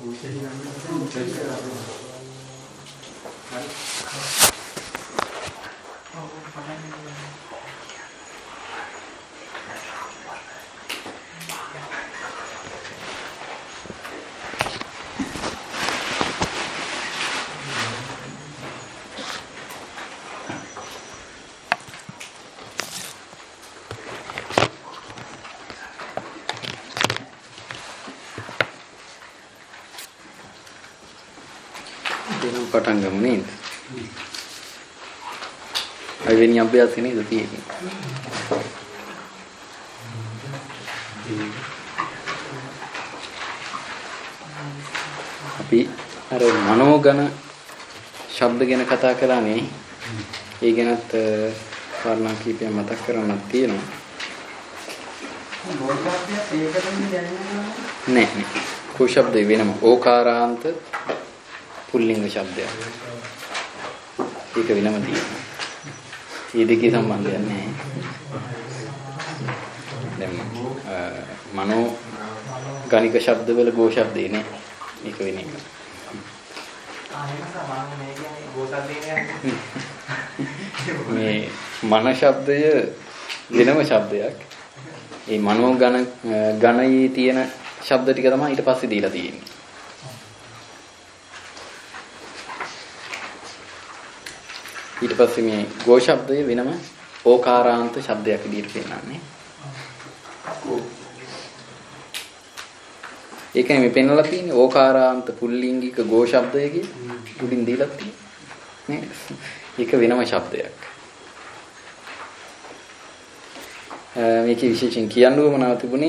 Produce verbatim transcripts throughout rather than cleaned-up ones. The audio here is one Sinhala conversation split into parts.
පටන් ගමු නේද? අයිවෙනි අභ්‍යාසය නේද තියෙන්නේ? අපි අර මනෝගණ ශබ්ද ගැන කතා කළානේ. ඒ ගැනත් කාරණා කීපයක් මතක් කරගන්නත් තියෙනවා. නෑ නෑ. කෝ ශබ්ද වෙනම ඕකාරාන්ත පුල්ලිංග ශබ්දයක්. ඒක වෙනම තියෙනවා. මේ දෙකේ සම්බන්ධයක් නැහැ. දැන් මනෝ ගණික ශබ්දවල ගෝ ශබ්දේ නෑ. ඒක වෙන එක. මේ මන ශබ්දය වෙනම ශබ්දයක්. ඒ මනෝ ගණ ගණයේ තියෙන ශබ්ද ටික තමයි ඊට පස්සේ දීලා තියෙන්නේ. ඊට පස්සේ මේ ගෝ ශබ්දය වෙනම ඕකාරාන්ත ශබ්දයක් විදිහට පෙන්නන්නේ. ඒකනේ මේ පෙන්නලා තියෙන්නේ ඕකාරාන්ත පුල්ලිංගික ගෝ ශබ්දය කියලා. උඩින් දීලා තියෙන්නේ. නේද? ඒක වෙනම ශබ්දයක්. මේකේ විශේෂයෙන් කියන්න ඕන තිබුණේ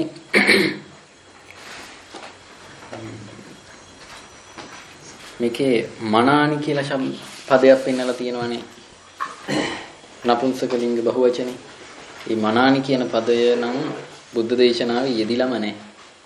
මේකේ මනානි කියලා ශබ්ද පදයක් පෙන්නලා තියෙනවානේ. නපුංසක ලිංග බහුවචනේ. මේ මනානි කියන පදය නම් බුද්ධ දේශනාවේ යෙදිලම නැහැ.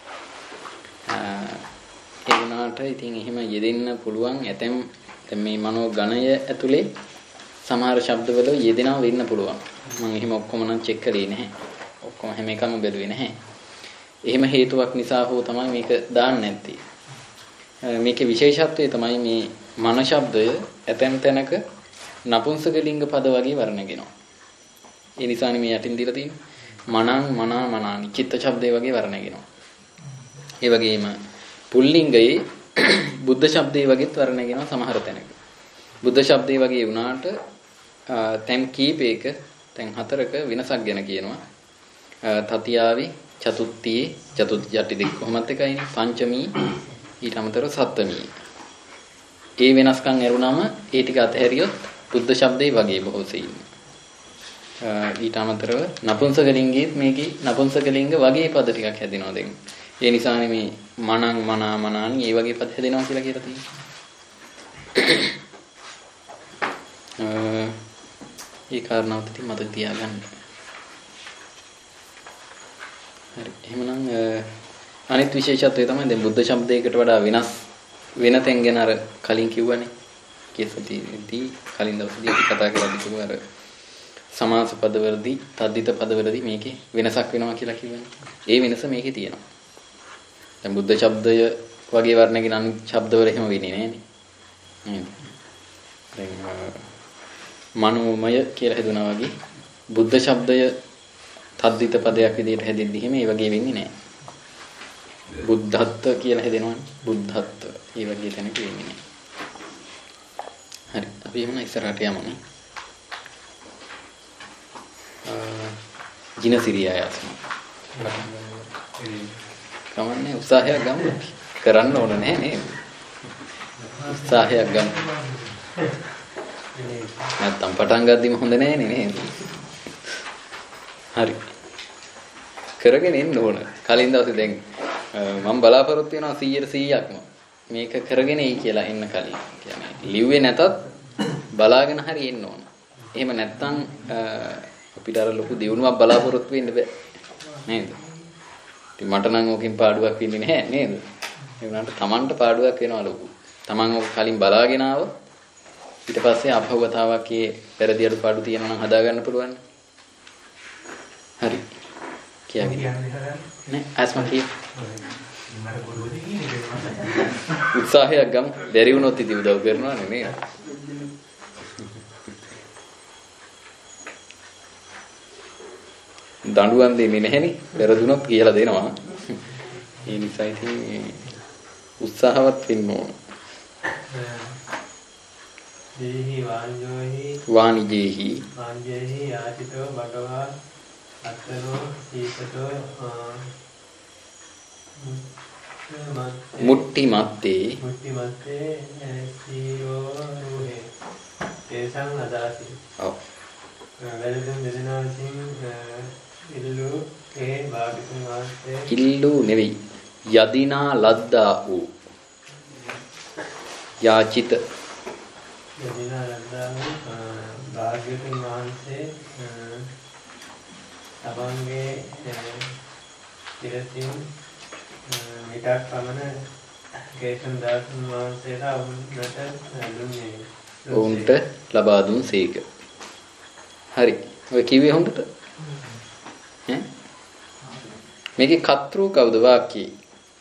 ඒ වුණාට ඉතින් එහෙම යෙදෙන්න පුළුවන් ඇතැම් දැන් මේ මනෝ ගණය ඇතුලේ සමහර ශබ්දවල යෙදෙනවා වෙන්න පුළුවන්. මම එහෙම ඔක්කොම නම් චෙක් කරේ නැහැ. ඔක්කොම හැම එකම බැලුවේ නැහැ. එහෙම හේතුවක් නිසා හෝ තමයි මේක දාන්නේ නැත්තේ. මේකේ විශේෂත්වය තමයි මේ මන ශබ්දය ඇතැම් තැනක නපුංසක ලිංග පද වගේ වර්ණගෙනවා. ඒ නිසානේ මේ යටින් දීලා තියෙන්නේ. මනං මනා මනානි චිත්ත ශබ්දේ වගේ වර්ණගෙනවා. ඒ වගේම පුල්ලිංගයේ බුද්ධ ශබ්දේ වගේත් වර්ණගෙනවා සමහර තැනක. බුද්ධ ශබ්දේ වගේ වුණාට තැන් කීපයක තැන් හතරක වෙනසක් ගැන කියනවා. තතියාවි චතුත්තියේ චතුත් යටි දෙක කොහොමත් එකයිනේ. පංචමී ඊට අමතරව සප්තමී. ඒ වෙනස්කම් ඇරුණාම ඒ ටික අතහැරියොත් බුද්ධ ශබ්දේ වගේ බොහෝ සෙයින්. ඊට අමතරව නපුංසක ලිංගයේත් මේකේ නපුංසක ලිංග වගේ පද ටිකක් හැදෙනවා දැන්. ඒ නිසානේ මේ මනං මනා මනානි මේ වගේ පද හැදෙනවා කියලා කියලා තියෙනවා. ඒ කාරණාවත් ඉතින් මතක තියාගන්න. හරි. එහෙනම් අනිත් විශේෂත්වය තමයි දැන් බුද්ධ ශබ්දයකට වඩා වෙනස් වෙන තැන් ගැන අර කලින් කිව්වනේ. කීසතිදී කලින් දවසේදී අපි කතා කරලා තිබුණා අර සමාස පදවලදී තද්දිත පදවලදී මේකේ වෙනසක් වෙනවා කියලා කිව්වනේ. ඒ වෙනස මේකේ තියෙනවා. දැන් බුද්ධ ශබ්දය වගේ වර්ණගෙන අනිත් ශබ්දවල එහෙම වෙන්නේ නෑනේ. නේද? දැන් මනෝමය කියලා හදුනා වගේ බුද්ධ ශබ්දය තද්දිත පදයක් විදිහට හැදෙද්දි එහෙම ඒ වගේ වෙන්නේ නෑ. බුද්ධත්ව කියලා හැදෙනවනේ. බුද්ධත්ව. ඒ වගේ තැනක වෙන්නේ නෑ. හරි. අපි එහෙනම් ඉස්සරහට යමු නේ. ජිනසිරියා යස්ම. කමන්නේ උත්සාහයක් ගමු. කරන්න ඕන නෑ නේද? උත්සාහයක් ගමු. නැත්තම් පටන් ගද්දිම හොඳ නෑනේ නේද? හරි. කරගෙන ඉන්න ඕන. කලින් දවසේ දැන් මම බලාපොරොත්තු වෙනවා සීයට සීයක්ම මේක කරගෙන එයි කියලා එන්න කලින්. කියන්නේ ලිව්වේ නැතත් බලාගෙන හරි එන්න ඕන. එහෙම නැත්තම් අපිට අර ලොකු දියුණුවක් බලාපොරොත්තු වෙන්න බෑ. නේද? ඉතින් මට නම් ඕකෙන් පාඩුවක් වෙන්නේ නැහැ නේද? ඒ වුණාට Tamanට පාඩුවක් වෙනවා ලොකු. Taman ඕක කලින් බලාගෙන ආවොත් ඊට පස්සේ අපහවතාවක් ඒ පෙරදි අඩු පාඩු තියෙනවා නම් හදා ගන්න පුළුවන්. හරි. කියාගෙන. නේ අස්ම කිය. මට කොහොමද කියන්නේ? උත්සාහයක් ගමු. බැරි වුණොත් ඉතින් උදව් කරනවානේ නේද? දඬුවම් දෙන්නේ නැහෙනේ. පෙරදුනොත් කියලා දෙනවා. ඒ නිසා ඉතින් උත්සාහවත් වෙන්න ඕන. දේහි වාඤ්ඤෝහි වාණිජේහි වාඤ්ඤේහි යාචිතෝ භගවා අත්තනෝ සීතතෝ මුට්ටි මත්තේ මුට්ටි මත්තේ සීයෝ රුහේ තේසං අදාසි. ඔව්. වැරදුම් දෙදෙනා විසින් ඉල්ලු ඒ භාගතුන් වහන්සේ ඉල්ලු නෙවෙයි යදිනා ලද්දා වූ යාචිත යදිනා ලද්දා වූ භාගතුන් වහන්සේ තමන්ගේ ඉරසින් මිටක් පමණ ගේසන් දාසුන් වහන්සේලා වුණට දුන්නේ. ඔවුන්ට ලබා දුන් සීක. හරි. ඔය කිව්වේ හොඳට. ඈ මේකේ කතෘ කවුද වාක්‍යයේ?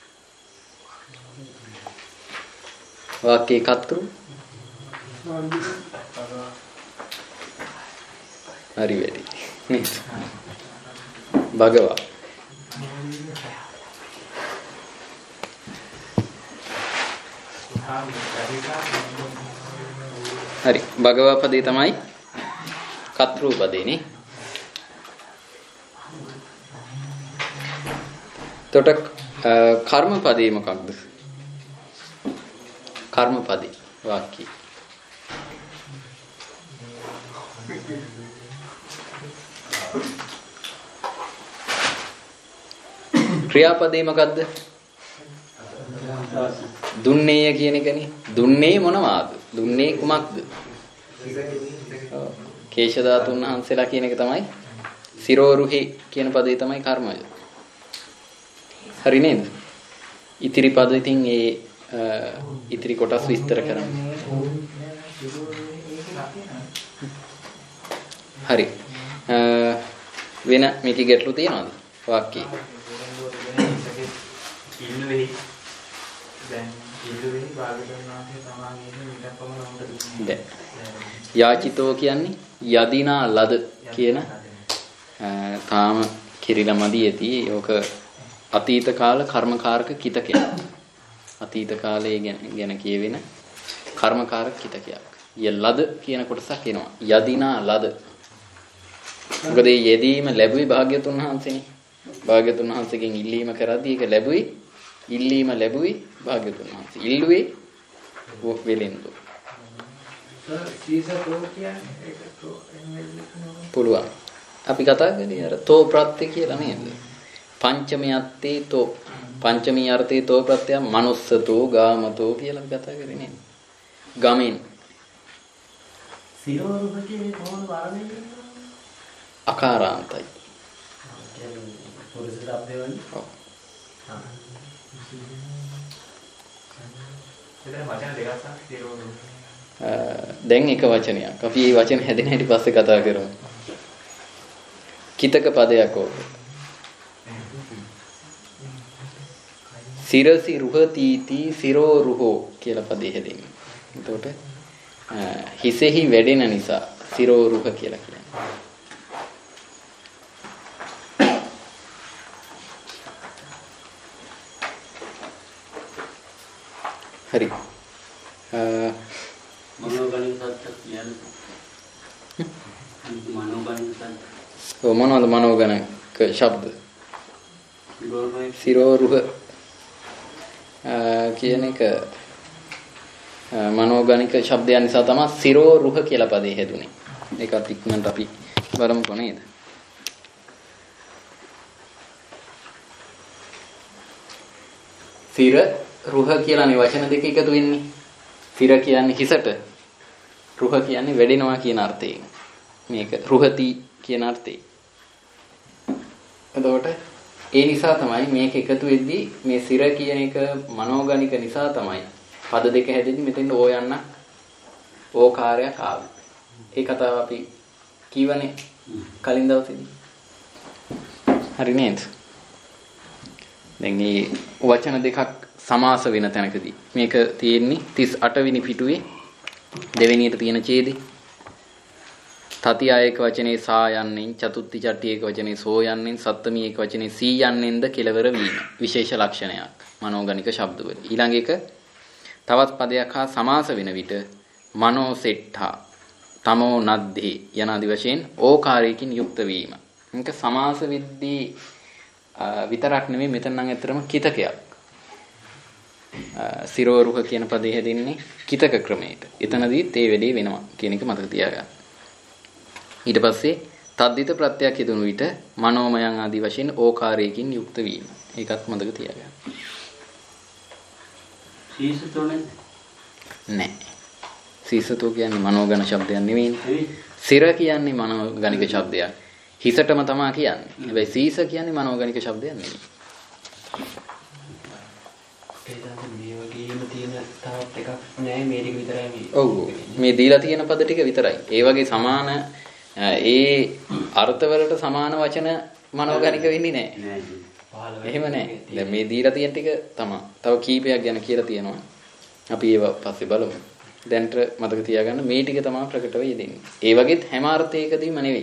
වාක්‍යයේ කතෘ හරි වැඩි. නේද? භගවා හරි භගවා පදේ තමයි කතෘ පදේනේ. එතකොට කර්ම පදේ මොකක්ද? කර්ම පදේ වාක්‍ය ක්‍රියාපදේ මොකද්ද? දුන්නේය කියන එකනේ. දුන්නේ මොනවාද? දුන්නේ කුමක්ද? කේශ ධාතුන් වහන්සේලා කියන එක තමයි සිරෝරුහි කියන පදේ තමයි කර්මය. හරි නේද? ඉතිරි පද ඉතින් ඒ ඉතිරි කොටස් විස්තර කරන්න. හරි. වෙන මේකේ ගැටලු තියෙනවද? වාක්‍යයේ. ඉල්ලුවේ දැන් ඉල්ලුවේ භාගතුන්වහන්සේ සමාගයේ මිටප්පම නම්ද දැන් යාචිතෝ කියන්නේ යදිනා ලද කියන තාම කිරිලමදී ඇති ඕක අතීත කාල කර්මකාරක කිතකයක්. අතීත කාලයේ ගැන කියවෙන කර්මකාරක කිතකයක්. ය ලද කියන කොටසක් එනවා. යදිනා ලද. මොකද මේ යෙදීම ලැබුවේ භාග්‍යතුන් වහන්සේනේ. භාග්‍යතුන් වහන්සේගෙන් ඉල්ලීම කරද්දී ඒක ලැබුවේ ඉල්ලීම ලැබුවේ භාග්‍යතුන් වහන්සේ. ඉල්ලුවේ වෙලෙන්දු. පුළුවන්. අපි කතා කරන්නේ අර තෝ ප්‍රත්‍ය කියලා නේද? පංචමයත්තේ තෝ පංචමී අර්ථේ තෝ ප්‍රත්‍ය මනුස්සතෝ ගාමතෝ කියලා අපි කතා කරේ නේද? ගමෙන් සිරෝරුහ කියන්නේ කොහොමද වරණය? අකාරාන්තයි. පුරුෂ શબ્දයෝනේ. ඔව්. එතන වචන දෙකක් තමයි සිරෝරුහ. දැන් එක වචනයක්. අපි මේ වචන හැදෙන හැටි පස්සේ කතා කරමු. කිතක පදයක් ඕක. සිරසි රුහතිති සිරෝ රුහෝ කියලා පදේ හැදෙන්නේ. එතකොට හිසෙහි වැඩෙන නිසා සිරෝ රුහ කියලා කියන්නේ. හරි. මනෝගණිත සත්‍ය කියන්නේ මනෝගණිත සත්‍ය. ඔව් මොනවද මනෝගණක ශබ්ද? සිරෝ රුහ කියන එක මනෝගණික ශබ්දයන් නිසා තමයි සිරෝ රුහ කියලා පදේ හැදුනේ. ඒකත් ඉක්මනට අපි බලමුකෝ නේද? සිර රුහ කියලානේ වචන දෙක එකතු වෙන්නේ. සිර කියන්නේ හිසට, රුහ කියන්නේ වැඩෙනවා කියන අර්ථයෙන්. මේක රුහති කියන අර්ථයෙන්. එතකොට ඒ නිසා තමයි මේක එකතු වෙද්දී මේ සිර කියන එක මනෝගණික නිසා තමයි පද දෙක හැදෙන්නේ මෙතෙන් ඕ යන්න ඕකාරයක් ආවේ. ඒ කතාව අපි කියවනේ කලින් දවසේදී. හරි නේද? දැන් මේ වචන දෙකක් සමාස වෙන තැනකදී මේක තියෙන්නේ තිස් අට වෙනි පිටුවේ දෙවෙනියට තියෙන ඡේදේ. තතිය එක වචනේ සා යන්නෙන්, චතුත්ථි චට්ටි එක වචනේ සෝ යන්නෙන්, සප්තමි එක වචනේ සී යන්නෙන්ද කෙලවර වීම විශේෂ ලක්ෂණයක් මනෝගණික ශබ්දවල. ඊළඟ එක තවත් පදයක් හා සමාස වෙන විට මනෝ සෙට්ඨා තමෝ නද්දේ යන ආදි වශයෙන් ඕකාරයකින් යුක්ත වීම. මේක සමාස විද්දී විතරක් නෙමෙයි, මෙතන නම් ඇත්තටම කිතකයක්. සිරෝරුහ කියන පදේ හැදින්නේ කිතක ක්‍රමයට. එතනදීත් ඒ වෙලේ වෙනවා කියන එක මතක තියාගන්න. ඊට පස්සේ තද්දිත ප්‍රත්‍යක් යෙදුණු විට මනෝමයන් ආදී වශයෙන් ඕකාරයකින් යුක්ත වීම. ඒකත් මතක තියාගන්න. සීසතෝනේ නෑ. සීසතෝ කියන්නේ මනෝගණ ශබ්දයක් නෙවෙයි. සිර කියන්නේ මනෝගණික ශබ්දයක්. හිසටම තමයි කියන්නේ. හැබැයි සීස කියන්නේ මනෝගණික ශබ්දයක් නෙවෙයි. මේ වගේම තියෙන තවත් එකක් නෑ, මේ ටික විතරයි මේ. ඔව්. මේ දීලා තියෙන පද ටික විතරයි. ඒ වගේ සමාන ඒ අර්ථවලට සමාන වචන මනෝගණික වෙන්නේ නෑ. නෑ. එහෙම නෑ. දැන් මේ දීලා තියෙන ටික තමයි. තව කීපයක් ගැන කියලා තියෙනවා. අපි ඒව පස්සේ බලමු. දැන්ට මතක තියාගන්න මේ ටික තමයි ප්‍රකටව යෙදෙන්නේ. ඒ වගේත් හැම අර්ථයකදීම නෙවෙයි.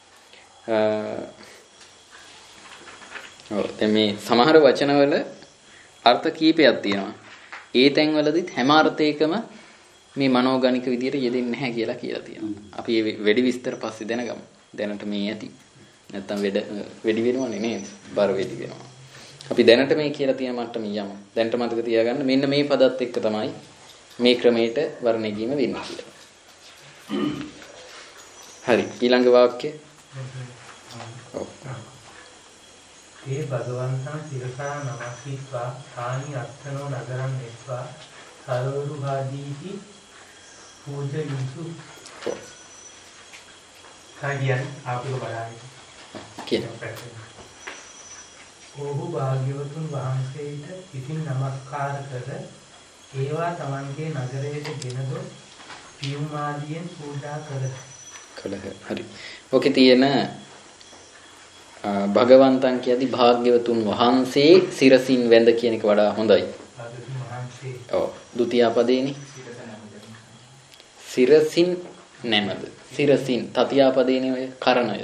ඔව්. දැන් මේ සමහර වචනවල අර්ථ කීපයක් තියෙනවා. ඒ තැන්වලදීත් හැම අර්ථයකම මේ මනෝගණික විදියට යෙදෙන්නේ නැහැ කියලා කියලා තියෙනවා. අපි මේ වැඩි විස්තර පස්සේ දැනගමු. දැනට මේ ඇති. නැත්තම් වැඩ වැඩි වෙනවනේ නේද? බර වැඩි වෙනවා. අපි දැනට මේ කියලා තියෙන මට්ටම යමු. දැනට මතක තියාගන්න මෙන්න මේ පදත් එක්ක තමයි මේ ක්‍රමයට වර්ණ ගැනීම වෙන්නේ කියලා. හරි. ඊළඟ වාක්‍ය. ඔව්. ඒ භගවන්තං සිරසා නමස්සිත්වා තානි අත්තනෝ නගරං එත්වා සරවරු භාදීති පූජයුසු. කාගියන් ආපිය බලන්න. කියන. ඔහු භාග්‍යවතුන් වහන්සේට ඉතින් නමස්කාර කර ඒවා තමන්ගේ නගරයට ගෙන දොස් පියුම් ආදියෙන් පූජා කළහ. කළහ. හරි. ඔකේ තියෙන භගවන්තං කියදී භාග්‍යවතුන් වහන්සේ සිරසින් වැඳ කියන එක වඩා හොඳයි. භාග්‍යවතුන් වහන්සේ. ඔව්. ဒုတိ පදේනේ. සිරසින් නැමද. සිරසින් තතිය පදේනේ ඔය කරණය.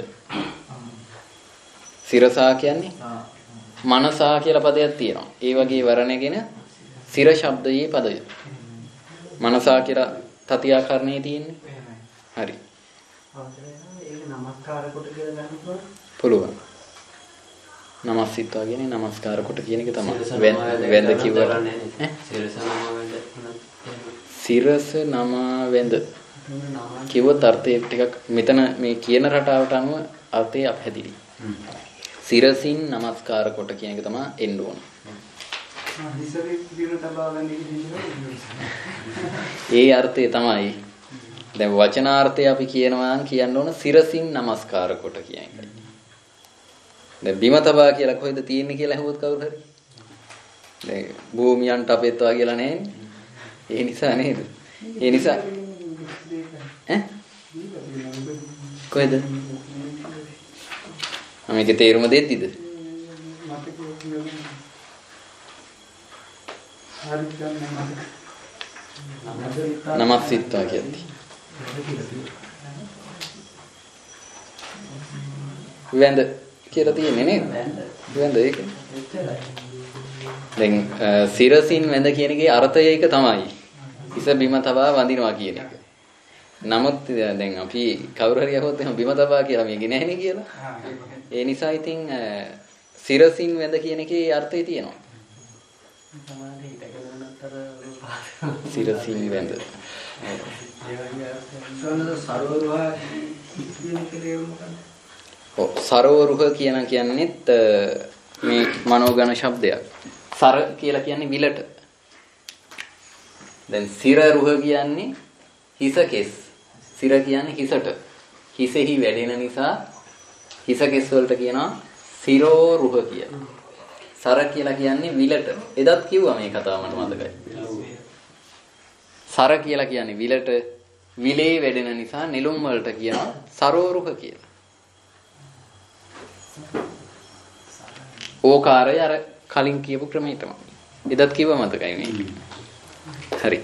සිරසා කියන්නේ මනසා කියලා පදයක් තියෙනවා. ඒ වගේ වර්ණගෙන සිර ශබ්දයේ පදය. මනසා කියලා තතිය කරණේ තියෙන්නේ. හරි. ඒක නමස්කාර කොට කියලා ගන්නකොට පුළුවන්. නමස්සිත්වා කියන්නේ නමස්කාර කොට කියන එක තමයි. වැඳ කිව්වට ඈ සිරස නම වැඳ සිරස නම වැඳ කිව්වොත් අර්ථය ටිකක් මෙතන මේ කියන රටාවට අනුව අර්ථය අපහැදිලි. සිරසින් නමස්කාර කොට කියන එක තමයි එන්න ඕන. ඒ අර්ථය තමයි. දැන් වචනාර්ථය අපි කියනවා නම් කියන්න ඕන සිරසින් නමස්කාර කොට කියන එකයි. දැන් බිම තබා කියලා කොහෙද තියෙන්නේ කියලා අහුවොත් කවුරු හරි. දැන් භූමියන්ට අපේත්වා කියලා නැහැනේ. ඒ නිසා නේද? ඒ නිසා ඈ කොහෙද? මේකේ තේරුම දෙද්දිද? නමස්සිත්වා කියද්දි. වැඳ කියලා තියෙන්නේ නේද? වැඳ ඒක. දැන් සිරසින් වැඳ කියන එකේ අර්ථය ඒක තමයි. ඉස බිම තබා වඳිනවා කියන එක. නමුත් දැන් අපි කවුරු හරි අහුවොත් එහෙනම් බිම තබා කියලා මේකේ නැහෙනේ කියලා. ඒ නිසා ඉතින් සිරසින් වැඳ කියන එකේ අර්ථය තියෙනවා. සිරසින් වැඳ. ඔව් සරෝරුහ කියන කියන්නේත් මේ මනෝගණ ශබ්දයක්. සර කියලා කියන්නේ විලට. දැන් සිරරුහ කියන්නේ හිස කෙස්. සිර කියන්නේ හිසට. හිසෙහි වැඩෙන නිසා හිස කෙස් වලට කියනවා සිරෝරුහ කියලා. සර කියලා කියන්නේ විලට. එදත් කිව්වා මේ කතාව මට මතකයි. සර කියලා කියන්නේ විලට. විලේ වැඩෙන නිසා නෙළුම් වලට කියනවා සරෝරුහ කියලා. ඕකාරය අර කලින් කියපු ක්‍රමයටම. එදත් කිව්ව මතකයි මේ. හරි.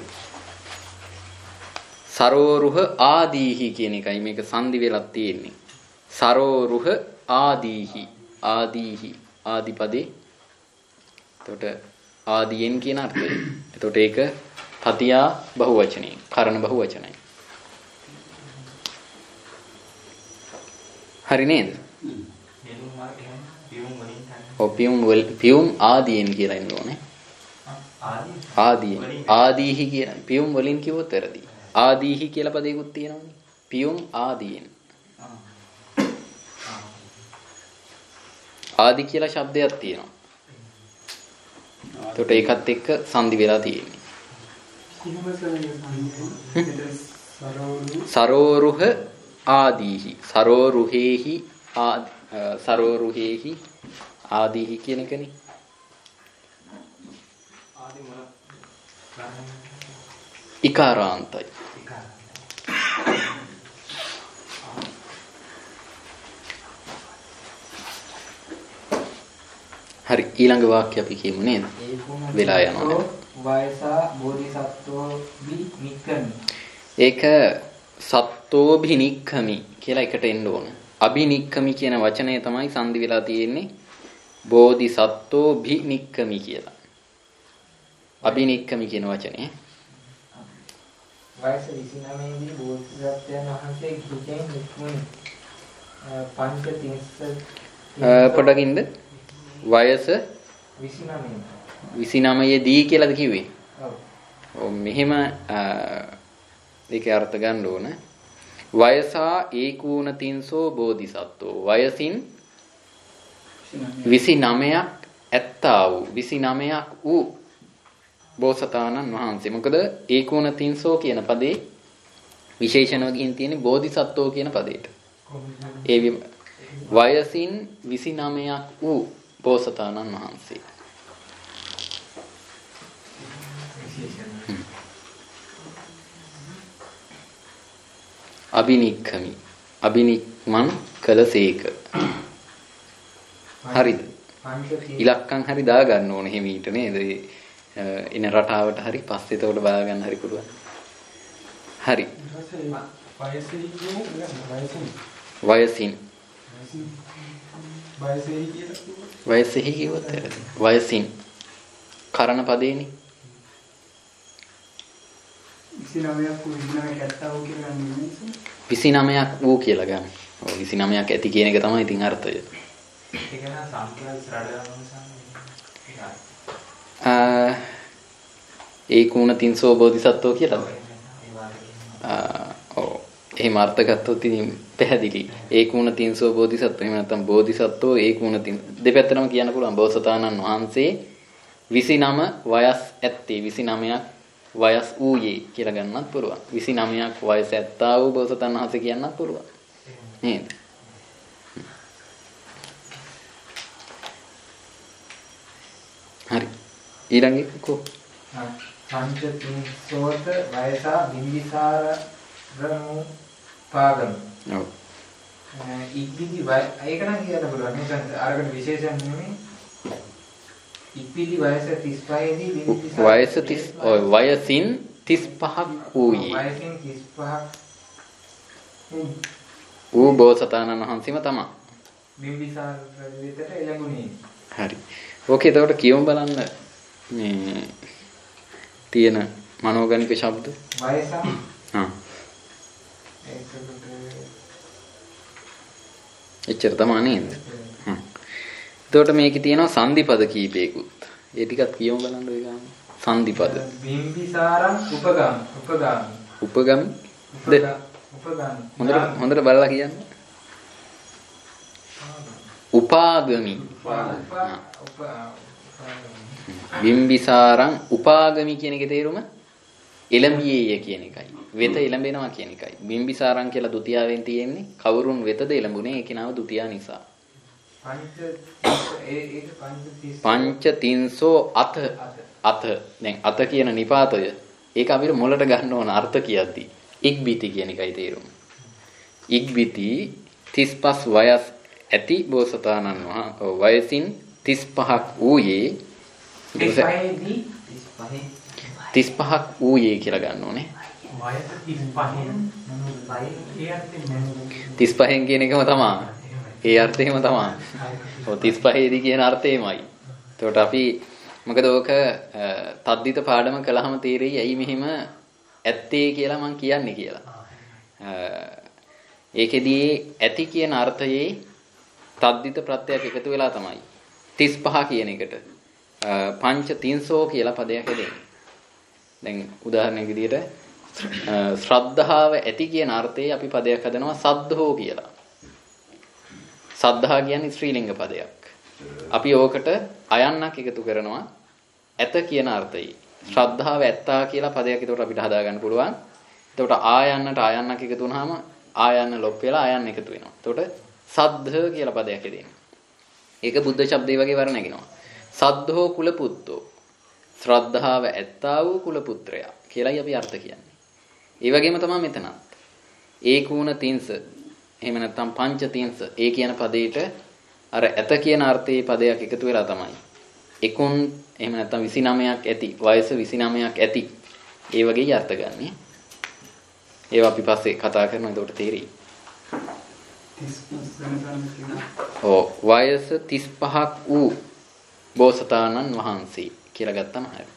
සරෝරුහ ආදීහි කියන එකයි මේක සංදි වෙලක් තියෙන්නේ. සරෝරුහ ආදීහි ආදීහි ආදිපදේ. එතකොට ආදීයෙන් කියන අර්ථය. එතකොට ඒක තතියා බහුවචනේ, කරණ බහුවචනයි. හරි නේද? ඔව් පියුම් වල පියුම් ආදීන් කියලා ඉන්න ඕනේ. ආදීන් ආදීහි කියන පියුම් වලින් කිව්වොත් වැරදි. ආදීහි කියලා පදයකුත් තියෙනවනේ. පියුම් ආදීන්. ආදි කියලා ශබ්දයක් තියෙනවා. එතකොට ඒකත් එක්ක සංදි වෙලා තියෙන්නේ. සරෝරුහ ආදීහි සරෝරුහෙහි ආදි සරෝරුහෙහි ආදීහි කියන එකනේ. ආදි මොන ඉකාරාන්තයි. හරි ඊළඟ වාක්‍ය අපි කියමු නේද? වෙලා යනවා. වයසා බෝධිසත්වෝ බි නික්කමි. ඒක සත්තෝ භිනික්ඛමි කියලා එකට එන්න ඕන. අභිනික්ඛමි කියන වචනය තමයි සංදි වෙලා තියෙන්නේ. බෝධිසත්වෝ භිනික්ඛමි කියලා. අභිනික්ඛමි කියන වචනේ. වයස විසිනමය දී බෝධිසත්වයන් වහන්සේ කිහිපෙන් නික්මුනි. පංච තිස්ස පොඩකින්ද වයස විසිනමය දී කියලාද කිව්වේ? ඔව්. ඔව් මෙහෙම ඒකේ අර්ථ ගන්න ඕන. වයසා ඒකූණ තින්සෝ බෝධිසත්වෝ වයසින් විසිනමයක් ඇත්තා වූ විසිනමයක් වූ බෝසතාණන් වහන්සේ. මොකද ඒකූණ තින්සෝ කියන පදේ විශේෂණව ගින් තියෙන්නේ බෝධිසත්වෝ කියන පදේට. ඒ වයසින් විසිනමයක් වූ බෝසතාණන් වහන්සේ. අබිනික්ඛමි අබිනික්මන් කළසේක. හරිද? ඉලක්කම් හරි දා ගන්න ඕනේ හිමීට නේද? ඉන රටාවට හරි පස්සේ එතකොට බලා ගන්න හරි පුළුවන්. හරි. වයසින් වයසෙහි කිව්වොත් වයසින් කරණ පදේනේ. විසිනමයක් වූ කියලා ගන්න. ඔව් විසිනමයක් ඇති කියන එක තමයි ඉතින් අර්ථය. ඒක නා සංකල්ප රඩ ඒකූණ තින්සෝ බෝධිසත්වෝ කියලාද? ඔව් එහෙම අර්ථ ගත්තොත් ඉතින් පැහැදිලි. ඒකූණ තින්සෝ බෝධිසත්වෝ එහෙම නැත්නම් බෝධිසත්වෝ ඒකූණ තින් දෙපැත්තටම කියන්න පුළුවන්. බෝසතාණන් වහන්සේ විසිනම වයස් ඇත්තේ විසිනමයක් වයස් ඌයේ කියලා ගන්නත් පුළුවන්. විසිනමයක් වයස ඇත්තා වූ බෝසතාණන් වහන්සේ කියන්නත් පුළුවන්. නේද? හරි. ඊළඟ එක කො පංච තින්සෝත වයසා බිම්බිසාර රණු පාගම. ඔව්. ඉක්බිදි වය ඒක නම් කියන්න පුළුවන්. මේක අරකට විශේෂයක් නෙමෙයි. ඉක්බිදි වයස තිස් පහේ දී බිම්බිසාර වයස තිස් ඔය වයසින් තිස් පහක් වූයේ. වයසින් තිස් පහක් ඌ බෝසතාණන් වහන්සේම තමයි. බිම්බිසාර රජුට එළඹුණේ. හරි. ඕකේ එතකොට කියමු බලන්න මේ තියෙන මනෝගණික ශබ්ද. වයස. හා. එච්චර තමයි නේද? හ්ම්. එතකොට මේකේ තියෙනවා සංදිපද කීපයකුත්. ඒ ටිකත් කියමු බලන්න ඔය ගාන. සංදිපද. බිම්බිසාරං උපගම් උපගම්. උපගම්. උපගම්. හොඳට හොඳට බලලා කියන්න. උපාගමි. බිම්බිසාරං උපාගමි කියන එකේ තේරුම එළඹියේය කියන එකයි. වෙත එළඹෙනවා කියන එකයි. බිම්බිසාරං කියලා ဒုတိ යාවෙන් තියෙන්නේ කවුරුන් වෙතද එළඹුණේ ඒකේ නම ဒုတိ යා නිසා. පංච ඒක පංච තින්සෝ අත අත දැන් අත කියන නිපාතය ඒක අපිට මොළට ගන්න ඕන අර්ථ කියද්දී ඉක්බිති කියන එකයි තේරුම. ඉක්බිති තිස් පහ වයස් ඇති බෝසතාණන් වහන්සේ වයසින් තිස් පහක් වූයේ තිස්පහේදී තිස්පහක් ඌයේ කියලා ගන්න ඕනේ. වයස තිස්පහෙන් ඒ අර්ථයෙන් තිස්පහෙන් කියන එකම තමයි. ඒ අර්ථයම තමයි. ඔය තිස්පහේදී කියන අර්ථයමයි. එතකොට අපි මොකද ඕක තද්දිත පාඩම කළාම තීරෙයි ඇයි මෙහෙම ඇත්තේ කියලා මම කියන්නේ කියලා. ඒකෙදී ඇති කියන අර්ථයේ තද්දිත ප්‍රත්‍යක් එකතු වෙලා තමයි තිස්පහ කියන එකට පංච තින්සෝ කියලා පදයක් හදන්නේ. දැන් උදාහරණයක් විදිහට ශ්‍රද්ධාව ඇති කියන අර්ථයේ අපි පදයක් හදනවා සද්ධෝ කියලා. සද්ධා කියන්නේ ශ්‍රී ලිංග පදයක්. අපි ඕකට අයන්නක් එකතු කරනවා ඇත කියන අර්ථයේ. ශ්‍රද්ධාව ඇත්තා කියලා පදයක් ඒකට අපිට හදා ගන්න පුළුවන්. එතකොට ආයන්නට ආයන්නක් එකතු වුනහම ආයන්න ලොප් වෙලා ආයන්න එකතු වෙනවා. එතකොට සද්ධ කියලා පදයක් හදෙන්නේ. ඒක බුද්ධ ශබ්දේ වගේ වර්ණගෙනවා. සද්ධෝ කුල පුත්තෝ. ශ්‍රද්ධාව ඇත්තා වූ කුල පුත්‍රයා කියලායි අපි අර්ථ කියන්නේ. ඒ වගේම තමයි මෙතනත්. ඒකූණ තින්ස එහෙම නැත්නම් පංච තින්ස ඒ කියන පදේට අර ඇත කියන අර්ථයේ පදයක් එකතු වෙලා තමයි. එකුන් එහෙම නැත්නම් විසිනමයක් ඇති වයස විසිනමයක් ඇති ඒ වගේ අර්ථ ගන්නෙ. ඒවා අපි පස්සේ කතා කරනවා එතකොට තේරෙයි. ඔව් වයස තිස්පහක් වූ බෝසතාණන් වහන්සේ කියලා ගත්තම හරියි.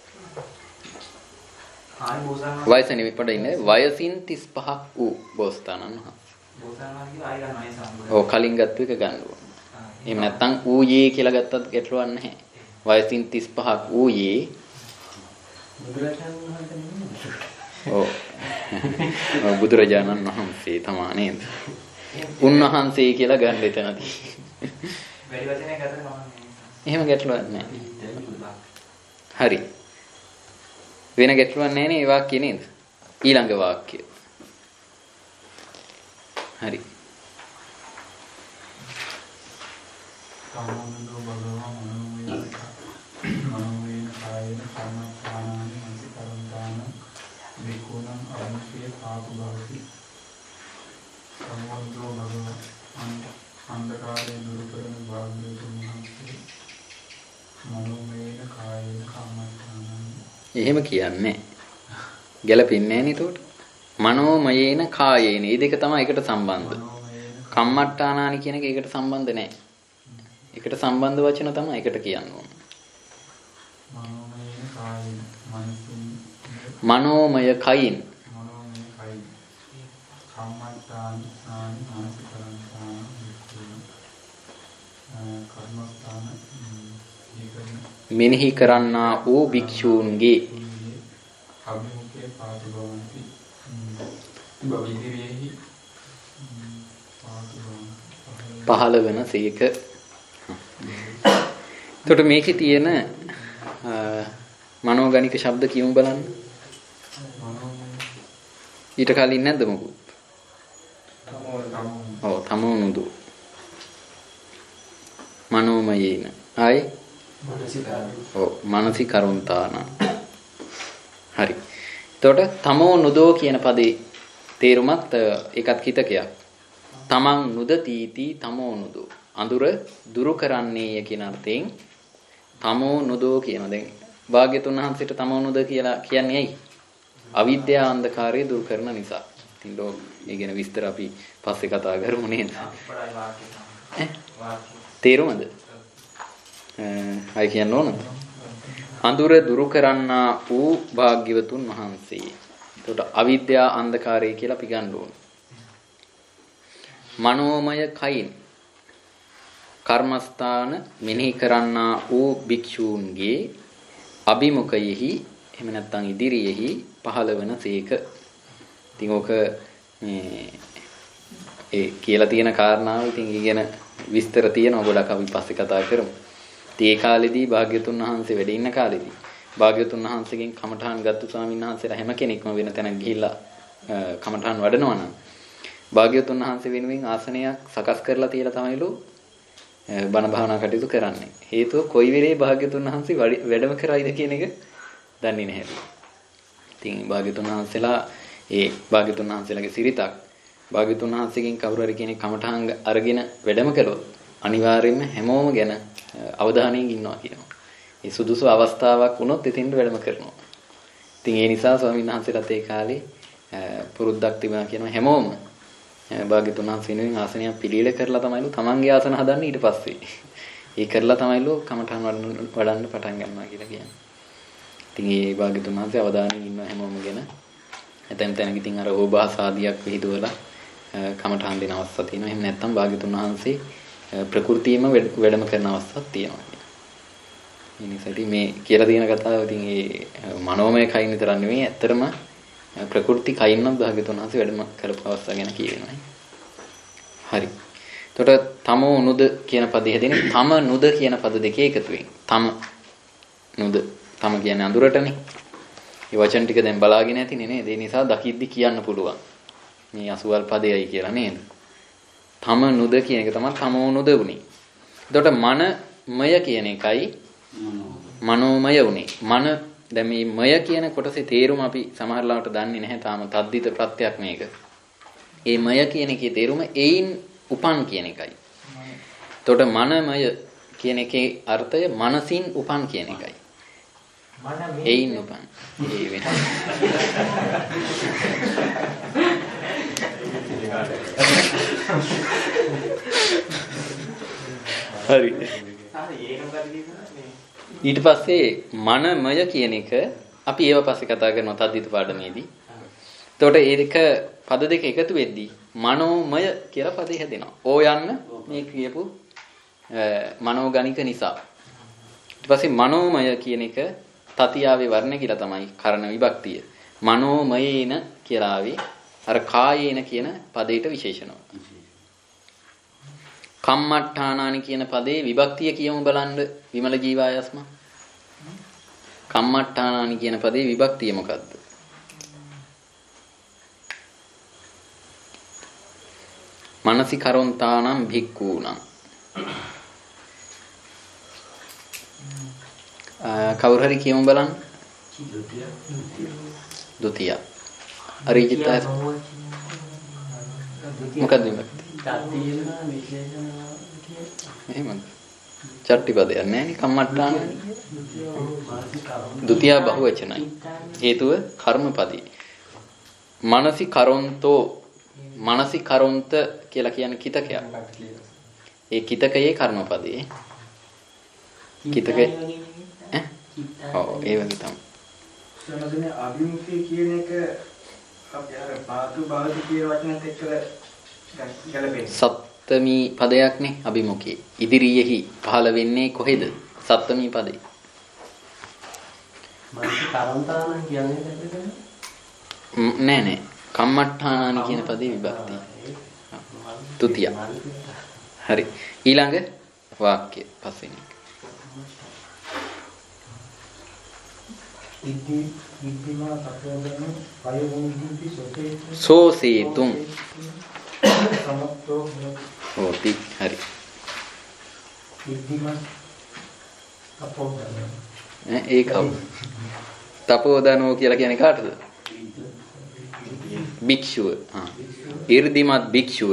ආයි බෝසතාණන් වයස නෙවෙයි පොඩ ඉන්නේ වයසින් තිස්පහක් වූ බෝසතාණන් වහන්සේ. බෝසතාණන් කියලා ආයි ගන්න ආයි සම්බන්ධ. ඔව් කලින් ගත්ත එක ගන්න ඕන. එහෙම නැත්නම් ඌයේ කියලා ගත්තත් ගැටලුවක් නැහැ. වයසින් තිස්පහක් ඌයේ බුදුරජාණන් වහන්සේ නෙමෙයි. ඔව්. බුදුරජාණන් වහන්සේ තමයි නේද? උන්වහන්සේ කියලා ගන්න එතනදී. වැඩි වචනයක් ගන්න ඕනේ. එහෙම ගැටලුවක් නැහැ. හරි. වෙන ගැටලුවක් නැහැ නේ මේ වාක්‍යය නේද? ඊළඟ වාක්‍යය. හරි. සාමාන්‍යව බලනවා මනෝමය මනෝමය කායන සම්මාන මනසිකරන්දාන විකුණම් අනුශේ පාපු භවති සාමාන්‍යව බලනවා අන්ධකාරය දුරු කරන භාග්‍යවතුන් වහන්සේ මනෝමය කායන කම්මස්ථානං එහෙම කියන්නේ ගැලපෙන්නේ නැහැ නේද? මනෝමයේන කායේන මේ දෙක තමයි එකට සම්බන්ධ. කම්මට්ටානානි කියන එක ඒකට සම්බන්ධ නැහැ. ඒකට සම්බන්ධ වචන තමයි ඒකට කියන්න ඕන. මනෝමය කායන මනසින් මනෝමය කයින් මනෝමය කයි කම්මස්ථාන ස්නාන මනසිකරන්දාන කර්මස්ථාන මෙනෙහි කරන්නා වූ භික්ෂූන්ගේ අභිමුඛයේ පාතිභවಂತಿ බවිදිරියෙහි පහළ වෙන සීක. එතකොට මේකේ තියෙන මනෝගණික ශබ්ද කියමු බලන්න. ඊට කලින් නැද්ද මොකුත්? ඔව් තමෝනුදු මනෝමයේන ආයි ඔව් මානසිකරුන්තාන. හරි. එතකොට තමෝ නුදෝ කියන පදේ තේරුමත් ඒකත් හිතකයක්. තමන් නුදතිති තමෝ නුදෝ. අඳුර දුරු කරන්නේය කියන අර්ථයෙන් තමෝ නුදෝ කියන. දැන් භාග්‍යතුන් වහන්සේට තමෝ නුද කියලා කියන්නේ ඇයි? අවිද්‍යා අන්ධකාරය දුරු කරන නිසා. ඉතින් ලෝ මේ ගැන විස්තර අපි පස්සේ කතා කරමු නේද? තේරුමද? අය කියන්න ඕනද? අඳුර දුරු කරන්නා වූ භාග්‍යවතුන් වහන්සේ. එතකොට අවිද්‍යා අන්ධකාරය කියලා අපි ගන්න ඕන. මනෝමය කයින් කර්මස්ථාන මෙනෙහි කරන්නා වූ භික්ෂූන්ගේ අභිමුඛයෙහි එහෙම නැත්නම් ඉදිරියෙහි පහළ වෙන සීක. ඉතින් ඕක මේ ඒ කියලා තියෙන කාරණාව ඉතින් ඉගෙන විස්තර තියෙනවා ගොඩක් අපි පස්සේ කතා කරමු. ඉතින් ඒ කාලෙදී භාග්‍යතුන් වහන්සේ වැඩ ඉන්න කාලෙදී භාග්‍යතුන් වහන්සේගෙන් කමඨාන් ගත්තු ස්වාමීන් වහන්සේලා හැම කෙනෙක්ම වෙන තැනක් ගිහිල්ලා කමඨාන් වඩනවා නම් භාග්‍යතුන් වහන්සේ වෙනුවෙන් ආසනයක් සකස් කරලා තියලා තමයිලු බණ භාවනා කටයුතු කරන්නේ. හේතුව කොයි වෙලේ භාග්‍යතුන් වහන්සේ වැඩම කරයිද කියන එක දන්නේ නැහැ. ඉතින් භාග්‍යතුන් වහන්සේලා ඒ භාග්‍යතුන් වහන්සේලාගේ සිරිතක් භාග්‍යතුන් වහන්සේගෙන් කවුරු හරි කෙනෙක් කමඨාන් අරගෙන වැඩම කළොත් අනිවාර්යයෙන්ම හැමෝම ගැන අවධානයෙන් ඉන්නවා කියනවා. ඒ සුදුසු අවස්ථාවක් වුණොත් ඉතින් වැඩම කරනවා. ඉතින් ඒ නිසා ස්වාමීන් වහන්සේලාත් ඒ කාලේ පුරුද්දක් තිබුණා කියනවා හැමෝම භාග්‍යතුන් වහන්සේ වෙනුවෙන් ආසනයක් පිළියෙල කරලා තමයිලු තමන්ගේ ආසන හදන්නේ ඊට පස්සේ. ඒ කරලා තමයිලු කමඨාන් වඩන්න පටන් ගන්නවා කියලා කියන්නේ. ඉතින් ඒ භාග්‍යතුන් වහන්සේ අවධානයෙන් ඉන්න හැමෝම ගැන ඇතැම් තැනක ඉතින් අර ඕභාසාදියක් විහිදුවලා කමඨාන් දෙන අවස්ථා තියෙනවා. එහෙම නැත්නම් භාග්‍යතුන් වහන්සේ ප්‍රകൃතියම වැඩම කරන අවස්ථාවක් තියෙනවා. ඒ නිසා ඉතින් මේ කියලා තියෙන කතාව ඉතින් ඒ මනෝමය කයින් විතරක් නෙවෙයි ඇත්තටම ප්‍රകൃති කයින්වත් භාග්‍යතුන් වහන්සේ වැඩම කරපු අවස්ථාව ගැන කියවෙනවා. හරි. එතකොට තමෝ නුද කියන පදේ හැදෙන්නේ තම නුද කියන පද දෙකේ එකතුවෙන්. තම නුද තම කියන්නේ අඳුරටනේ. මේ වචන ටික දැන් බලාගෙන ඇතිනේ නේද? ඒ නිසා දකිද්දි කියන්න පුළුවන්. මේ අසුවල් පදයයි කියලා නේද? තම නුද කියන එක තමයි තමෝ නුද උනේ. එතකොට මනමය කියන එකයි මනෝමය උනේ. මන දැන් මේ මය කියන කොටසේ තේරුම අපි සමහරලාවට දන්නේ නැහැ තාම තද්දිත ප්‍රත්‍යක් මේක. ඒ මය කියන එකේ තේරුම එයින් උපන් කියන එකයි. එතකොට මනමය කියන එකේ අර්ථය මනසින් උපන් කියන එකයි. එයින් උපන්. ඒ වෙන. හරි. ඊට පස්සේ මනමය කියන එක අපි ඒව පස්සේ කතා කරනවා තද්දිත පාඩමේදී. එතකොට ඒ දෙක පද දෙක එකතු වෙද්දී මනෝමය කියලා පදේ හැදෙනවා. ඕ යන්න මේ කියපු මනෝගණික නිසා. ඊට පස්සේ මනෝමය කියන එක තතියාවේ වර්ණ කියලා තමයි කරණ විභක්තිය. මනෝමයේන කියලා ආවේ අර කායේන කියන පදයට විශේෂණව. කම්මට්ඨානානි කියන පදේ විභක්තිය කියමු බලන්න විමල ජීවායස්ම. කම්මට්ඨානානි කියන පදේ විභක්තිය මොකද්ද? මනසි කරොන්තානම් භික්ඛූනම්. කවුරු හරි කියමු බලන්න. ද්විතිය. අරිජිත මොකද්ද විභක්තිය? එහෙමද? චට්ටිපදයක් නෑනේ කම්මට්ටාන. ද්විතිය බහුවචනයි. හේතුව කර්මපදී. මනසි කරොන්තෝ මනසි කරොන්ත කියලා කියන්නේ කිතකයක්. ඒ කිතකයේ කර්මපදේ. කිතකේ ඈ? ඔව් ඒ වගේ තමයි. සමහරවිට අභිමුඛය කියන එක අපි අර පාතු බාදු කියන වචනත් එක්කලා ගැලපෙන්නේ. සප්තමී පදයක්නේ අභිමුඛේ. ඉදිරියෙහි පහළ වෙන්නේ කොහෙද? සප්තමී පදේ. මනස කරන්තාන කියන්නේ නෑ නෑ. කම්මට්ඨානානි කියන පදේ විභක්තිය. තුතිය. හරි. ඊළඟ වාක්‍ය පස්වෙනි. ඉද්දි ඉද්දිමා තපෝදන පයෝමුක්ති සෝතේ සෝසේතුම් සමත්තෝ හොති. හරි. ඉද්දිමා තපෝදන ඈ ඒකව. තපෝදනෝ කියලා කියන්නේ කාටද? භික්ෂුව. ආ. 이르දිමත් භික්ෂුව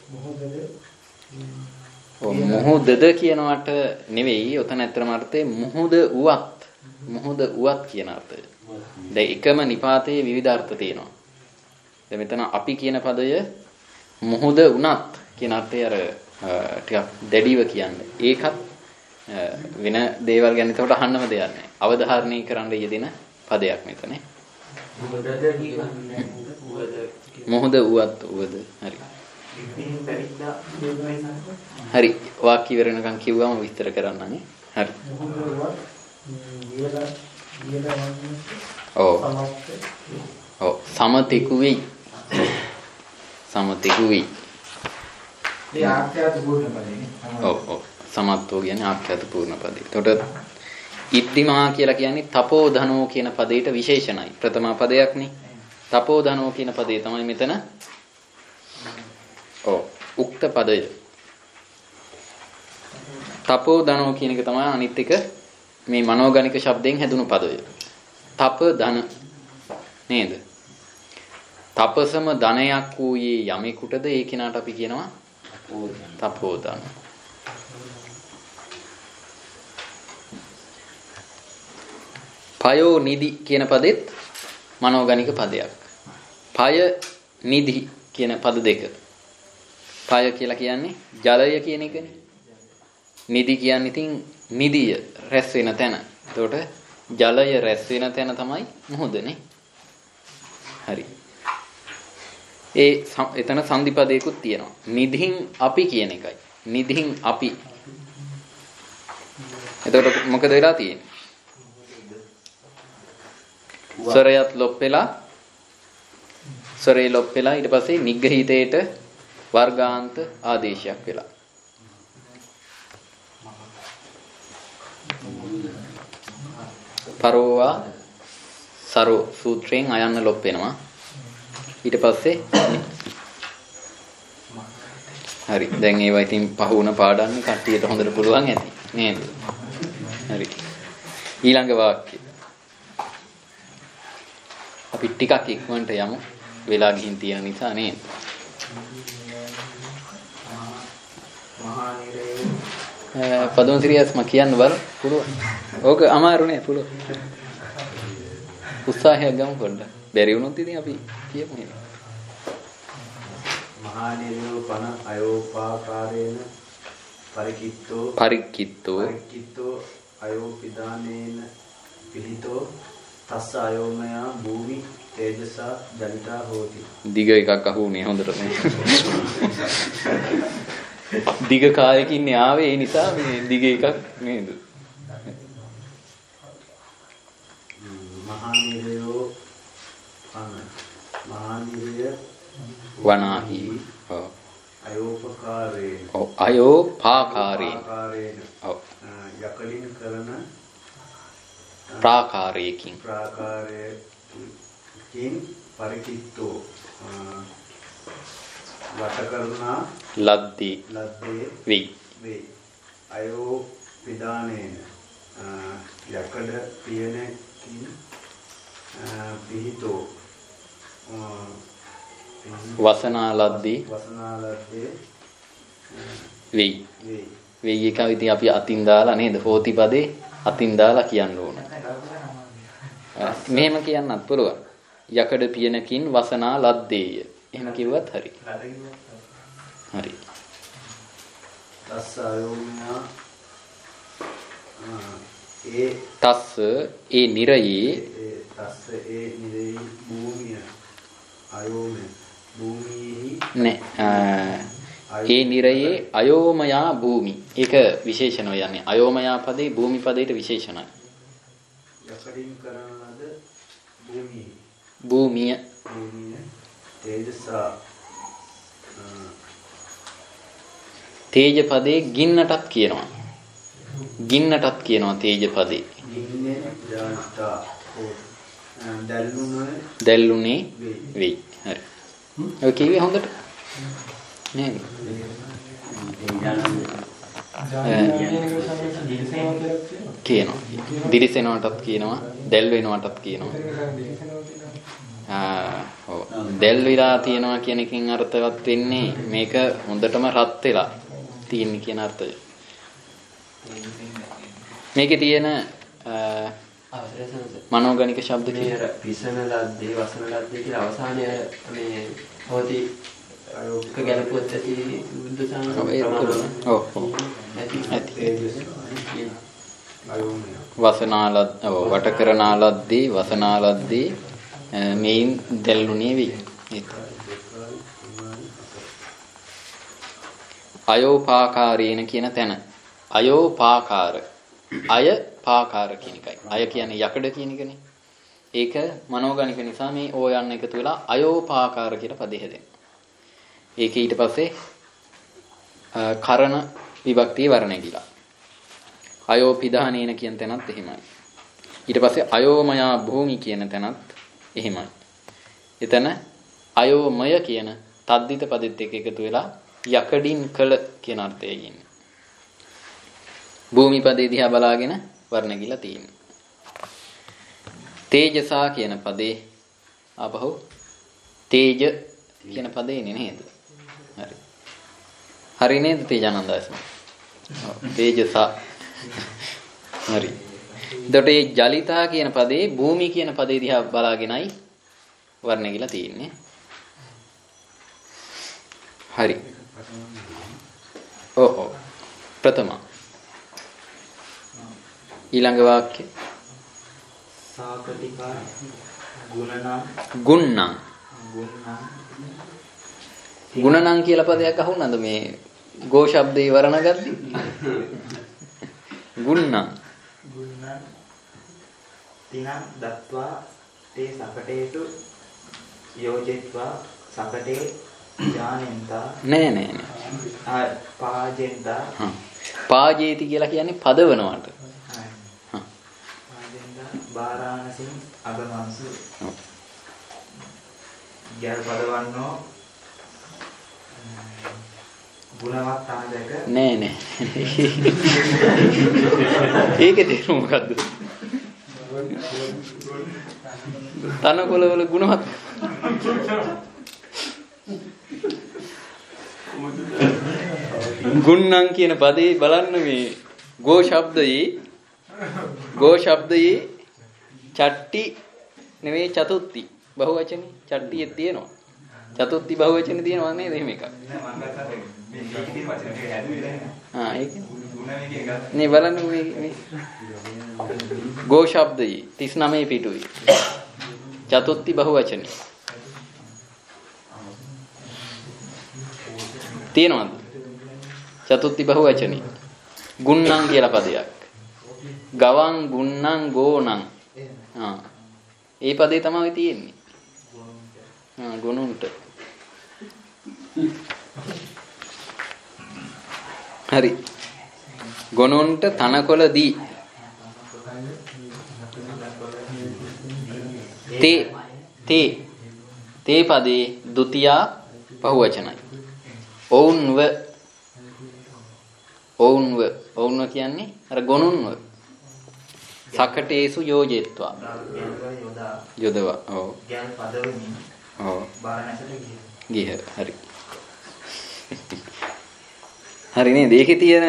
මොහොදද කියනවට නෙවෙයි ඔතන ඇත්තම අර්ථය මොහොද උවත් මොහොද උවත් කියන අර්ථය. දැන් එකම නිපාතයේ විවිධ අර්ථ තියෙනවා. දැන් මෙතන අපි කියන පදය මොහොද උනත් කියන අර්ථය අර ටිකක් දැඩිව කියන්නේ. ඒකත් වෙන දේවල් ගැන එතකොට අහන්නම දෙයක් නැහැ. අවධාරණය කරන්න යෙදෙන පදයක් මෙතන. මොහොද උවත් උවද. හරි. හරි. වාක්‍ය ඉවරනකම් කිව්වම විස්තර කරන්නනේ. හරි. ඔව්. ඔව් සමතෙකු වෙයි. සමතෙකු වෙයි. ඒ ආඛ්‍යාත පූර්ණ පදේ. ඔව් ඔව්. සමත්වෝ කියන්නේ ආඛ්‍යාත පූර්ණ පදේ. එතකොට ඉද්දිමා කියලා කියන්නේ තපෝධනෝ කියන පදයට විශේෂණයි. ප්‍රථම පදයක්නේ. තපෝධනෝ කියන පදේ තමයි මෙතන. ඔව් උක්ත පදය. තපෝධනෝ කියන එක තමයි අනිත් එක මේ මනෝගණික ශබ්දයෙන් හැදුණු පදය. තප ධන නේද? තපසම ධනයක් වූයේ යමෙකුටද ඒ කෙනාට අපි කියනවා තපෝධන. පයෝ නිදි කියන පදෙත් මනෝගණික පදයක්. පය නිදි කියන පද දෙක. පය කියලා කියන්නේ ජලය කියන එකනේ. නිදි කියන්නේ ඉතින් නිදිය රැස් වෙන තැන. එතකොට ජලය රැස් වෙන තැන තමයි මුහුදනේ. හරි. ඒ එතන සංදිපදයකුත් තියෙනවා. නිදිහින් අපි කියන එකයි. නිදිහින් අපි. එතකොට මොකද වෙලා තියෙන්නේ? ස්වරයත් ලොප් වෙලා ස්වරේ ලොප් වෙලා ඊට පස්සේ නිග්‍රහිතේට වර්ගාන්ත ආදේශයක් වෙලා. පරෝවා සරෝ සූත්‍රයෙන් අයන්න ලොප් වෙනවා. ඊට පස්සේ හරි දැන් ඒවා ඉතින් පහ වුණ පාඩම්නේ කට්ටියට හොඳට පුළුවන් ඇති නේද? හරි. ඊළඟ වාක්‍යය. අපි ටිකක් ඉක්මනට යමු. වෙලා ගිහින් තියෙන නිසා නේද? මහා නිරේ පදොන් සිරියස් මා කියන්න බල පුළුවන්. ඕක අමාරු නේ පුළුවන්. උත්සාහයක් ගමු පොඩ්ඩක්. බැරි වුණොත් ඉතින් අපි කියමු නේද? මහා නිරේ පන අයෝපාකාරේන පරිකිත්තෝ පරිකිත්තෝ පරිකිත්තෝ අයෝපිදානේන පිහිතෝ තස්ස අයෝමයා භූමි තේජසා ජනිතා හෝති. දිග එකක් අහුනේ හොඳට නේ. දිග කාලෙකින් ආවේ ඒ නිසා මේ දිග එකක් නේද? මහා නිරයෝ පන මහා නිරය වනාහි ඔව් අයෝපකාරේන ඔව් අයෝපාකාරේන ඔව් යකලින් කරන ප්‍රාකාරයකින් ප්‍රාකාරයකින් පරිකිත්තෝ වටකරුණා ලද්දී ලද්දේ වෙයි වේ අයෝ පිදානේන යකඩ පියනකින් පිහිතෝ වසනා ලද්දී වසනා ලද්දේ වෙයි වේ වෙයි එක ඉතින් අපි අතින් දාලා නේද? හෝති පදේ අතින් දාලා කියන්න ඕන. මෙහෙම කියන්නත් පුළුවන්. යකඩ පියනකින් වසනා ලද්දේය. එහෙම කිව්වත් හරි. හරි. තස්ස අයෝමයා ඒ තස්ස ඒ නිරයේ තස්ස ඒ නිරේ භූමිය අයෝමය භූමියෙහි නෑ ඒ නිරයේ අයෝමයා භූමි. ඒක විශේෂණය යන්නේ. අයෝමයා පදේ භූමි පදේට විශේෂණයි. යකඩින් කරන ලද භූමිය භූමිය භූමිය තේජසා තේජ පදේ ගින්නටත් කියනවා. ගින්නටත් කියනවා තේජ පදේ. ගින්නේ ජානතා දැල්ුනේ දැල්ුනේ වෙයි. හරි. ඔය කිව්වේ හොඳට. නේද? කියනවා. දිලිසෙනවටත් කියනවා, දැල් වෙනවටත් කියනවා. ආ ඔව්. දැල් විලා තියනවා කියන එකෙන් අර්ථවත් වෙන්නේ මේක හොඳටම රත් වෙලා තියෙන කියන අර්ථය. මේකේ තියෙන මනෝගණික ශබ්ද කියන විසන ලද්දේ වසන ලද්දේ කියලා අවසානය මේ හොති අයෝක ගැලපුවත් ඇති බුද්ධ සාමයේ ඔව් ඔව් ඇති වසනාලත් ඔව් වට කරනාලද්දී වසනාලද්දී මේන් දැල්ුනේ වෙයි. අයෝපාකාරේන කියන තැන අයෝපාකාර අය පාකාර කියන එකයි. අය කියන්නේ යකඩ කියන එකනේ. ඒක මනෝගණික නිසා මේ ඕ යන්න එකතු වෙලා අයෝපාකාර කියලා පදේ හැදෙනවා. ඒක ඊට පස්සේ කරණ විභක්තිය වර්ණ ගිලා. අයෝපිදානේන කියන තැනත් එහෙමයි. ඊට පස්සේ අයෝමයා භූමි කියන තැනත් එහෙමයි. එතන අයෝමය කියන තද්දිත පදෙත් එක්ක එකතු වෙලා යකඩින් කළ කියන අර්ථයයි ඉන්නේ. භූමි පදේ දිහා බලාගෙන වර්ණ ගිලා තියෙනවා. තේජසා කියන පදේ ආපහු තේජ කියන පදේ ඉන්නේ නේද? හරි. හරි නේද තේජානන්දයස්? ඔව් තේජසා. හරි. එතකොට මේ ජලිතා කියන පදේ භූමි කියන පදේ දිහා බලාගෙනයි වර්ණය කියලා තියෙන්නේ. හරි. ඔව් ඔව්. ප්‍රථම. ඊළඟ වාක්‍ය. සාකටිකා ගුණනම් ගුණනම්. ගුණනම් ගුණනම් කියලා පදයක් අහුණාද මේ ගෝ ශබ්දේ වර්ණ ගද්දි? ගුණනම්. ගුණනම් තිනම් දත්වා තේ සකටේසු යෝජිත්වා සකටේ ඥානෙන්තා නෑ නෑ නෑ. පාජෙන්තා හා. පාජේති කියලා කියන්නේ පදවනවට. හා. පාජෙන්තා බාරාණසින් අගමන්සු ඔව්. ගැල් පදවන්නෝ ගුණවත් තනදක නෑ නෑ. ඒකේ තේරුම මොකද්ද? තනකොළ වල ගුණවත් ගුණනම් කියන පදේ බලන්න මේ ගෝ ශබ්දයේ ගෝ ශබ්දයේ චට්ටි නෙවෙයි චතුත්ති බහුවචනේ චට්ටියේ තියෙනවා. චතුත්ති බහුවචනේ තියෙනවා නේද? එහෙම එකක්. ආ ඒක නේ බලන්න මේ මේ ගෝ ශබ්දයේ තිස් නවය පිටුයි. චතුත්ති බහුවචනේ තියෙනවද? චතුත්ති බහුවචනේ ගුණනම් කියලා පදයක්. ගවං ගුණනම් ගෝණං. ආ ඒ පදේ තමයි තියෙන්නේ. ආ ගුණුන්ට. හරි. ගුණුන්ට තනකොළ දී. තේ තේ තේ පදේ ဒ ුතියා බහුවචනයි. ඔවුන්ව ඔවුන්ව ඔවුන්ව කියන්නේ අර ගොනුන්ව සකටේසු යෝජෙත්වා යොදවා. ඔව්. ගැල් පදවමින් ඔව්. බාරාණසට ගිය. ගිය. හරි. හරි නේද? ඒකේ තියෙන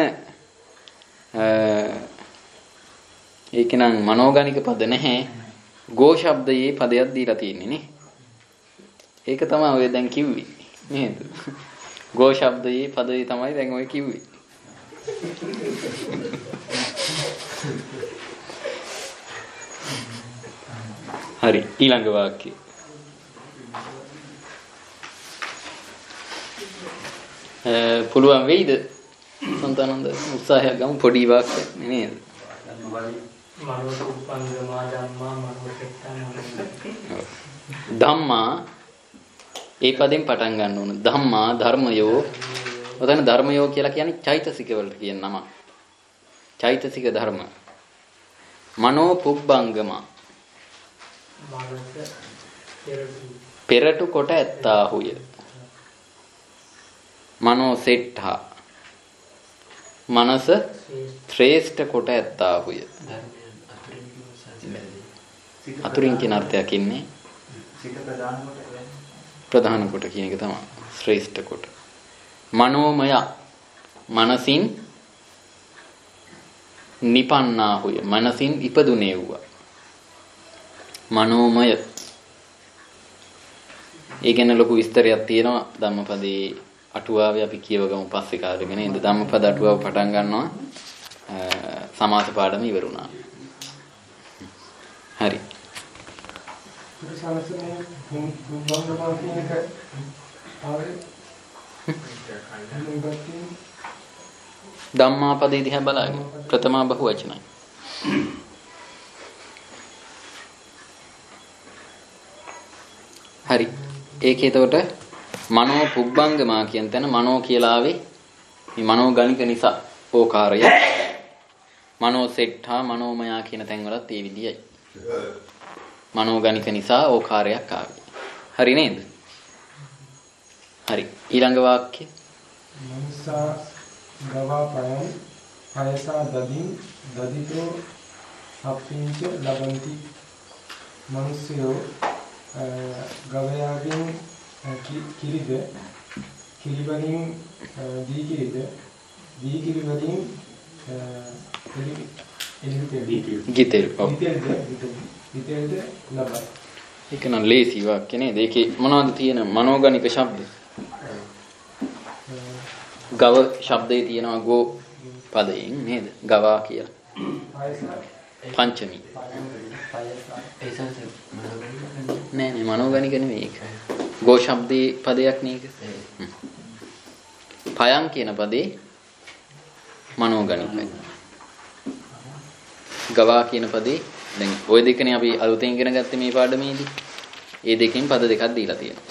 ඒක නම් මනෝගණික පද නැහැ. ගෝ ශබ්දයේ පදයක් දීලා තියෙන්නේ නේ. ඒක තමයි ඔය දැන් කිව්වේ නේද? ගෝ ශබ්දයේ පදේ තමයි දැන් ඔය කිව්වේ. හරි ඊළඟ වාක්‍යය. පුළුවන් වෙයිද? සන්තානන්ද උත්සාහයක් ගමු පොඩි වාක්‍යයක් නේද? මනෝස උපංගමා ධම්මා මනෝසෙත්තං ධම්මා ඒ පදෙන් පටන් ගන්න ඕන. ධම්මා ධර්මයෝ. ඔතන ධර්මයෝ කියලා කියන්නේ චෛතසික වලට කියන නම. චෛතසික ධර්ම. මනෝ පුබ්බංගම. පෙරටු කොට ඇත්තාහුය. මනෝ සෙට්ඨා. මනස ශ්‍රේෂ්ඨ කොට ඇත්තාහුය. අතුරින් කියන අර්ථයක් ඉන්නේ. සිත ප්‍රධාන කොට ප්‍රධාන කොට කියන එක තමයි ශ්‍රේෂ්ඨ කොට. මනෝමය මනසින් නිපන්නාහුය. මනසින් ඉපදුනේ වූවා. මනෝමය. ඒ ගැන ලොකු විස්තරයක් තියෙනවා ධම්මපදයේ අටුවාවේ අපි කියව ගමු පස්සේ කාලෙක නේද? ධම්මපද අටුවාව පටන් ගන්නවා සමාස පාඩම ඉවරුණා. හරි. ධම්මාපදේ දිහා බලන්න. ප්‍රථමා බහුවචනයි. හරි. ඒකේ එතකොට මනෝ පුබ්බංගමා කියන තැන මනෝ කියලා ආවේ මේ මනෝ ගණික නිසා ඕකාරය. මනෝ සෙට්ඨා මනෝමයා කියන තැන් වලත් ඒ විදියයි. මනෝ ගණික නිසා ඕකාරයක් ආවේ. හරි නේද? හරි. ඊළඟ වාක්‍ය. මනසා ගවා පයන් පයසා දදින් දදිතෝ අප්පින්ච ලබන්ති. මිනිස්සයෝ ගවයාගෙන් කිරිද කිරි වලින් දී කිරිද දී කිරි වලින් ගිතෙල්. ඔව්. ගිතෙල්ද ලබයි. ඒක නම් ලේසි වාක්‍ය නේද? ඒකේ මොනවද තියෙන මනෝගණික ශබ්ද? ගව ශබ්දයේ තියෙනවා ගෝ පදයෙන් නේද? ගවා කියලා. පංචමි. නෑ නෑ මනෝගණික නෙවෙයි ඒක. ගෝ ශබ්දයේ පදයක් නේද? පයං කියන පදේ මනෝගණිකයි. ගවා කියන පදේ දැන් ওই දෙකනේ අපි අලුතෙන් ඉගෙන ගත්තේ මේ පාඩමේදී. ඒ දෙකෙන් පද දෙකක් දීලා තියෙනවා.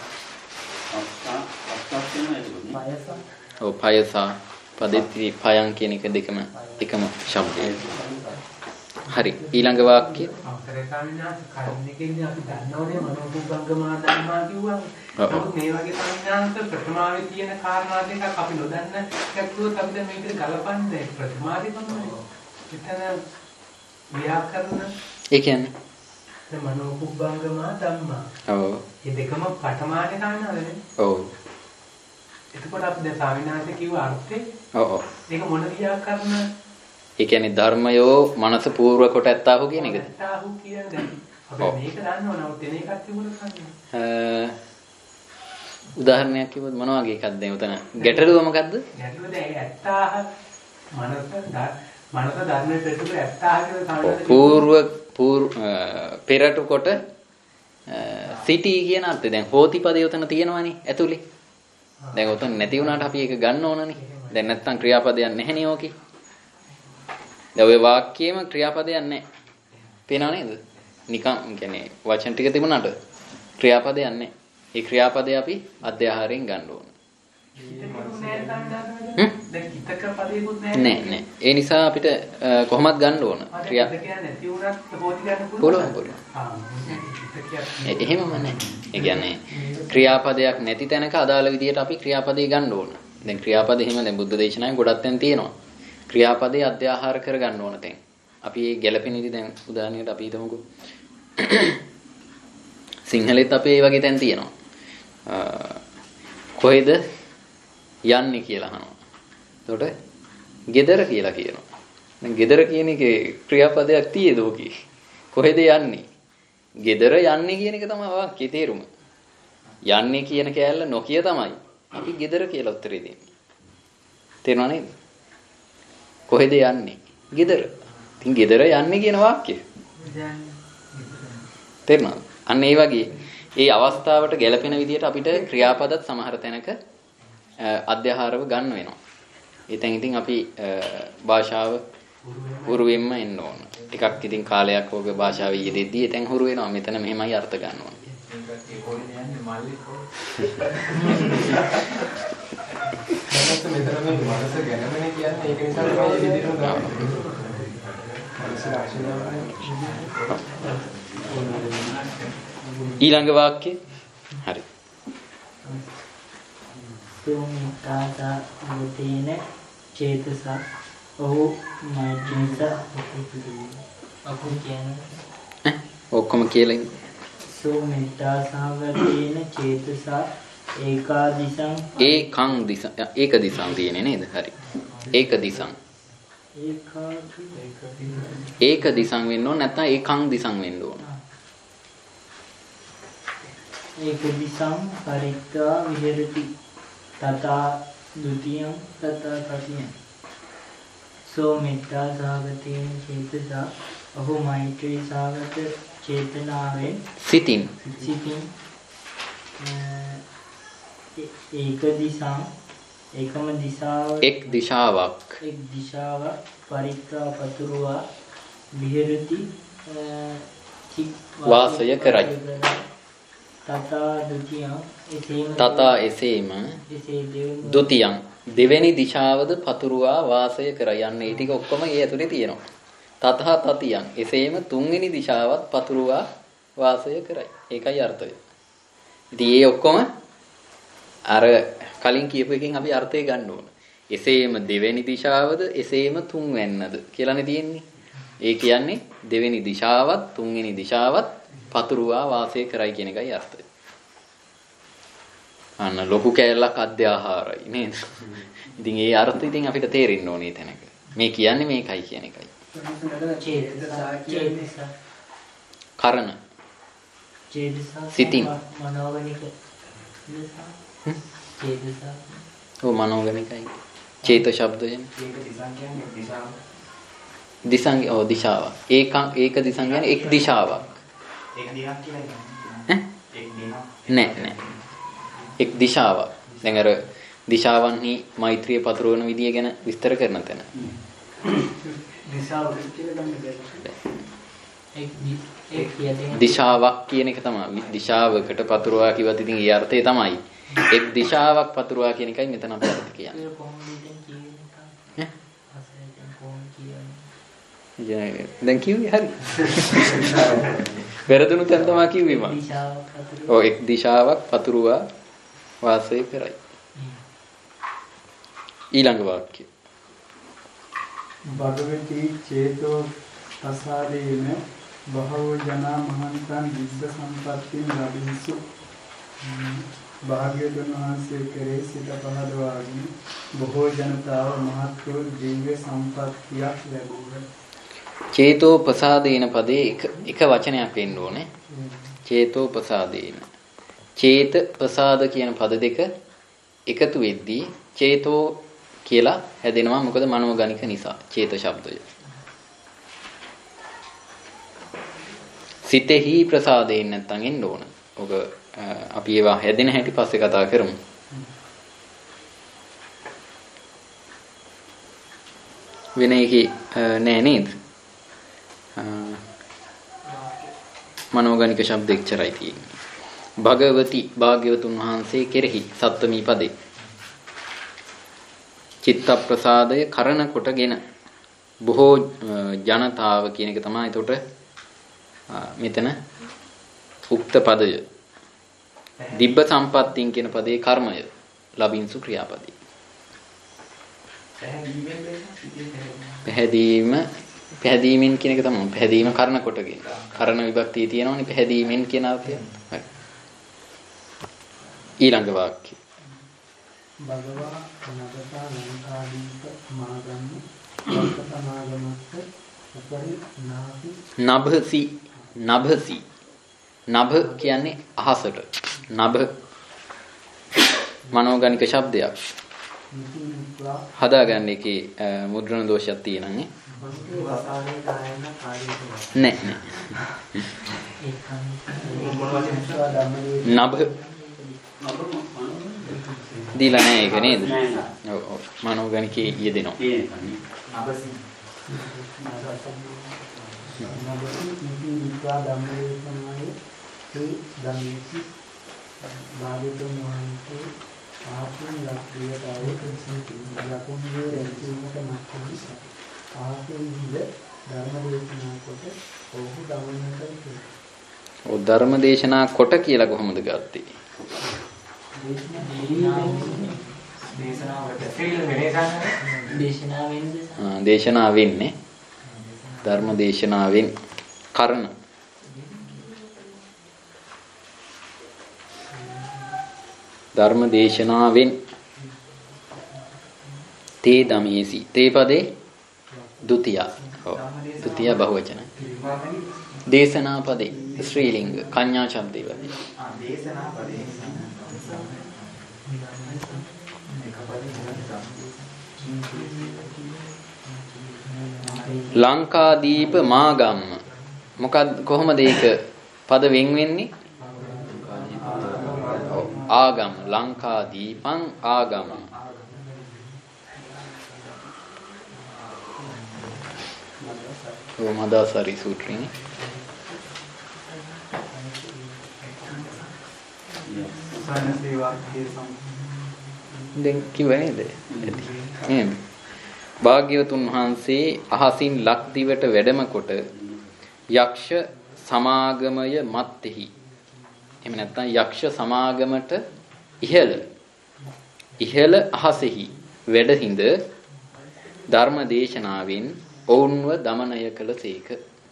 ඔව් පයසා පදෙත්‍රි පයං කියන එක දෙකම එකම ශබ්දය. හරි ඊළඟ වාක්‍ය අවසරයි ස්වාමීනාත් කර්ණිකෙන්දී අපි දන්නවනේ මනෝපුබ්බංගමා ධර්මා කිව්වා. නමුත් මේ වගේ ස්වාමීනාත් ප්‍රතිමාවේ තියෙන කාරණා දෙකක් අපි නොදන්න එකක් කිව්වොත් අපි දැන් මේකට ගලපන්නේ ප්‍රතිමාවේ කොහොමද? එතන ව්‍යාකරණ ඒ කියන්නේ මනෝපුබ්බංගමා ධම්මා. ඔව්. මේ දෙකම පඨමානේ ස්වාමීනාදනේ. ඔව්. එතකොට අපි දැන් ස්වාමීනාත් කිව්ව අර්ථේ ඔව් ඔව්. ඒක මොන ව්‍යාකරණ ඒ කියන්නේ ධර්මයෝ මනස පූර්ව කොට ඇත්තාහු කියන එකද? ඇත්තාහු කියන්නේ දැන් අපි මේක දන්නව නමුත් එන එකක් තිබුණා කන්නේ. උදාහරණයක් කිව්වොත් මොන වගේ එකක්ද උතන? ගැටලුව මොකද්ද? ගැටලුව දැන් ඇත්තාහ මනස මනස ධර්මයේ පෙරට ඇත්තාහ කියලා සාමාන්‍යයෙන් පූර්ව පූර්ව පෙරට කොට සිටි කියන අර්ථය දැන් හෝති පදේ උතන තියෙනවනේ ඇතුලේ. දැන් උතන නැති වුණාට අපි ඒක ගන්න ඕනනේ. දැන් නැත්තම් ක්‍රියාපදයක් නැහැනේ ඕකේ. දැන් ඔය වාක්‍යයේම ක්‍රියාපදයක් නැහැ. පේනව නේද? නිකන් කියන්නේ වචන ටික තිබුණාට ක්‍රියාපදයක් නැහැ. ඒ ක්‍රියාපදේ අපි අධ්‍යාහාරයෙන් ගන්න ඕන. දැන් කිතක පදේකුත් නැහැ. නෑ නෑ. ඒ නිසා අපිට කොහොමත් ගන්න ඕන. ක්‍රියා නැති වුණත් හොති ගන්න පුළුවන් පුළුවන්. එහෙමම නෑ. ඒ කියන්නේ ක්‍රියාපදයක් නැති තැනක අදාළ විදියට අපි ක්‍රියාපදේ ගන්න ඕන. දැන් ක්‍රියාපද එහෙම දැන් බුද්ධ දේශනාවේ ගොඩක් තැන් තියෙනවා. ක්‍රියාපදේ අධ්‍යාහාර කර ගන්න ඕන තැන්. අපි මේ ගැළපෙන ඉදි දැන් උදාහරණයකට අපි හිතමුකෝ. සිංහලෙත් අපේ මේ වගේ තැන් තියෙනවා. කොහෙද යන්නේ කියලා අහනවා. එතකොට ගෙදර කියලා කියනවා. දැන් ගෙදර කියන එකේ ක්‍රියාපදයක් තියෙද ඔකේ? කොහෙද යන්නේ? ගෙදර යන්නේ කියන එක තමයි වාක්‍යයේ තේරුම. යන්නේ කියන කෑල්ල නොකිය තමයි අපි ගෙදර කියලා උත්තරේ දෙන්නේ. තේරුණා නේද? කොහෙද යන්නේ? ගෙදර. ඉතින් ගෙදර යන්නේ කියන වාක්‍යය. තේරුණාද? අන්න ඒ වගේ ඒ අවස්ථාවට ගැලපෙන විදිහට අපිට ක්‍රියාපදත් සමහර තැනක අධ්‍යාහාරව ගන්න වෙනවා. ඒ තැන් ඉතින් අපි භාෂාව හුරු වෙන්න එන්න ඕන. ටිකක් ඉතින් කාලයක් ඔබ භාෂාවේ යෙදෙද්දී ඒ තැන් හුරු වෙනවා. මෙතන මෙහෙමයි අර්ථ ගන්න ඕන. ඒකත් කොහොමද යන්නේ මල්ලි කොහොමද? මෙතන මේ මනස ගැනමනේ කියන්නේ ඒක නිසා තමයි මේ විදිහටම ගන්න. ඊළඟ වාක්‍යය හරි. සෝමිතාසා මුතේන චේතස ඔහු මෛත්‍රීස අකුරු කියන්නේ ඔක්කොම කියලා ඉන්න. සෝමිතාසාවතේන චේතස ඒකාදිසං ඒකං දිසං ඒක දිසං තියෙන්නේ නේද? හරි. ඒක දිසං. ඒක දිසං වෙන්න ඕන නැත්නම් ඒකං දිසං වෙන්න ඕන. ඒක දිසං පරිත්‍යා විහෙරති තථා ဒ ුතියං තථා තතියං සෝ මෙත්තා සාගතේන චේතස ඔහු මෛත්‍රී සාගත චේතනාවෙන් සිතින් සිතින් ඒක දිසං ඒකම දිශාව එක් දිශාවක් එක් දිශාවක් පරිත්‍යා පතුරුවා විහෙරති වාසය කරයි. තථා ဒ ුතියං එසේම තථා එසේම ද්විතියං දෙවෙනි දිශාවද පතුරුවා වාසය කරයි. යන්නේ ටික ඔක්කොම ඒ ඇතුලේ තියෙනවා. තථා තතියං එසේම තුන්වෙනි දිශාවත් පතුරුවා වාසය කරයි. ඒකයි අර්ථය. ඉතින් මේ ඔක්කොම අර කලින් කියපු එකෙන් අපි අර්ථය ගන්න ඕන. එසේම දෙවෙනි දිශාවද එසේම තුන්වැන්නද කියලානේ තියෙන්නේ. ඒ කියන්නේ දෙවෙනි දිශාවත් තුන්වෙනි දිශාවත් පතුරුවා වාසය කරයි කියන එකයි අර්ථය. අන්න ලොකු කැලලක් අධ්‍යාහාරයි නේද? ඉතින් ඒ අර්ථය ඉතින් අපිට තේරෙන්න ඕනේ තැනක. මේ කියන්නේ මේකයි කියන එකයි. කරන සිතින් මනෝගණික චේතස ඔව් මනෝගණිකයි චේත ශබ්දයෙන් දිසංග ඔව් දිශාවක් ඒක ඒක දිසංග කියන්නේ එක් දිශාවක් එක් දිහක් කියලා ඈ එක් දිහක් නෑ නෑ එක් දිශාවක් දැන් අර දිශාවන්හි මෛත්‍රිය පතුරවන විදිය ගැන විස්තර කරන තැන දිශාව කියලා ගන්න බැහැ දිශාවක් කියන එක තමයි දිශාවකට පතුරවා කිව්වත් ඉතින් ඒ අර්ථය තමයි එක් දිශාවක් පතුරවා කියන එකයි මෙතන අපි අර්ථ කියන්නේ ඈ දැන් කිව්වේ හරි වැරදුණු තැන තමයි කිව්වේ මම ඔව් එක් දිශාවක් පතුරවා වාසය කරයි ඊළඟ වාක්‍ය භගවති චේතෝ පසාදේන බහව ජනා මහන්තන් විද්ද සම්පත්තින් ලැබිසු භාග්‍යවතුන් වහන්සේ කෙරෙහි සිත පහදවාගෙන බොහෝ ජනතාව මහත් වූ දිව්‍ය සම්පත්තියක් ලැබුවා. චේතෝ ප්‍රසාදේන පදේ එක එක වචනයක් වෙන්න ඕනේ. චේතෝ ප්‍රසාදේන. චේත ප්‍රසාද කියන පද දෙක එකතු වෙද්දී චේතෝ කියලා හැදෙනවා. මොකද මනෝගණික නිසා චේත ශබ්දය. සිතෙහි ප්‍රසාදයෙන් නැත්තම් එන්න ඕන. ඔබ අපි ඒවා හැදෙන හැටි පස්සේ කතා කරමු. වෙන එකේ නෑ නේද? මනෝගණික ශබ්ද එච්චරයි තියෙන්නේ. භගවති භාග්‍යවතුන් වහන්සේ කෙරෙහි සත්වමී පදේ. චිත්ත ප්‍රසාදය කරන කොටගෙන බොහෝ ජනතාව කියන එක තමයි එතකොට මෙතන උක්ත පදය. දිබ්බ සම්පත්තින් කියන පදේ කර්මය ලබින්සු ක්‍රියාපදේ. පැහැදීම පැහැදීමෙන් කියන එක තමයි පැහැදීම කරන කොටගෙන. කරන විභක්තිය තියෙනවනේ පැහැදීමෙන් කියන අර්ථය. හරි. ඊළඟ වාක්‍ය. භගවා නගතා ලංකාදීප මාගම්ම ලංකතමාගමස්ස උපරි නාති නභසි නභසි නභ කියන්නේ අහසට. නභ මනෝගණික ශබ්දයක්. හදාගන්න එකේ මුද්‍රණ දෝෂයක් තියෙනන්නේ. නෑ නෑ. නභ දීලා නෑ ඒක නේද? ඔව් ඔව් මනෝගණිකයේ යෙදෙනවා. නබසි නබසි නිත්‍යා ධම්මේ සමායේ ඒ ධම්මේසි භාගතුන් වහන්සේ ආත්ම ලක්ෂ්‍යතාවය ලකුණේ රැඳීමට මැක්කේ ආපෙන්ද ධර්ම දේශනා කොට ඔහු දමනට ඔව් ධර්ම දේශනා කොට කියලා කොහොමද ගත්තේ? දේශනා වෙන්නේ ධර්ම දේශනාවෙන් කරන ධර්ම දේශනාවෙන් තේ දමේසි තේ පදේ ဒုတိ ය ඔව් ဒုတိ ය බහුවචන දේශනා පදේ ශ්‍රීලිංග කඤ්ඤා ශබ්දේ වගේ ආ දේශනා පදේ ලංකාදීප මාගම්ම මොකද කොහොමද ඒක පද වෙන් වෙන්නේ? ආගම් ලංකාදීපං ආගම ඔය මදාසරි සූත්‍රයේ දැන් කිව්වේ නේද? නේද? භාග්‍යවතුන් වහන්සේ අහසින් ලක්දිවට වැඩම කොට යක්ෂ සමාගමය මත්ෙහි එහෙම නැත්නම් යක්ෂ සමාගමට ඉහළ ඉහළ අහසෙහි වැඩහිඳ ධර්ම දේශනාවෙන් ඔවුන්ව දමනය කළසේක.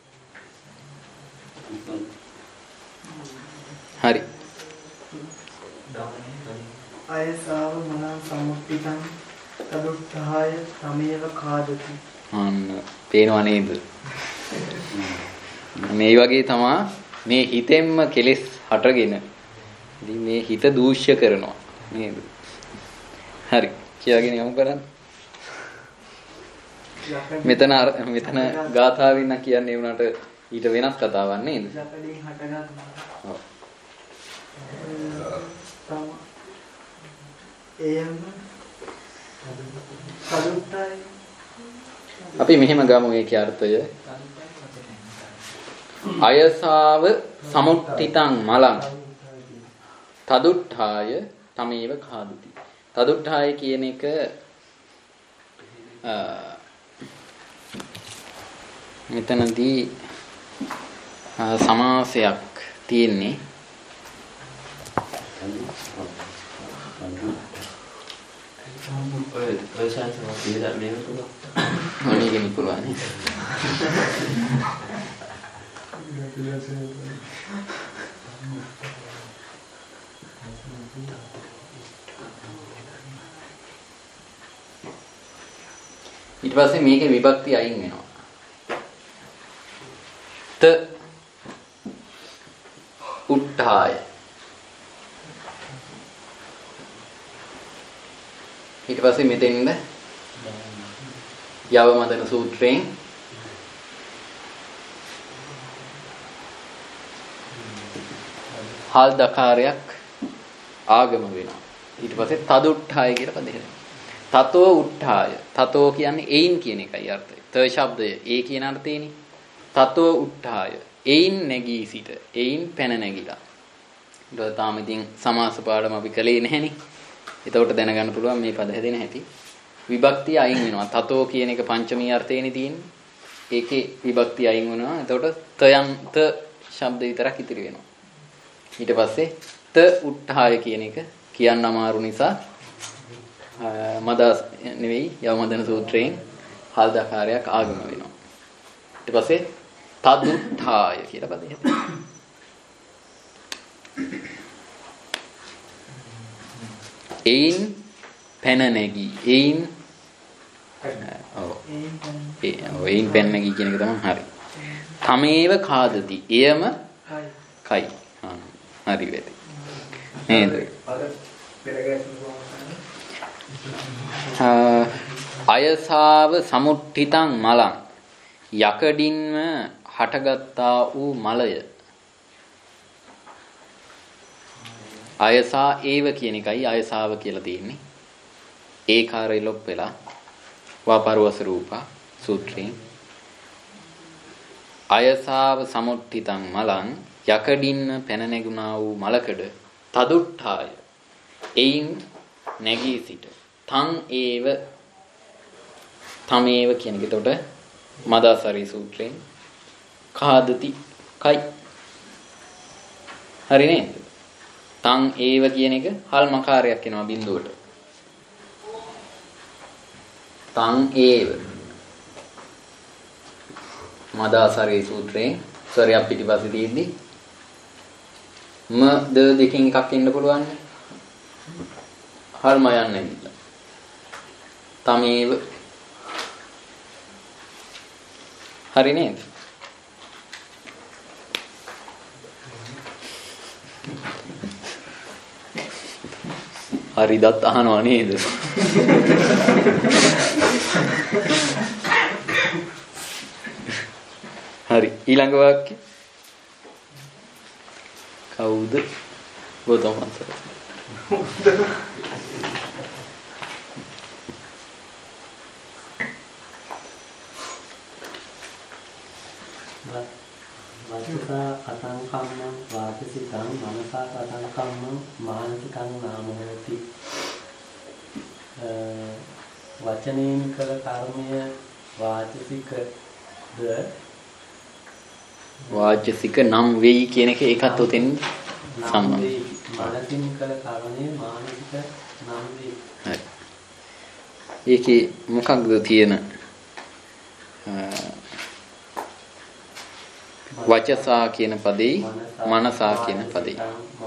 හරි. අයසාව මනං සමුක්තිතං තදුත්ථාය සමේව කාදති. අන්න පේනව නේද? මේ වගේ තමයි මේ හිතෙන්ම කෙලෙස් හටගෙන ඉතින් මේ හිත දූෂ්‍ය කරනවා නේද? හරි. කියාගෙන යමු කරන්න. මෙතන මෙතන ගාථාවෙන් නම් කියන්නේ උනාට ඊට වෙනස් කතාවක් නේද? යකඩින් හටගන්නවා. ඔව්. එයම සදුත්තයි. අපි මෙහෙම ගමු ඒකේ අර්ථය. අයසාව සමුට්ඨිතං මලං තදුට්ඨාය තමේව කාදුති. තදුට්ඨාය කියන එක මෙතනදී සමාසයක් තියෙන්නේ. ඔය ඔය සංසම පිළිදා මේක පුළුවන්. මොණිගෙන පුළුවන් නේ. ඊට පස්සේ මේකේ විභක්ති අයින් වෙනවා. ත උට්ඨාය ඊට පස්සේ මෙතෙන්ද යවමදන සූත්‍රයෙන් හල් දකාරයක් ආගම වෙනවා. ඊට පස්සේ තදුට්ඨාය කියලා පදේ. තතෝ උට්ඨාය. තතෝ කියන්නේ එයින් කියන එකයි අර්ථය. ත ශබ්දය ඒ කියන අර්ථේනේ. තතෝ උට්ඨාය. එයින් නැගී සිට. එයින් පැන නැගිලා. ඊට තාම ඉතින් සමාස පාඩම අපි කළේ නැහෙනේ. එතකොට දැනගන්න පුළුවන් මේ පද හැදෙන හැටි. විභක්තිය අයින් වෙනවා. තතෝ කියන එක පංචමී අර්ථේනේ තියෙන්නේ. ඒකේ විභක්තිය අයින් වෙනවා. එතකොට තයන් ත ශබ්ද විතරක් ඉතිරි වෙනවා. ඊට පස්සේ ත උට්ඨාය කියන එක කියන්න අමාරු නිසා මදස් නෙවෙයි යවමදන සූත්‍රයෙන් හල් දකාරයක් ආගම වෙනවා. ඊට පස්සේ තදුට්ඨාය කියලා පදේ හැදෙනවා. එයින් පැන නැගී එයින් ඔව් එයින් පැන නැගී කියන එක තමයි හරි. තමේව කාදති එයම කයි. හරි වෙති. නේද? අයසාව සමුට්ඨිතං මලං යකඩින්ම හටගත්තා වූ මලය. අයසා ඒව කියන එකයි අයසාව කියලා තියෙන්නේ. ඒකාරය ලොප් වෙලා වාපරවස රූපා සූත්‍රයෙන් අයසාව සමුට්ඨිතං මලං යකඩින්ම පැන නැගුණා වූ මලකඩ තදුට්ඨාය එයින් නැගී සිට තං ඒව තමේව කියන එක. එතකොට මදාසරි සූත්‍රයෙන් කාදති කයි. හරි නේද? තං ඒව කියන එක හල් මකාරයක් එනවා බිඳුවට. තං ඒව මදාසරි සූත්‍රයෙන් සරයක් පිටිපස්සේ තියෙද්දි ම ද දෙකෙන් එකක් එන්න පුළුවන්. හල් ම යන්නේ නැහැ. තමේව හරි නේද? හරි දත් අහනවා නේද? හරි ඊළඟ වාක්‍ය කවුද? ගෞතම වංශය. වචසා කතං කම්මං වාචසිකං මනසා කතං කම්මං මානසිකං නාම හෝති. වචනයෙන් කළ කර්මය වාචසිකද වාචසික නම් වෙයි කියන එක ඒකත් උතෙන් සම්බන්ධයි. මනසින් කළ කර්මය මානසික නම් වෙයි. හරි. ඒකේ මොකක්ද තියෙන වචසා කියන පදේ මනසා කියන පදේ.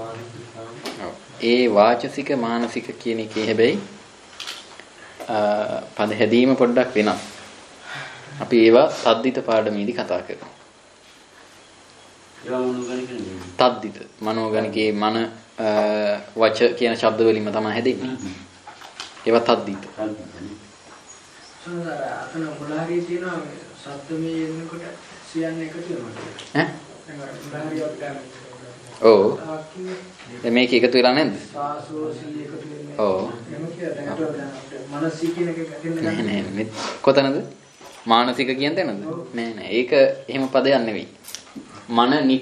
ඒ වාචසික මානසික කියන එකේ හැබැයි පද හැදීම පොඩ්ඩක් වෙනස්. අපි ඒවා තද්දිත පාඩමේදී කතා කරමු. ඒවා මොනෝගණික නෙමෙයි. තද්දිත මනෝගණිකේ මන වච කියන ශබ්ද වලින්ම තමයි හැදෙන්නේ. ඒවා තද්දිත. සමහර අතන මුලාරිය තියෙනවා සත්ත්වයේ එන්නකොට සියන්න එකතු වෙනවා. ඈ? මුලාරියක් ගන්න. ඔව්. දැන් මේක එකතු වෙලා නැද්ද? සාසෝසී එකතු වෙන්නේ. ඔව්. එම කියලා දැන් අපිට මනසී කියන එක ගැටෙන්න නෑ ගන්න. නෑ මේ කොතනද? මානසික කියන තැනද? නෑ නෑ ඒක එහෙම පදයක් නෙවෙයි. මනනික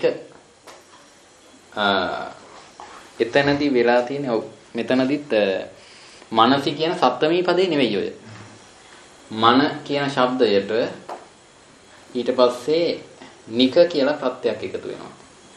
එතනදී වෙලා තියෙන ඔව් මෙතනදිත් මනසි කියන සප්තමී පදේ නෙවෙයි ඔය. මන කියන ශබ්දයට ඊට පස්සේ නික කියලා ප්‍රත්‍යක් එකතු වෙනවා.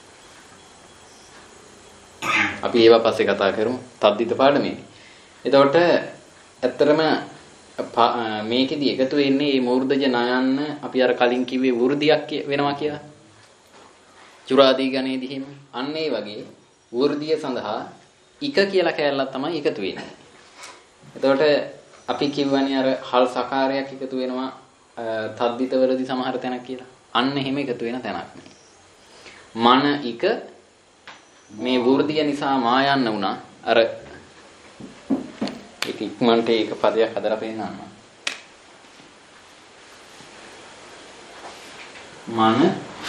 අපි ඒවා පස්සේ කතා කරමු තද්දිත පාඩමේදී. එතකොට ඇත්තරම මේකෙදි එකතු වෙන්නේ මේ මූර්ධජ නයන්න අපි අර කලින් කිව්වේ වෘද්ධියක් වෙනවා කියලා. චුරාදී ගණේදී හිම අන්න ඒ වගේ වෘද්ධිය සඳහා ඉක කියලා කැලලක් තමයි එකතු වෙන්නේ. එතකොට අපි කියවන්නේ අර හල් සකාරයක් එකතු වෙනවා තද්දිතවලදී සමහර තැනක් කියලා. අන්න එහෙම එකතු වෙන තැනක් නේ. මන ඉක මේ වෘද්ධිය නිසා මායන්න වුණා. අර ඒක ඉක්මනට ඒක පදයක් හදලා පෙන්නනවා. මන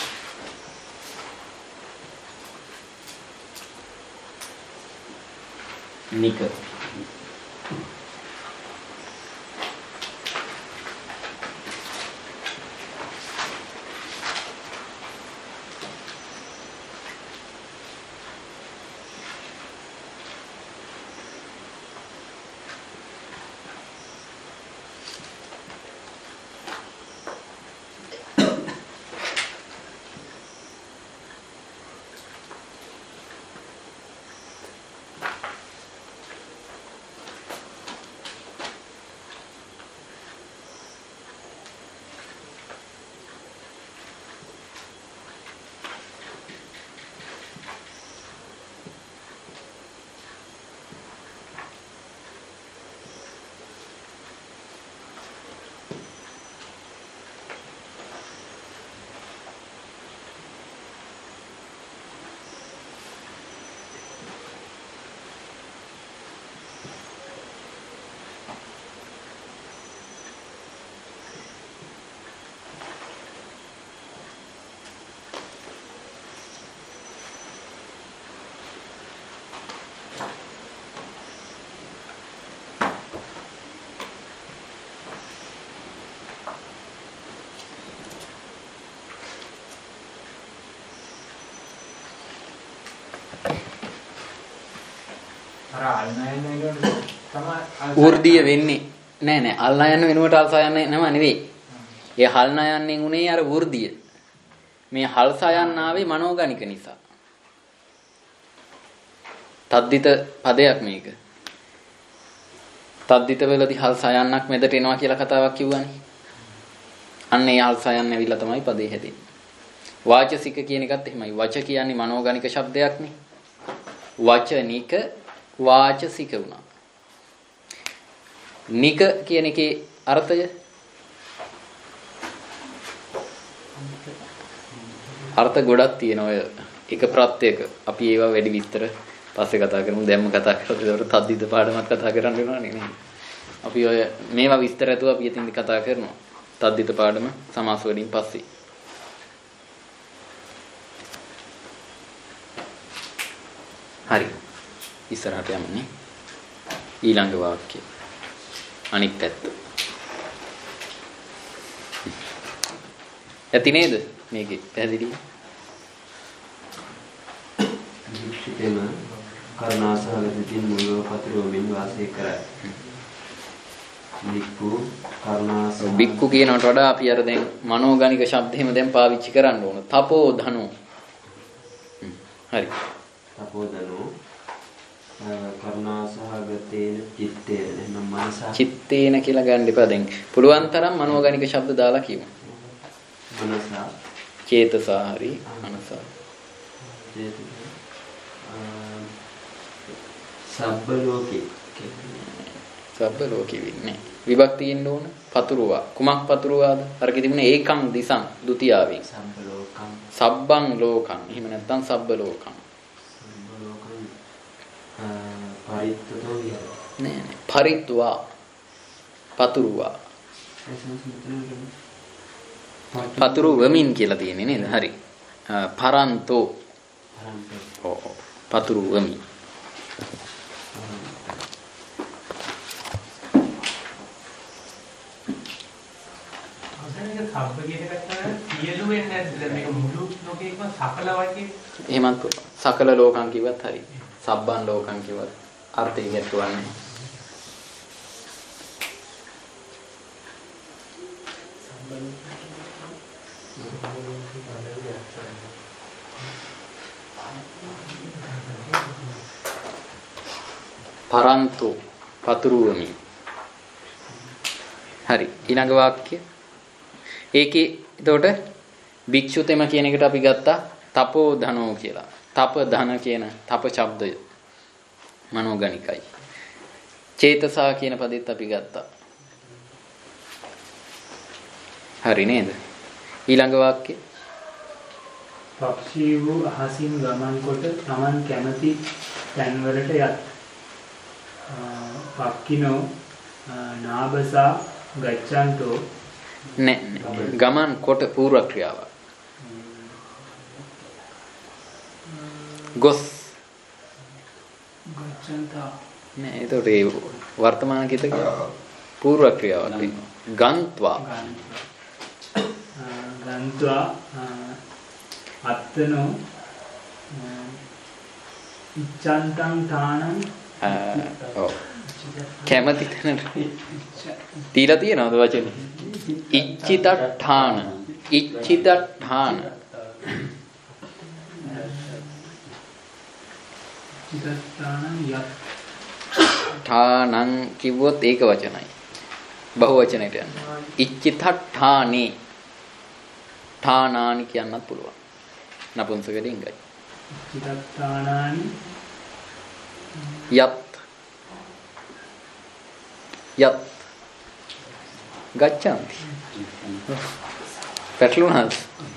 නික වෘද්ධිය වෙන්නේ නෑ නෑ අල්ලා යන වෙනුවට අල්සා යන්නේ නම නෙවෙයි. ඒ හල්නා යන්නේ උනේ අර වෘද්ධිය. මේ හල්සා යන්න ආවේ මනෝගණික නිසා. තද්දිත පදයක් මේක. තද්දිත වලදී හල්සා යන්නක් මෙදට එනවා කියලා කතාවක් කිව්වනේ. අන්න ඒ හල්සා යන්න ඇවිල්ලා තමයි පදේ හැදෙන්නේ. වාචසික කියන එකත් එහෙමයි. වච කියන්නේ මනෝගණික શબ્දයක්නේ. වචනික වාචසික වුණා. නික කියන එකේ අර්ථය අර්ථ ගොඩක් තියෙනවා ඔය එක ප්‍රත්‍යයක. අපි ඒවා වැඩි විස්තර පස්සේ කතා කරමු. දැන්ම කතා කරලා ඒකට තද්දිත පාඩමක් කතා කරන්න වෙනවා නේ. අපි ඔය මේවා විස්තර ඇතුව අපි එතින්දි කතා කරනවා. තද්දිත පාඩම සමාස වලින් පස්සේ. හරි. ඉස්සරහට යන්නේ. ඊළඟ වාක්‍යය. අනිත් පැත්ත. ඇති නේද? මේකේ පැහැදිලි. විශේෂයෙන්ම කරුණාසහගතකින් මුලව පතරෝමින් වාසය කරයි. බික්කු කරුණාසහ බික්කු කියනකට වඩා අපි අර දැන් මනෝගණික શબ્දෙම දැන් පාවිච්චි කරන්න ඕන. තපෝ ධනෝ. හරි. තපෝ ධනෝ කරුණාසහගතේන චිත්තේන එහෙනම් මනස චිත්තේන කියලා ගන්න එපා දැන්. පුළුවන් තරම් මනෝගණික શબ્ද දාලා කියමු. මනස චේතසා හරි මනස. සබ්බ ලෝකේ සබ්බ ලෝකේ වෙන්නේ. විභක්තියින් ඕන පතුරුවා. කුමක් පතුරුවාද? අර කිතිමුනේ ඒකං දිසං ဒ ුතියාවෙන්. සබ්බ ලෝකං. සබ්බං ලෝකං. එහෙම නැත්නම් සබ්බ ලෝකං. සබ්බ ලෝකං. පරිත්තුතෝ විහර. නෑ නෑ. පරිත්වා. පතුරුවා. පතුරු වමින් කියලා තියෙන්නේ නේද? හරි. පරන්තෝ. පරන්තෝ. ඔව්. පතුරු වමි. අසනක සබ්බ කියන එකට සියලු වෙන්නේ නැද්ද? මේක මුළු ලෝකේකම සකල වගේ. එහෙමත් සකල ලෝකං කිව්වත් හරි. සබ්බන් ලෝකං කිව්වත් අර්ථය ගැටුවන්නේ. පරන්තු පතුරුවමි. හරි ඊළඟ වාක්‍ය. ඒකේ එතකොට භික්ෂුතෙම කියන එකට අපි ගත්තා තපෝ ධනෝ කියලා. තප ධන කියන තප ශබ්දය මනෝගණිකයි. චේතසා කියන පදෙත් අපි ගත්තා. හරි නේද? ඊළඟ වාක්‍ය. පක්ෂී වූ අහසින් ගමන් කොට Taman කැමති තැන්වලට යත්. පක්කිනෝ නාබසා ගච්ඡන්තෝ නෑ ගමන් කොට පූර්ව ක්‍රියාවක්. ගොස් ගච්ඡන්තා නෑ ඒතකොට ඒ වර්තමාන කිත පූර්ව ක්‍රියාවක්. ගන්්වා ගන්්වා අත්තනෝ ඉච්ඡන්තං තානං ඔව් කැමති තැනට තීලා තියෙනවද වචනේ? ඉච්ඡිතඨාන ඉච්ඡිතඨාන ඉච්ඡිතඨානං යත් ඨානං කිව්වොත් ඒක වචනයි. බහු වචනයට යනවා. ඉච්ඡිතඨානේ ඨානානි කියන්නත් පුළුවන්. නපුංසක ලිංගයි. ඉච්ඡිතඨානානි යත් යත් ගච්ඡanti පැටලුණාද?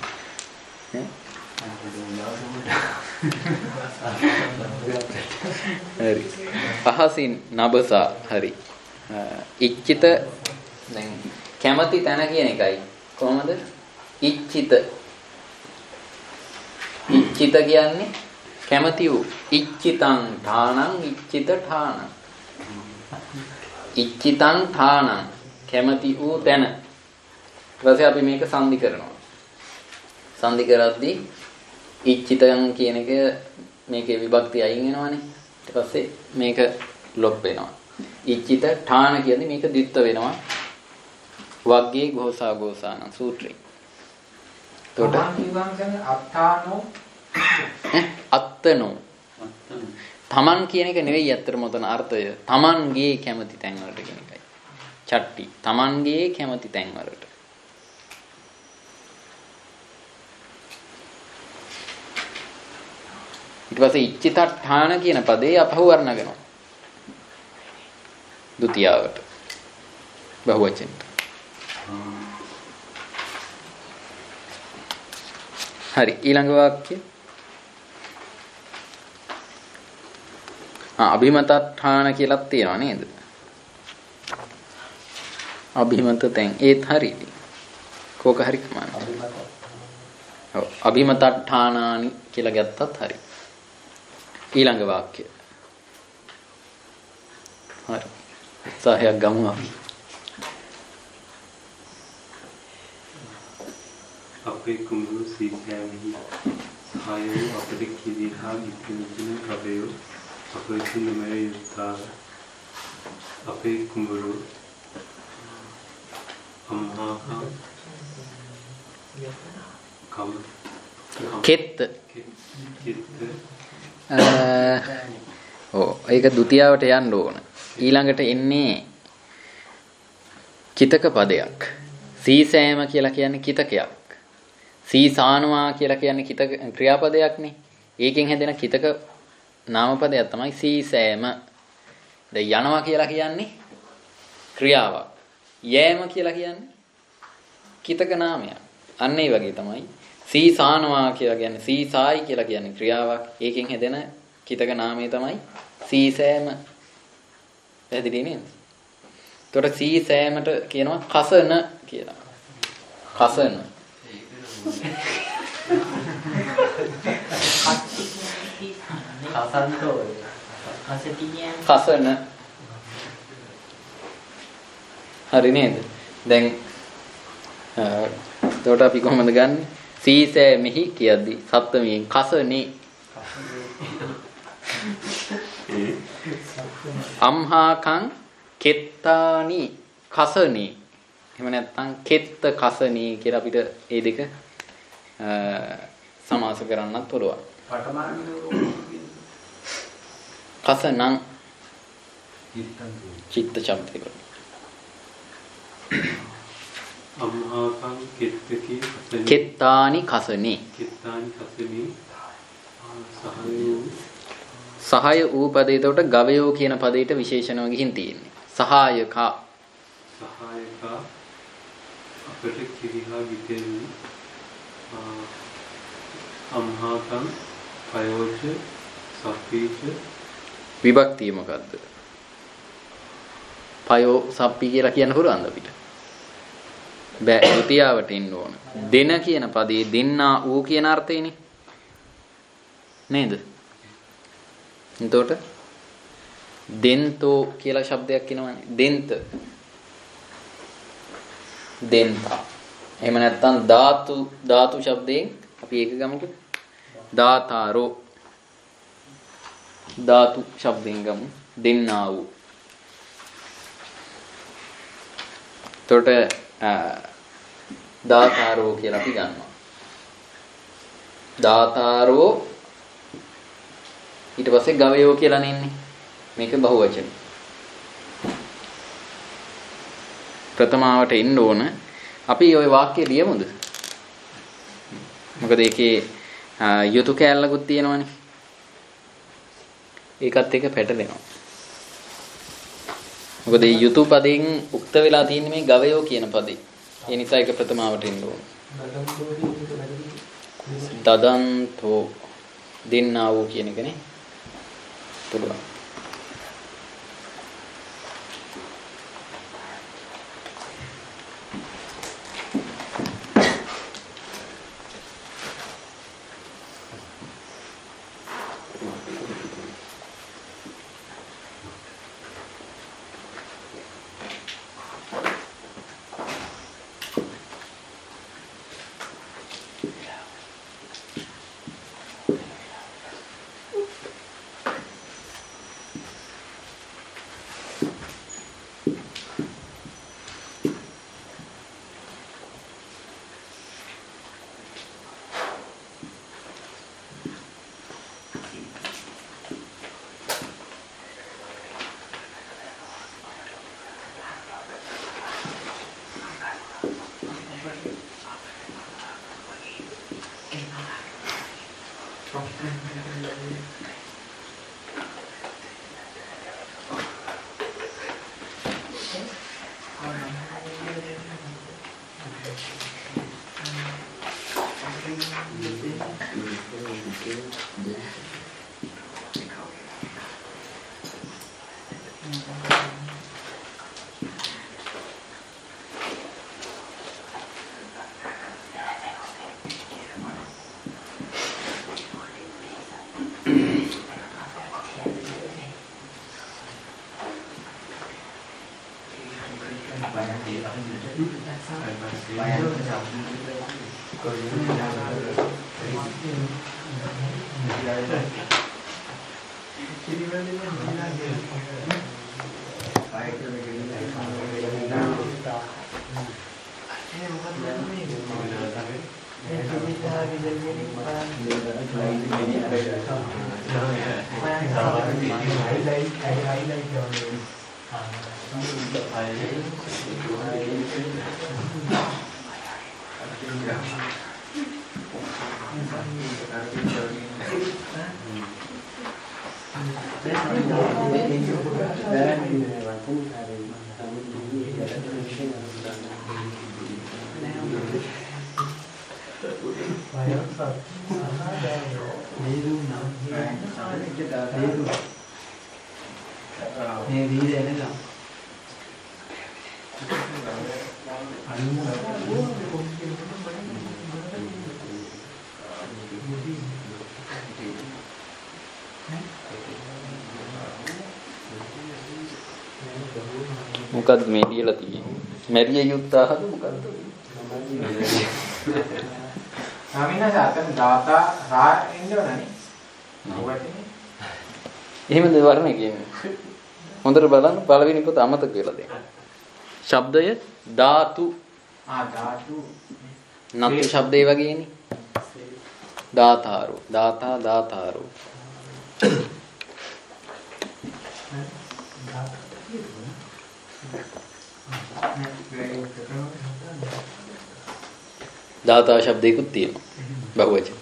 හරි අහසින් නබසා හරි ඉච්ඡිත දැන් කැමති තැන කියන එකයි කොහමද? ඉච්ඡිත ඉච්ඡිත කියන්නේ කැමති වූ ඉච්ඡිතං ඨානං ඉච්ඡිත ඨානං ඉච්ඡිතං ඨානං කැමති වූ තැන. ඊට පස්සේ අපි මේක සංදි කරනවා. සංදි කරද්දී ඉච්ඡිතං කියන එක මේකේ විභක්තිය අයින් වෙනවානේ. ඊට පස්සේ මේක ලොප් වෙනවා. ඉච්ඡිත ඨාන කියන්නේ මේක ද්විත්ව වෙනවා. වග්ගේ ഘോഷා ഘോഷාන සූත්‍රේ. එතකොට අත්තානෝ අත්තනෝ තමන් කියන එක නෙවෙයි අත්‍තරම උතන අර්ථය. තමන්ගේ කැමති තැන් වලට කියන එකයි. චට්ටි තමන්ගේ කැමති තැන් වලට. ඊට පස්සේ ඉච්ඡිතඨාන කියන පදේ අපහු වර්ණගෙනවා. ဒုတိ යාවට. බහුවචනට. හරි ඊළඟ වාක්‍ය. ආ අභිමතඨාන කියලාත් තියෙනවා නේද? අභිමත තැන් ඒත් හරියි. කෝක හරි කමන්න. ඔව් අභිමතඨානානි කියලා ගත්තත් හරි. ඊළඟ වාක්‍ය. හරි. උත්සාහයක් ගමු අපි. අපේ කුඹුරු සීසෑවෙහි සහායෝ අපට කිවිහා විපිනුතුන කබයෝ අපේ නුමර යුත්තාව අපේ කුඹුරු අම්හා කම් කෙත් ඔව් ඒක ဒုတိ යාවට යන්න ඕන. ඊළඟට එන්නේ කිතක පදයක්. සීසෑම කියලා කියන්නේ කිතකයක්. සීසානවා කියලා කියන්නේ කිතක ක්‍රියාපදයක්නේ. ඒකෙන් හැදෙන කිතක නාමපදයක් තමයි සීසෑම. දැන් යනවා කියලා කියන්නේ ක්‍රියාවක්. යෑම කියලා කියන්නේ කිතක නාමයක්. අන්න ඒ වගේ තමයි සීසානවා කියලා කියන්නේ සීසායි කියලා කියන්නේ ක්‍රියාවක්. ඒකෙන් හැදෙන කිතක නාමය තමයි සීසෑම. පැහැදිලි නේද? එතකොට සීසෑමට කියනවා කසන කියලා. කසන. කසන්තෝ කසන. හරි නේද? දැන් එතකොට අපි කොහොමද ගන්නෙ? සීසෑමෙහි කියද්දි සත්වමියෙන් කසනේ. අම්හාකං කෙත්තානි කසනේ. එහෙම නැත්නම් කෙත්ත කසනේ කියලා අපිට මේ දෙක සමාස කරන්නත් පුළුවන්. කසනං චිත්ත ශබ්දයක. අම්හාකං කෙත්තකේ කසනේ. කෙත්තානි කසනේ. කෙත්තානි කසනේ. සහාය ඌ පදේ එතකොට ගවයෝ කියන පදේට විශේෂණව ගිහින් තියෙන්නේ. සහායකා. සහායකා අපට කිරිහා විතෙන්නේ අම්හාකං පයෝච සප්පීච විභක්තිය මොකද්ද? පයෝ සප්පි කියලා කියන්න පුළුවන්ද අපිට? බෑ. ෘතියාවට එන්න ඕන. දෙන කියන පදේ දෙන්නා ඌ කියන අර්ථයනේ. නේද? එතකොට දෙන්තෝ කියලා ශබ්දයක් එනවනේ. දෙන්ත. දෙන්තා. එහෙම නැත්නම් ධාතු ධාතු ශබ්දයෙන් අපි ඒක ගමුකෝ. දාතාරෝ. ධාතු ශබ්දයෙන් ගමු. දෙන්නා වූ. එතකොට දාතාරෝ කියලා අපි ගන්නවා. දාතාරෝ ඊට පස්සේ ගවයෝ කියලා නෙන්නේ. මේක බහුවචන. ප්‍රථමාවට එන්න ඕන. අපි ওই වාක්‍ය ලියමුද? මොකද ඒකේ යුතු කැලලකුත් තියෙනවනේ. ඒකත් එක පැටලෙනවා. මොකද මේ යුතු පදයෙන් උක්ත වෙලා තියෙන්නේ මේ ගවයෝ කියන පදේ. ඒ නිසා ඒක ප්‍රථමාවට එන්න ඕන. දදන්තෝ දෙන්නා වූ කියන එකනේ. පුළුවන්. මේ වීර්යය එනවා. මොකද්ද මේ කියලා තියෙන්නේ? මැරිය යුත්තාහද මොකද්ද? නමිනස අතන දාතා රා එන්නවනේ. ඔවටනේ. එහෙමද වර්ණේ කියන්නේ? හොඳට බලන්න පළවෙනි පොත අමතක වෙලා දෙන්න. ශබ්දය ධාතු. ආ ධාතු. නතු ශබ්දේ වගේනේ. දාතාරෝ. දාතා දාතාරෝ. දාතා ශබ්දයකුත් තියෙනවා. බහුවචන.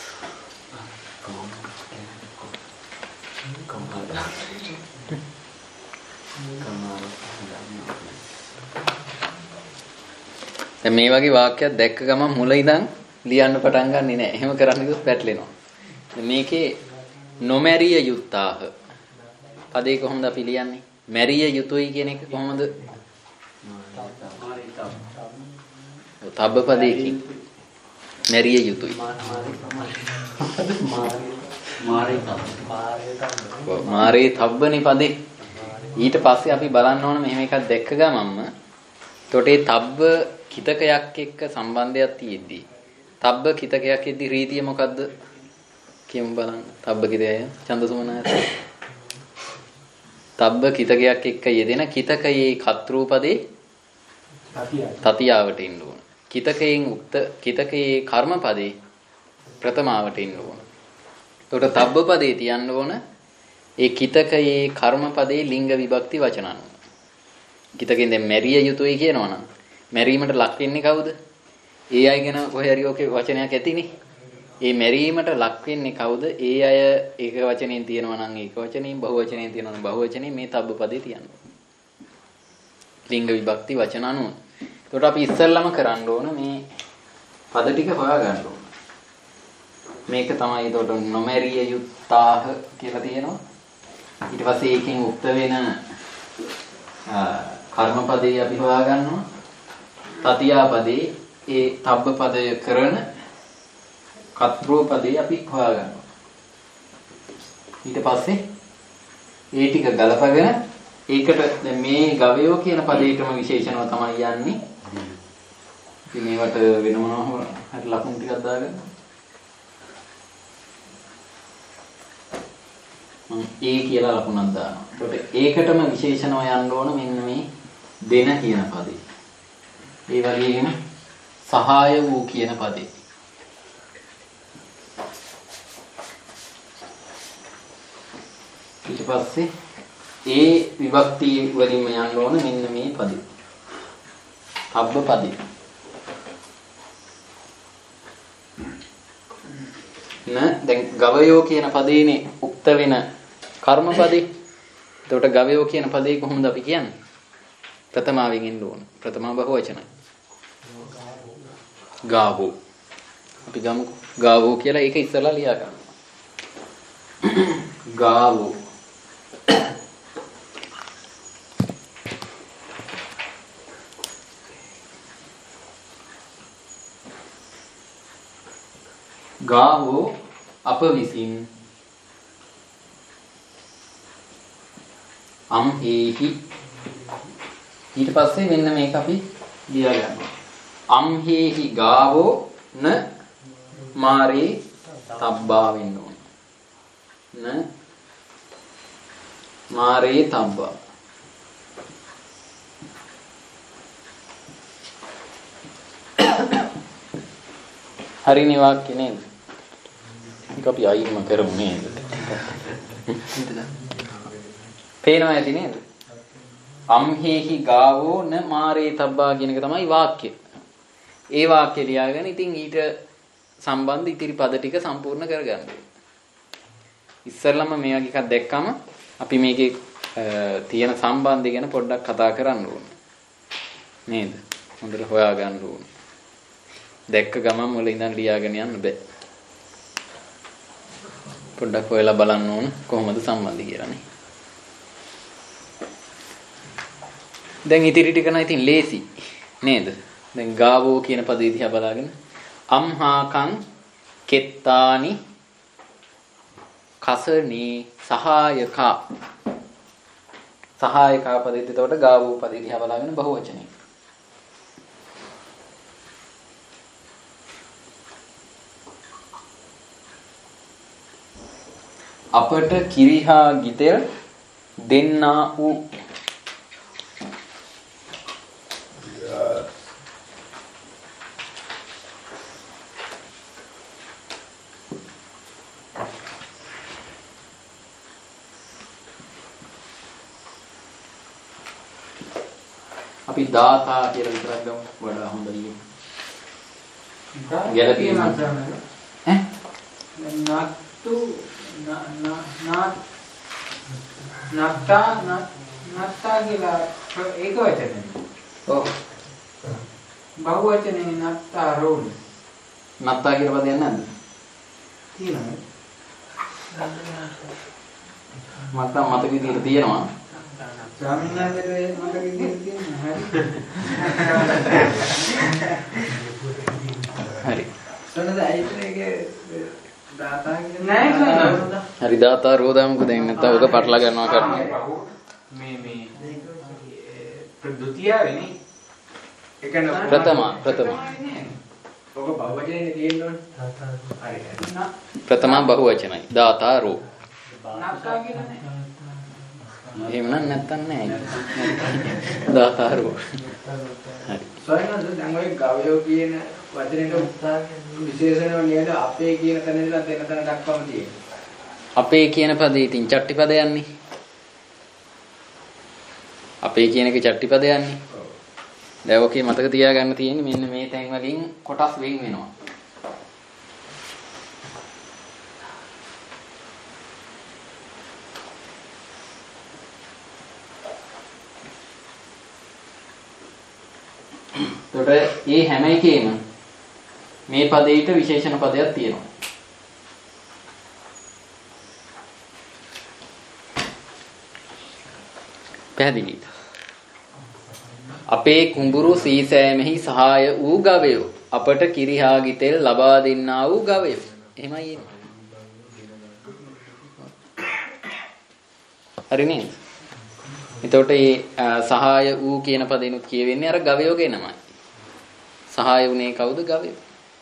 දැන් මේ වගේ වාක්‍යයක් දැක්ක ගමන් මුල ඉඳන් ලියන්න පටන් ගන්නෙ නෑ. එහෙම කරන්න කිව්වොත් පැටලෙනවා. මේකේ නොමැරිය යුත්තාහ. පදේ කොහොමද අපි ලියන්නේ? මැරිය යුතුයි කියන එක කොහොමද? තබ්බ පදේකින් මැරිය යුතුයි. මාරේ තබ්බනේ පදේ. ඊට පස්සේ අපි බලන්න ඕන මෙහෙම එකක් දැක්ක ගමන්ම එතකොට ඒ තබ්බ කිතකයක් එක්ක සම්බන්ධයක් තියෙද්දි තබ්බ කිතකයක් එද්දි රීතිය මොකද්ද කියමු බලන්න. තබ්බ කිතකය ඡන්දසුමනායත. තබ්බ කිතකයක් එක්ක යෙදෙන කිතකයේ කර්තෘපදේ තතියාවට ඉන්න ඕන. කිතකයෙන් උක්ත කිතකයේ කර්මපදේ ප්‍රථමාවට ඉන්න ඕන. එතකොට තබ්බ පදේ තියන්න ඕන ඒ කිතකයේ කර්මපදේ ලිංග විභක්ති වචන අනුව. කිතකෙන් දැන් මැරිය යුතුයි කියනවනම් මැරීමට ලක් වෙන්නේ කවුද? ඒ අය ගැන කොහේ හරි ඔකේ වචනයක් ඇතිනේ. ඒ මැරීමට ලක් වෙන්නේ කවුද? ඒ අය ඒක වචනෙන් තියනවා නම් ඒක වචනෙන් බහු වචනෙන් තියනවා නම් බහු වචනෙන් මේ තබ්බ පදේ තියනවා. ලිංග විභක්ති වචන අනුව. එතකොට අපි ඉස්සෙල්ලම කරන්න ඕන මේ පද ටික හොයා ගන්න ඕන. මේක තමයි එතකොට නොමැරිය යුත්තාහ කියලා තියෙනවා. ඊට පස්සේ ඒකෙන් උක්ත වෙන කර්මපදේ අපි හොයා ගන්නවා. තතියා පදේ ඒ තබ්බ පදය කරන කර්තෘ පදේ අපි හොයා ගන්නවා. ඊට පස්සේ ඒ ටික ගලපගෙන ඒකට දැන් මේ ගවයෝ කියන පදේටම විශේෂණව තමයි යන්නේ. ඉතින් මේවට වෙන මොනවා හරි ලකුණු ටිකක් දාගන්න. මම ඒ කියලා ලකුණක් දානවා. ඒකට ඒකටම විශේෂණව යන්න ඕන මෙන්න මේ දෙන කියන පදේ. ඒ වගේම සහාය වූ කියන පදේ. ඊට පස්සේ ඒ විභක්ති වලින්ම යන්න ඕන මෙන්න මේ පදේ. අබ්බ පදේ. න දැන් ගවයෝ කියන පදේනේ උක්ත වෙන කර්ම පදේ. එතකොට ගවයෝ කියන පදේ කොහොමද අපි කියන්නේ? ප්‍රථමාවෙන් එන්න ඕන. ප්‍රථමා බහුවචනයි. ගාවෝ. අපි ගමුකෝ. ගාවෝ කියලා ඒක ඉස්සලා ලියා ගන්න. ගාවෝ. ගාවෝ අප විසින් අම් හේහි ඊට පස්සේ මෙන්න මේක අපි ලියා ගන්නවා. අම් හේහි ගාවෝ න මාරේ තබ්බා වෙන්න ඕන. න මාරේ තබ්බා. හරිනේ වාක්‍ය නේද? ඒක අපි අයින්ම කරමු නේද? පේනවා ඇති නේද? අම්හෙහි ගාවෝ න මාරේ තබ්බා කියන එක තමයි වාක්‍ය. ඒ වාක්‍ය ලියාගෙන ඉතින් ඊට සම්බන්ධ ඉතිරි පද ටික සම්පූර්ණ කරගන්න. ඉස්සෙල්ලම මේ වගේ එකක් දැක්කම අපි මේකේ තියෙන සම්බන්ධය ගැන පොඩ්ඩක් කතා කරන්න ඕනේ. නේද? හොඳට හොයා ගන්න ඕනේ. දැක්ක ගමන් වල ඉඳන් ලියාගෙන යන්න බෑ. පොඩ්ඩක් හොයලා බලන්න ඕන කොහොමද සම්බන්ධය කියලා නේ. දැන් ඉතිරි ටික නම් ඉතින් ලේසි නේද? දැන් ගාවෝ කියන පදේ දිහා බලාගෙන අම්හාකං කෙත්තානි කසනී සහායකා සහායකා පදෙත් එතකොට ගාවෝ පදේ දිහා බලාගෙන බහුවචනේ. අපට කිරිහා ගිතෙල් දෙන්නා වූ අපි දාතා කියලා විතරක් ගමු වඩා හොඳයි. ගැලපීම ඈ නත්තු නා නත්තා නත්තා කියලා ඒක වචනේ. ඔව්. බහුව වචනේ නත්තා රෝල්. නත්තා කියලා පදයක් නැද්ද? තියෙනවා. මට මතක විදිහට තියෙනවා. ස්වාමීන් වහන්සේට මතක විදිහට තියෙනවා. හරි. හරි. සනද ඇයිටේගේ දාතා නෑ නෑ. හරි දාතා රෝදාමුක දැන් නැත්නම් ඔක පටලා ගන්නවා කරන්නේ. මේ මේ ප්‍රදුතියනේ. ඒ කියන්නේ ප්‍රථම ප්‍රථම. ඔක බහුවචනේ තියෙන්නේ. හරි. ප්‍රථම බහුවචනයි. දාතා රෝ. නත්තා කියලා නෑ. එහෙම නැත්නම් නෑ. දාතා රෝ. හරි. සොයනද දැන් ඔය ගවයෝ කියන වචනෙට විශේෂණව නේද අපේ කියන තැන ඉඳලා දෙන තැන දක්වාම තියෙනවා. අපේ කියන පදේ ඉතින් චට්ටි පදයන්නේ. අපේ කියන එක චට්ටි පදයන්නේ. දැන් ඔකේ මතක තියාගන්න තියෙන්නේ මෙන්න මේ තැන් වලින් කොටස් වෙන් වෙනවා. එතකොට මේ හැම එකේම මේ පදේට විශේෂණ පදයක් තියෙනවා. පැහැදිලිද? අපේ කුඹුරු සීසෑමෙහි සහාය වූ ගවයෝ අපට කිරිහා ගිතෙල් ලබා දෙන්නා වූ ගවයෝ. එහෙමයි එන්නේ. හරි නේද? එතකොට මේ සහාය වූ කියන පදිනුත් කියවෙන්නේ අර ගවයෝ ගැනමයි. සහාය වුණේ කවුද? ගවයෝ.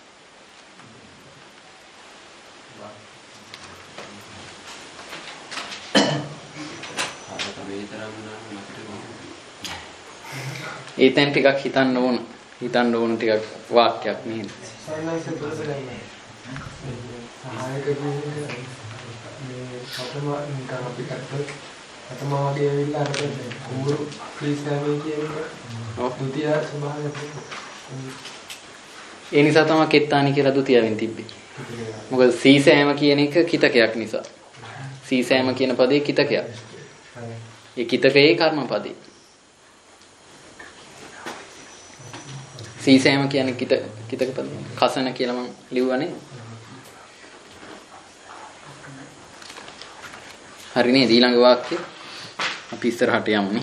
ඒ තැන් ටිකක් හිතන්න ඕන. හිතන්න ඕන ටිකක් වාක්‍යයක් නේද? සයන්ස් ප්‍රොසෙස් සහායක කියන්නේ මේ ප්‍රථම නිකන් අපි ගත්තොත් ප්‍රථම වගේ ඇවිල්ලා අර කුඹුරු ක්‍රීස්තාවේ කියන්නේ ඔව් ද්විතිය ස්වභාවය. ඒ නිසා තමයි කෙත්තානි කියලා ද්විතියවෙන් තිබ්බේ. මොකද සීසෑම කියන එක කිතකයක් නිසා. සීසෑම කියන පදේ කිතකයක්. ඒ කිතකයේ කර්මපදේ. සීසෑම කියන්නේ කිත කිතක පදේ. කසන කියලා මම ලිව්වනේ. හරි නේද? ඊළඟ වාක්‍ය අපි ඉස්සරහට යමුනේ.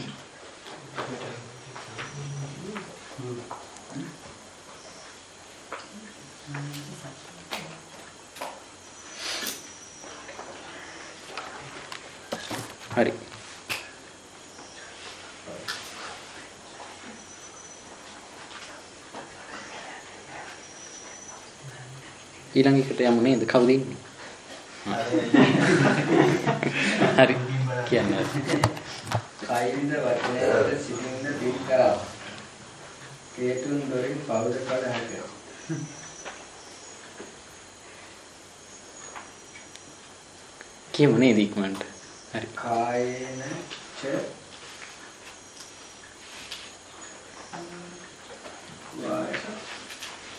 හරි. ඊළඟ එකට යමු නේද? කවුද ඉන්නේ? හරි. කියන්නේ. කයින්ද වචනයට සිතින්ද පිට කරා. හේතුන් දොරින් පවුද කඩ හැක. කියමු නේද ඉක්මනට. හරි. කායේන ච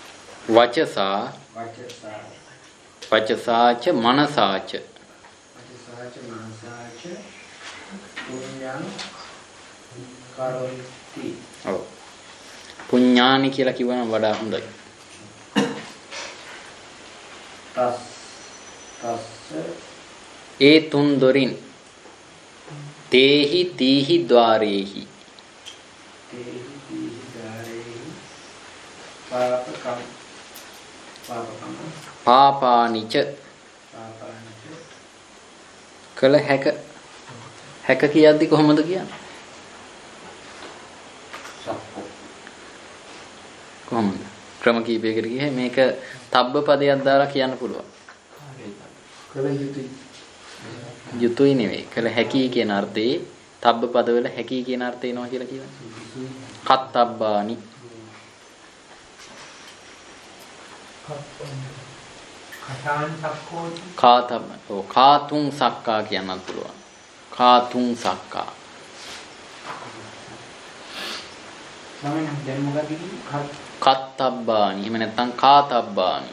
වචසා වචසා වචසාච මනසාච සාච මාසාච පුඤ්ඤං කරොති. ඔව්. පුඤ්ඤානි කියලා කිව්වනම් වඩා හොඳයි. තස් තස්ස ඒ තුන් දොරින් තේහි තීහි ద్వාරේහි තේහි තීහි ద్వාරේහි පාපකම් පාපකම් පාපානිච පාපානිච කළ හැක හැක කියද්දි කොහොමද කියන්නේ? කොහොමද? ක්‍රම කීපයකට ගියේ මේක තබ්බ පදයක් දාලා කියන්න පුළුවන්. කළ යුතුයි. යුතුයි නෙවෙයි. කළ හැකි කියන අර්ථයේ තබ්බ පදවල හැකි කියන අර්ථය එනවා කියලා කියන්නේ. කත්තබ්බානි. කතාන් සක්කෝති. කාතබ්බ. ඔව් කාතුන් සක්කා කියන්නත් පුළුවන්. කාතුන් සක්කා. ස්වාමීන් දැන් මොකක්ද කිව්වේ? කත්තබ්බානි. එහෙම නැත්නම් කාතබ්බානි.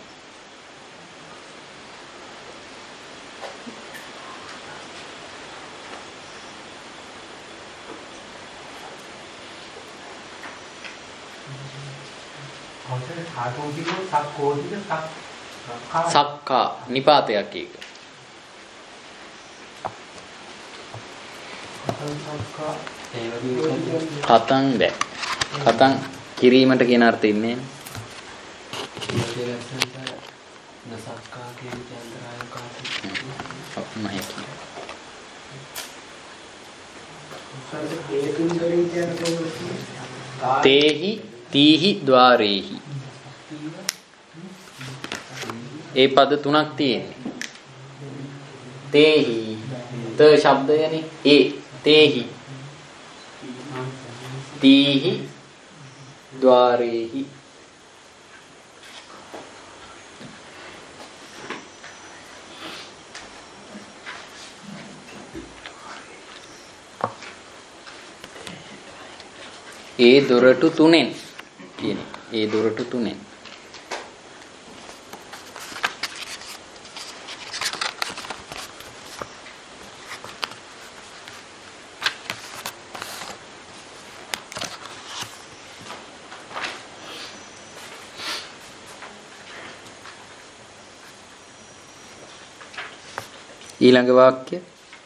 ඔතන කාටෝටි කෝ සක්කෝටිද සක්කා සක්කා නිපාතයක් ඒක. සක්කා ඒ වගේ කතං බෑ. කතං කිරීමට කියන අර්ථය ඉන්නේ ඒ ලක්ෂණයට නසක්කා කියන චන්ද්‍රාය කාටි නැහැ. ඒ තුන් දොරින් කියන කොහොමද? තේහි තීහි ద్వාරේහි ඒ පද තුනක් තියෙන්නේ. තේහි ත ශබ්දයනේ ඒ තේහි තීහි ద్వාරේහි ඒ දොරටු තුනෙන් කියන්නේ ඒ දොරටු තුනෙන් ඊළඟ වාක්‍ය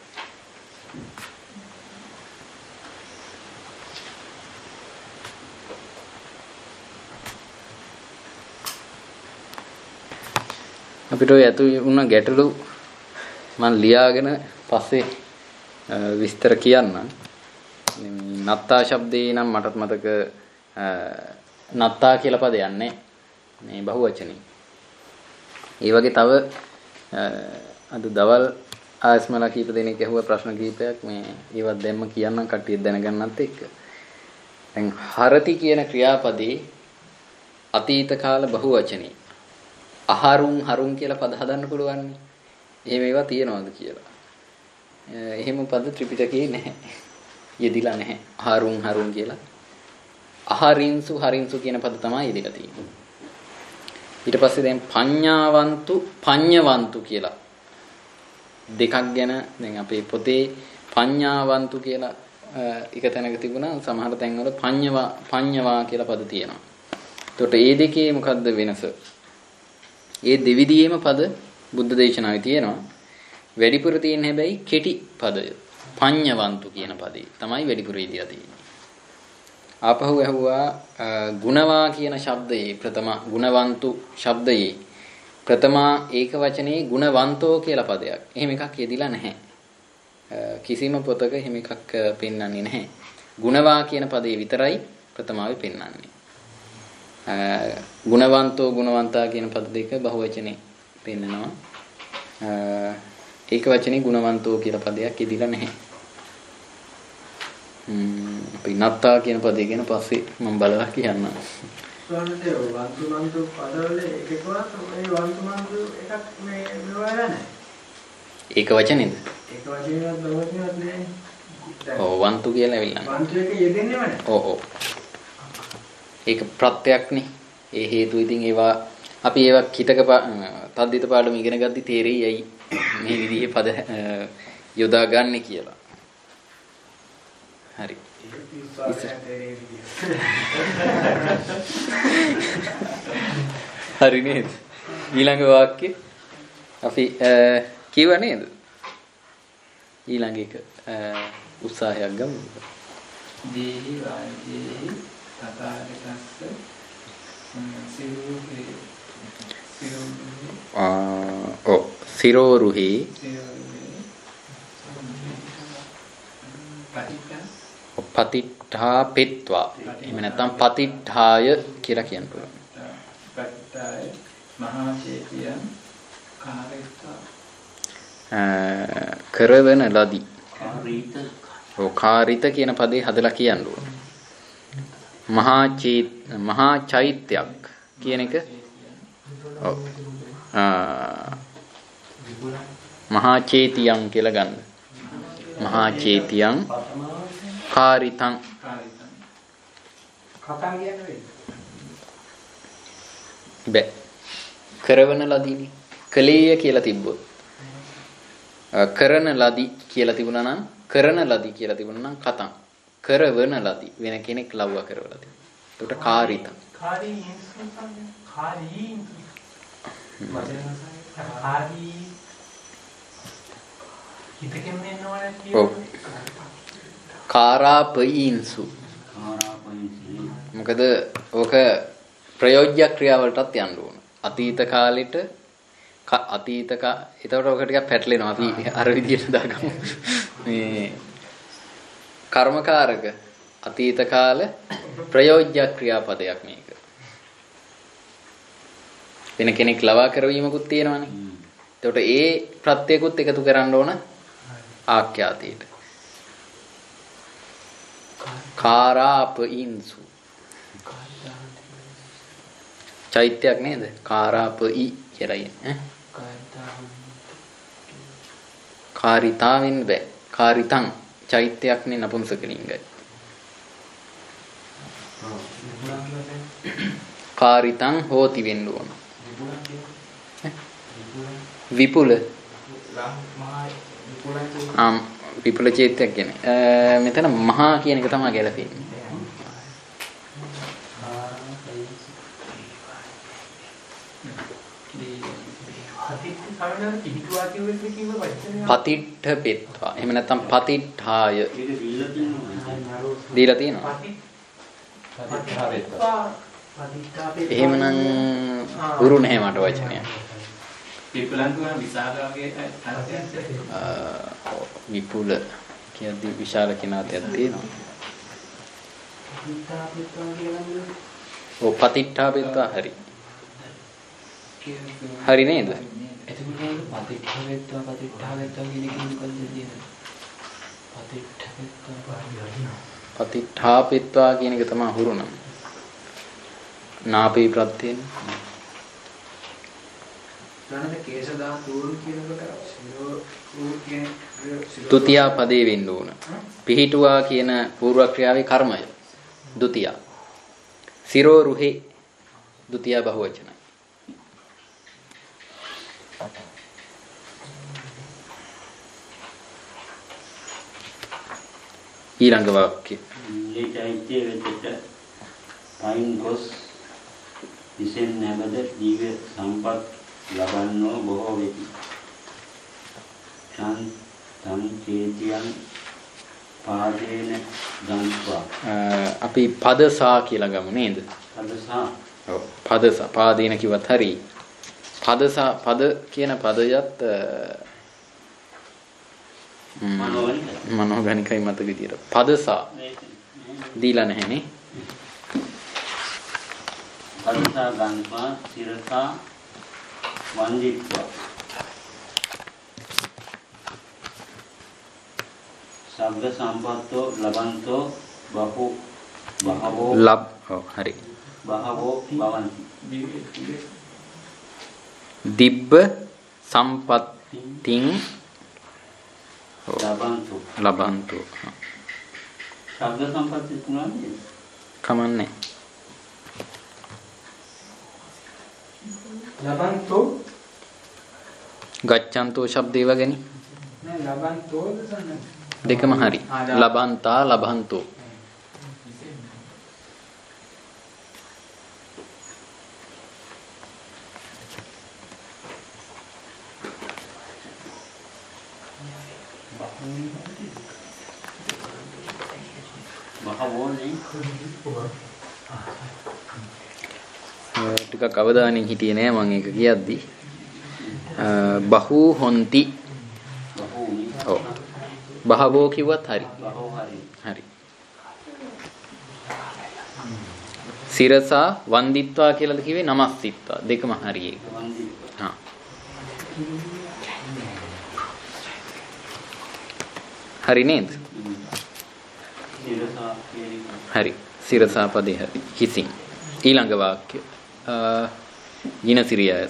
අපිට ඔය ඇතු වුණ ගැටලු මම ලියාගෙන පස්සේ විස්තර කියන්නම්. නත්තා ශබ්දේ නම් මටත් මතක නත්තා කියලා පදයක් නැහැ. මේ බහුවචනේ. ඒ වගේ තව අද දවල් ආස්මලා කීප දෙනෙක් ඇහුවා ප්‍රශ්න කීපයක් මේ ඒවත් දැම්ම කියන්නම් කට්ටිය දැනගන්නත් එක්ක. දැන් හරති කියන ක්‍රියාපදේ අතීත කාල බහුවචනේ අහරුන් හරුන් කියලා පද හදන්න පුළුවන් නේ. එහෙම ඒවා තියනවාද කියලා. එහෙම පද ත්‍රිපිටකේ නැහැ. යෙදිලා නැහැ. අහරුන් හරුන් කියලා. අහරින්සු හරින්සු කියන පද තමයි යෙදිලා තියෙන්නේ. ඊට පස්සේ දැන් පඤ්ඤාවන්තු පඤ්ඤවන්තු කියලා දෙකක් ගැන දැන් අපේ පොතේ පඤ්ඤාවන්තු කියලා එක තැනක තිබුණා. සමහර තැන්වල පඤ්ඤවා පඤ්ඤවා කියලා පද තියෙනවා. එතකොට මේ දෙකේ මොකද්ද වෙනස? ඒ දෙවිදියේම පද බුද්ධ දේශනාවේ තියෙනවා. වැඩිපුර තියෙන හැබැයි කෙටි පදය. පඤ්ඤවන්තු කියන පදේ තමයි වැඩිපුර ඉදිරිය තියෙන්නේ. ආපහු ඇහුවා ගුණවා කියන ශබ්දයේ ප්‍රථම ගුණවන්තු ශබ්දයේ ප්‍රථම ඒක වචනේ ගුණවන්තෝ කියලා පදයක්. එහෙම එකක් යෙදිලා නැහැ. කිසිම පොතක එහෙම එකක් පෙන්වන්නේ නැහැ. ගුණවා කියන පදේ විතරයි ප්‍රථමාවේ පෙන්වන්නේ. ගුණවන්තෝ ගුණවන්තා කියන පද දෙක බහුවචනේ පෙන්නනවා. ඒක වචනේ ගුණවන්තෝ කියලා පදයක් ඉදිලා නැහැ. ම්ම් අපි නත්තා කියන පදේ ගැන පස්සේ මම බලලා කියන්නම්. ස්වාමීන් වන්තු මන්තු පදවල එකකවත් මේ වන්තු මන්තු එකක් මේ මෙවලා නැහැ. ඒක වචනේද? ඒක වචනේවත් බහුවචනේවත් නැහැ. ඔව් වන්තු කියලා ඇවිල්ලා. වන්තු එක යෙදෙන්නේම නැහැ. ඔව් ඔව්. ඒක ප්‍රත්‍යක්නේ. ඒ හේතු ඉතින් ඒවා අපි ඒවා කිතක තද්දිත පාඩම ඉගෙන ගද්දි තේරෙයි ඇයි මේ විදිහේ පද යොදාගන්නේ කියලා. හරි. හරි නේද? ඊළඟ වාක්‍ය අපි කියව නේද? ඊළඟ එක උත්සාහයක් ගමු. දේහි වාජ්‍යේහි තථාගතස්ස සිරෝහි සිරෝහි ආ ඔව් සිරෝරුහි පතිට්ඨා පිට්වා එහෙම නැත්නම් පතිට්ඨාය කියලා කියන්න පුළුවන්. පතිට්ඨාය මහා චේතියං කාරිතා කරවන ලදී. කාරීත ඔව් කාරිත කියන පදේ හදලා කියන්න ඕන. මහා චෛත් මහා චෛත්‍යයක් කියන එක ඔව් මහා චේතියං කියලා ගන්න. මහා චේතියං කාරිතං කතා කියන්නේ බෑ. කරවන ලදීනේ. කලේය කියලා තිබ්බොත් කරන ලදී කියලා තිබුණා නම් කරන ලදී කියලා තිබුණා නම් කතං කරවන ලදී වෙන කෙනෙක් ලව්ව කරවලා තිබුණා. ඒකට කාරිතං. කාරී ඉන්සුන්සන් කාරී කාරී හිතකින් මෙන්නවනේ කියන්නේ. කාරාපයින්සු. කාරාපයින්සු. මොකද ඕක ප්‍රයෝජ්‍ය ක්‍රියාවලටත් යන්න ඕන. අතීත කාලෙට අතීත කා ඒතකොට ඔක ටිකක් පැටලෙනවා. අපි අර විදිහට දාගමු. මේ කර්මකාරක අතීත කාල ප්‍රයෝජ්‍ය ක්‍රියාපදයක් මේක. වෙන කෙනෙක් ලවා කරවීමකුත් තියෙනවානේ. එතකොට ඒ ප්‍රත්‍යයකුත් එකතු කරන්න ඕන ආඛ්‍යාතයට. කාරාපයින්සු. චෛත්‍යයක් නේද? කාරාපයි කියලා කියන්නේ. කාරිතාවෙන් බෑ. කාරිතං චෛත්‍යයක් නේ නපුංසකලිංගයි. කාරිතං හෝති වෙන්න ඕන. විපුල ආම් විපුල චෛත්‍යයක් කියන්නේ. මෙතන මහා කියන එක තමයි ගැලපෙන්නේ. පතිට්ඨ පෙත්වා. එහෙම නැත්නම් පතිට්ඨාය. දීලා තියෙනවා. එහෙමනම් උරු නැහැ මට වචනය. විපුල කියද්දි විශාල කෙනාටයක් තියෙනවා. ඔව් පතිට්ඨා පෙත්වා හරි. හරි නේද? එතකොට පතිට්ඨවෙත්වා පතිට්ඨවෙත්වා කියන එකෙන් මොකද කියන්නේ? පතිට්ඨවෙත්වා පතිට්ඨාපිත්වා කියන එක තමයි හුරු නම්. නාපේ ප්‍රත්‍යයෙන්. නනද කේශ ධාතුන් කියනකොට සිරෝ රූ කියන ද්විතිය පදේ වෙන්න ඕන. පිහිටුවා කියන පූර්ව ක්‍රියාවේ කර්මය. ද්විතිය. සිරෝ රුහි ද්විතිය බහුවචනයි. ඊළඟ වාක්‍ය. මේ චෛත්‍ය වෙතට පයින් ගොස් විසෙන් නැමද දිව්‍ය සම්පත් ලබන්නෝ බොහෝ වෙති. ඡන් තම් චේතියන් පාදේන ගන්වා. අපි පදසා කියලා ගමු නේද? පදසා. ඔව් පදසා පාදේන කිව්වත් හරි. පදසා පද කියන පදයට මනෝගණිකයි මත විදියට පදසා දීලා නැහැනේ. පදසා ගන්වා සිරසා වන්දිත්වා සබ්බ සම්පත්තෝ ලබන්තෝ බහු බහවෝ ලබ් ඔව් හරි බහවෝ භවಂತಿ දිබ්බ සම්පත්තින් ලබන්තු ලබන්තු ශබ්ද සම්පත්තිය තුනන්නේ කමන්නේ ලබන්තෝ ගච්ඡන්තෝ ශබ්දේ වගනි නෑ ලබන්තෝද සන්න. දෙකම හරි. ලබන්තා ලබන්තෝ. ටිකක් අවධානයෙන් හිටියේ නෑ මම ඒක කියද්දි. බහු හොන්ති. ඔව්. බහවෝ කිව්වත් හරි. හරි. සිරසා වන්දිත්වා කියලාද කිව්වේ නමස්සිත්වා දෙකම හරි ඒක. හා. හරි නේද? හරි. සිරසා පදේ හරි. හිසින්. ඊළඟ වාක්‍ය. ගින සිරියායස.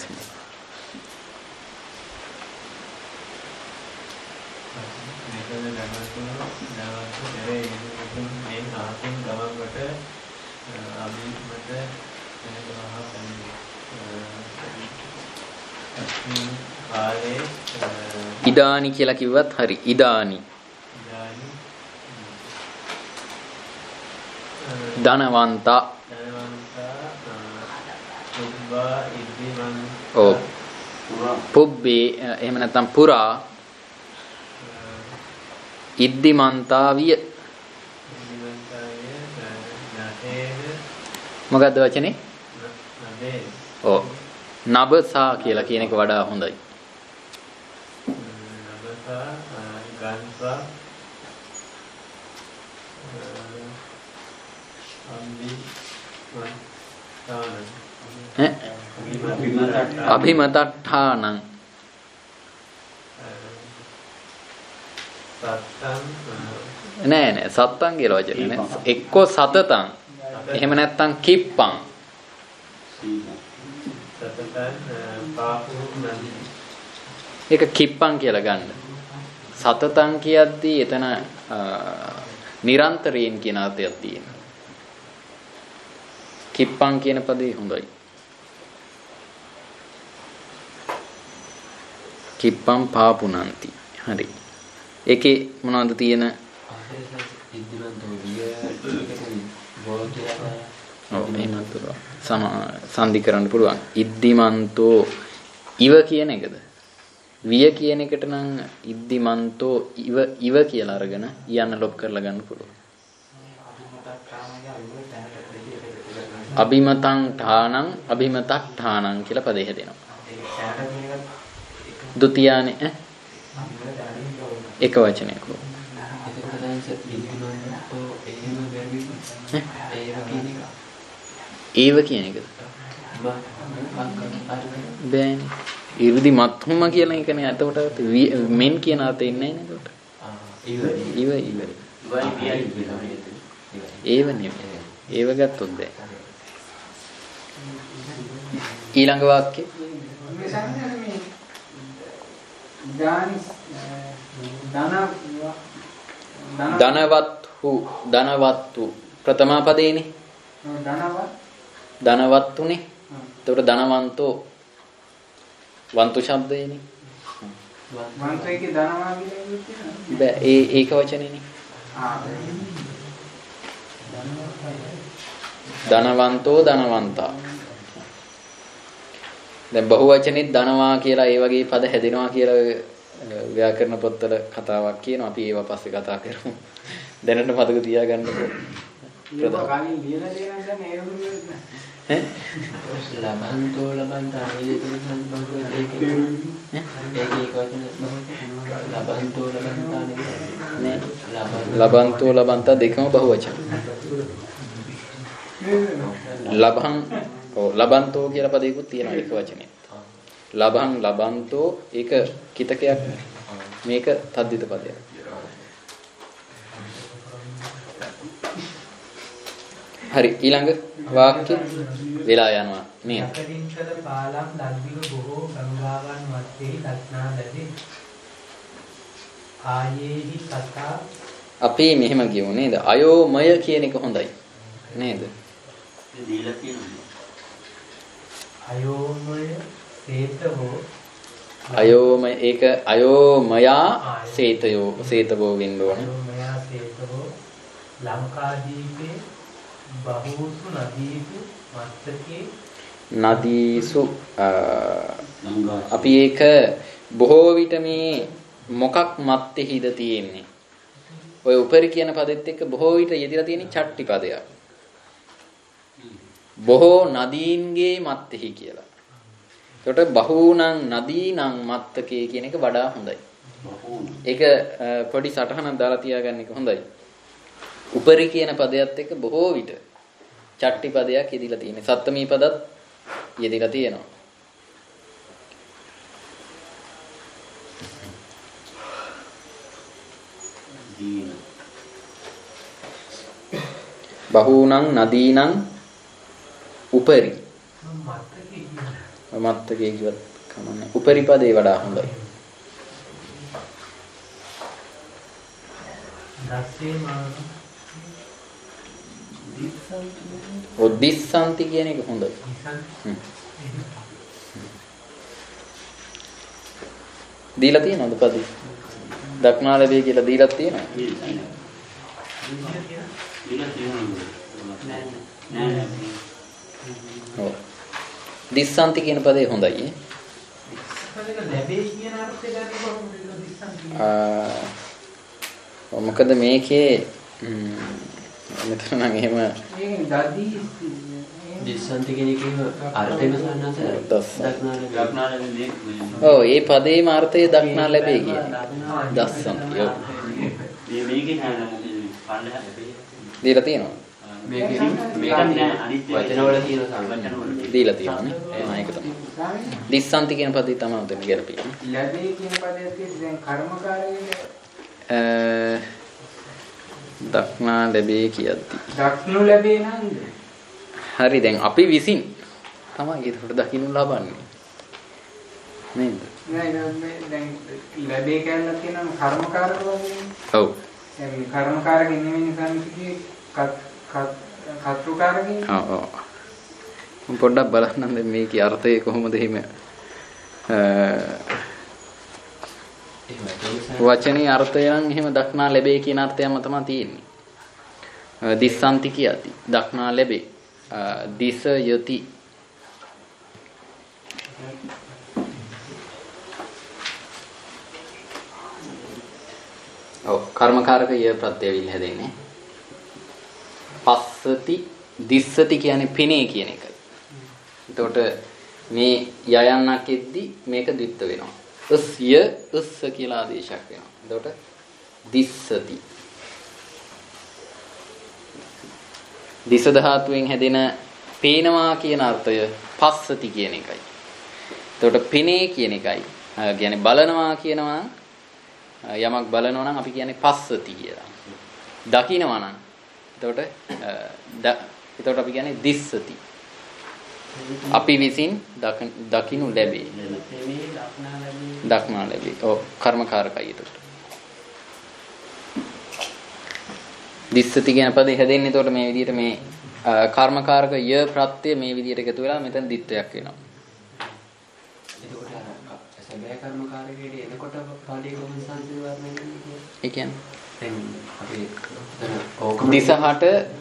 ඉදානි කියලා කිව්වත් හරි. ඉදානි. ධනවන්තා. ඔව්. පුබ්බේ එහෙම නැත්නම් පුරා ඉද්දිමන්තා විය. මොකද්ද වචනේ? ඔව්. නබසා කියලා කියන එක වඩා හොඳයි. නබසා ගන්සා අභිමතට්ඨානං නෑ නෑ සත්තං කියලා වචනේ නෑ. එක්කෝ සතතං එහෙම නැත්නම් කිප්පං. ඒක කිප්පං කියලා ගන්න. සතතං කියද්දී එතන නිරන්තරයෙන් කියන අර්ථයක් තියෙනවා. කිප්පං කියන පදේ හොඳයි. කිප්පං පාපුනන්ති. හරි. ඒකේ මොනවද තියෙන? ඔව් එහෙමත් සම සංදි කරන්න පුළුවන්. ඉද්දිමන්තෝ ඉව කියන එකද? විය කියන එකට නම් ඉද්දිමන්තෝ ඉව ඉව කියලා අරගෙන යන්න ලොප් කරලා ගන්න පුළුවන්. අභිමතං ඨානං අභිමතක් ඨානං කියලා පදේ හැදෙනවා. ဒုတိ යනේ ඈ එක වචනයක. ඒව කියන එකද? බෑනේ. 이르දි මත්හුම කියලා එකනේ. එතකොට මෙන් කියන අර්ථය ඉන්නේ නේද එතකොට? ඉව ඉව ඉව. ඒව නෙමෙයි. ඒව ගත්තොත් බෑ. ඊළඟ වාක්‍ය ධනවත්හු ධනවත්තු ප්‍රථම පදේනේ. ධනවත්තුනේ. එතකොට ධනවන්තෝ වන්තු ශබ්දයනේ. වන්තු එකේ ධනවා කියන්නේ බෑ ඒ ඒක වචනේනේ. ධනවන්තෝ ධනවන්තා. දැන් බහු වචනෙත් ධනවා කියලා ඒ වගේ පද හැදෙනවා කියලා ව්‍යාකරණ පොත්වල කතාවක් කියනවා. අපි ඒව පස්සේ කතා කරමු. දැනට මතක තියාගන්නකො. ප්‍රධාන කලින් ලියලා දෙනවා දැන් ඒ වගේ ඈ ලබන්තෝ ලබන්තා නේද කියන බහුව ඒකේ ඈ ඒකේ එක වචන ලබන්තෝ ලබන්තා නේද ලබන්තෝ ලබන්තා දෙකම බහු වචන. ලබං ඔව් ලබන්තෝ කියලා පදයකුත් තියෙනවා එක වචනේ. ලබං ලබන්තෝ ඒක කිතකයක් නේ. මේක තද්දිත පදයක්. හරි ඊළඟ වාක්‍ය වෙලා යනවා නේද? අපරින්කල පාලම් ලද්දිව බොහෝ ගංගාවන් මැත්තේ දක්නා ලැබේ. ආයේහි කතා අපි මෙහෙම කියමු නේද? අයෝමය කියන එක හොඳයි නේද? දීලා තියෙනවා. අයෝමය සේතවෝ අයෝම ඒක අයෝමයා සේතයෝ සේතවෝ වෙන්න ඕන. අයෝමයා සේතවෝ ලංකාදීපේ බහූසු නදීසු මත්තකේ නදීසු අපි ඒක බොහෝ විට මේ මොකක් මැත්තේහිද තියෙන්නේ. ඔය උපරි කියන පදෙත් එක්ක බොහෝ විට යෙදලා තියෙන චට්ටි පදයක්. බොහෝ නදීන්ගේ මැත්තේහි කියලා. ඒකට බහූනං නදීනං මත්තකේ කියන එක වඩා හොඳයි. ඒක පොඩි සටහනක් දාලා තියාගන්න එක හොඳයි. උපරි කියන පදයට එක්ක බොහෝ විට චට්ටි පදයක් යෙදලා තියෙනවා. සත්තමී පදත් යෙදලා තියෙනවා. බහූනං නදීනං උපරි මත්තකේ කිව්වත් කමන්නේ. උපරි පදේ වඩා හොඳයි. ඔද්දිස්සන්ති කියන එක හොඳයි. දීලා තියෙනවද පදේ? දක්නා ලැබේ කියලා දීලා තියෙනවද? දීලා තියෙනවද? නෑ. ඔව්. දිස්සන්ති කියන පදේ හොඳයි ඈ. ලැබේ කියන අර්ථය ගන්න කොහොමද දිස්සන්ති? ආ මොකද මේකේ මෙතන නම් එහෙම මේකෙන් දදී දිස්සන්ති කියන එකේ අර්ථයම සන්නස දක්නා ලැබේ. ඔව් ඒ පදේම අර්ථය දක්නා ලැබේ කියන්නේ. දස්සන්ති. ඔව්. මේ මේකේ නෑ පල්ලෙහා ලැබේ. දීලා තියෙනවා. මේකේ මේක නෑ අනිත් වචනවල තියෙන සංවචනවල දීලා තියෙනවානේ. එහෙනම් ඒක තමයි. දිස්සන්ති කියන පදේ තමයි උතන ගැලපෙන්නේ. ලැබේ කියන පදයක් තියෙද්දි දැන් කර්මකාරයේ දක්නා ලැබේ කියද්දි. දක්නු ලැබේ නන්ද? හරි දැන් අපි විසින් තමයි ඒකට දකින්න ලබන්නේ. නේද? නෑ දැන් ලැබේ කියලා කියනනම් කර්මකාරක වගේ. ඔව්. දැන් කර්මකාරකෙ නෙමෙයි සංකීර්ණ කත් කත්රුකාරකේ. ඔව් ඔව්. මම පොඩ්ඩක් බලන්නම් දැන් මේකේ අර්ථය කොහොමද එහෙම වචනේ අර්ථය නම් එහෙම දක්නා ලැබේ කියන අර්ථයම තමයි තියෙන්නේ. දිස්සන්ති කියති දක්නා ලැබේ. දිස යති ඔව් කර්මකාරක ය ප්‍රත්‍යයවිල් හැදෙන්නේ. පස්සති දිස්සති කියන්නේ පිනේ කියන එක. එතකොට මේ යයන්නක් එද්දි මේක ද්විත්ව වෙනවා. ස්ය ස්ස කියලා ආදේශයක් වෙනවා. එතකොට දිස්සති. දිස ධාතුවෙන් හැදෙන පේනවා කියන අර්ථය පස්සති කියන එකයි. එතකොට පිනේ කියන එකයි. කියන්නේ බලනවා කියනවා යමක් බලනවා නම් අපි කියන්නේ පස්සති කියලා. දකින්නවා නම් එතකොට එතකොට අපි කියන්නේ දිස්සති. අපි විසින් දකින්නු ලැබේ. දක්නා ලැබේ. ඔව් කර්මකාරකයි එතකොට. දිස්සති කියන පදේ හැදෙන්නේ එතකොට මේ විදිහට මේ කර්මකාරක ය ප්‍රත්‍ය මේ විදිහට එකතු වෙලා මෙතන දිත්වයක් වෙනවා. එතකොට සැබෑ කර්මකාරකයේ එනකොට පාඩිය කොහොමද සංසිඳවන්නේ කියන්නේ? ඒ කියන්නේ දැන් අපි දිසහට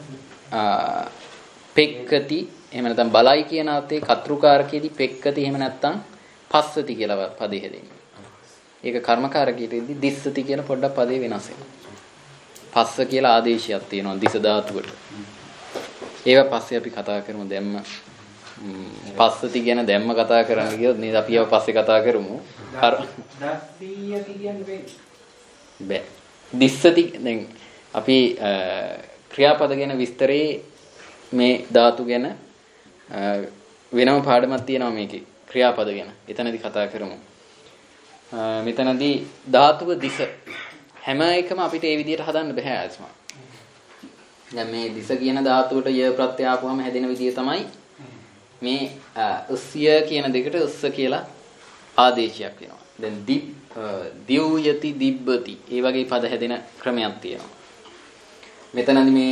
පෙක්කති එහෙම නැත්නම් බලයි කියන අර්ථයේ කතෘකාරකයේදී පෙක්කති එහෙම නැත්නම් පස්සති කියලා පදේ හැදෙන්නේ. ඒක කර්මකාරකයේදී දිස්සති කියන පොඩ්ඩක් පදේ වෙනස් වෙනවා. පස්ස කියලා ආදේශයක් තියෙනවා දිස ධාතුවට. ඒව පස්සේ අපි කතා කරමු දැම්ම පස්සති ගැන දැම්ම කතා කරන්න ගියොත් නේද අපි ඒව පස්සේ කතා කරමු. දස්සීයති කියන්නේ බෑ. දිස්සති දැන් අපි ක්‍රියාපද ගැන විස්තරේ මේ ධාතු ගැන වෙනම පාඩමක් තියෙනවා මේකේ ක්‍රියාපද ගැන. එතනදී කතා කරමු. මෙතනදී ධාතුව දිස හැම එකම අපිට ඒ විදිහට හදන්න බෑ ආස්මා. දැන් මේ දිස කියන ධාතුවට ය ප්‍රත්‍ය ආපුවම හැදෙන විදිය තමයි මේ උස්ය කියන දෙකට උස්ස කියලා ආදේශයක් වෙනවා. දැන් දි දිව්‍යති දිබ්බති ඒ වගේ පද හැදෙන ක්‍රමයක් තියෙනවා. මෙතනදී මේ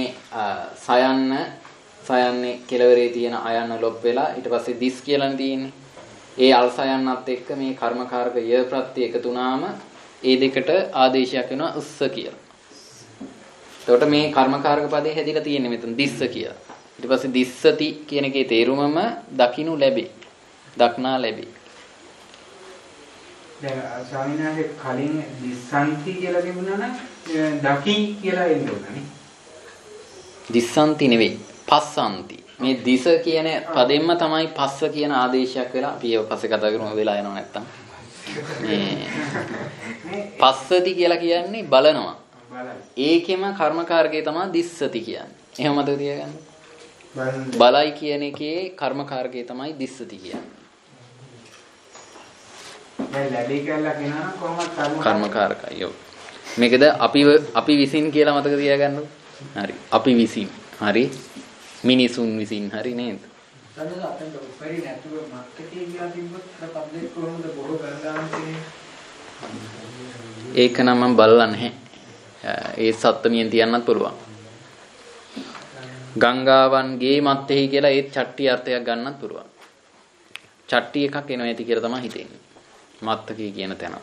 සයන්න සයන්නේ කෙලවරේ තියෙන අයන්න ලොප් වෙලා ඊට පස්සේ දිස් කියලානේ තියෙන්නේ. ඒ අල්සයන්නත් එක්ක මේ කර්මකාරක ය ප්‍රත්‍ය එකතු වුණාම ඒ දෙකට ආදේශයක් වෙනවා උස්ස කියලා. එතකොට මේ කර්මකාරක පදේ හැදිලා තියෙන්නේ මෙතන දිස්ස කියලා. ඊට පස්සේ දිස්සති කියන එකේ තේරුමම දකින්නු ලැබේ. දක්නා ලැබේ. දැන් ස්වාමීන් වහන්සේ කලින් දිස්සන්ති කියලා තිබුණා නම් දකි කියලා එන්න ඕනනේ. දිස්සන්ති නෙවෙයි පස්සන්ති. මේ දිස කියන පදෙන්ම තමයි පස්ස කියන ආදේශයක් වෙලා අපි ඒක පස්සේ කතා කරමු වෙලා යනවා නැත්තම්. මේ පස්සති කියලා කියන්නේ බලනවා. ඒකෙම කර්මකාරකේ තමයි දිස්සති කියන්නේ. එහෙම මතක තියාගන්න. බලයි කියන එකේ කර්මකාරකේ තමයි දිස්සති කියන්නේ. දැන් ලැබී කියලා කියනවා කොහොමද කර්මකාරකයි. ඔව්. මේකද අපි අපි විසින් කියලා මතක තියාගන්න. හරි. අපි විසින්. හරි. මිනිසුන් විසින් හරි නේද? තනද අපෙන් උපරි නැතුව මාර්කටේ ගියා තිබ්බොත් පබ්ලික් කොහොමද බොහෝ කරගන්න තියෙන්නේ? ඒක නම් මම බලලා නැහැ. ඒ සත්ත්වමියෙන් තියන්නත් පුළුවන්. ගංගාවන්ගේ මැත්තේ කියලා ඒ චට්ටි අර්ථයක් ගන්නත් පුළුවන්. චට්ටි එකක් එනවා ඇති කියලා තමයි හිතෙන්නේ. මත්තකේ කියන තැන.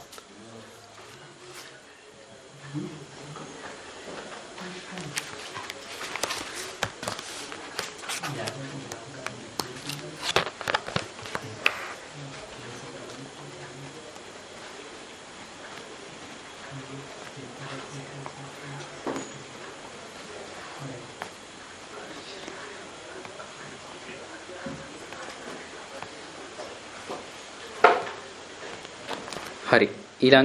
හරි ඊළඟ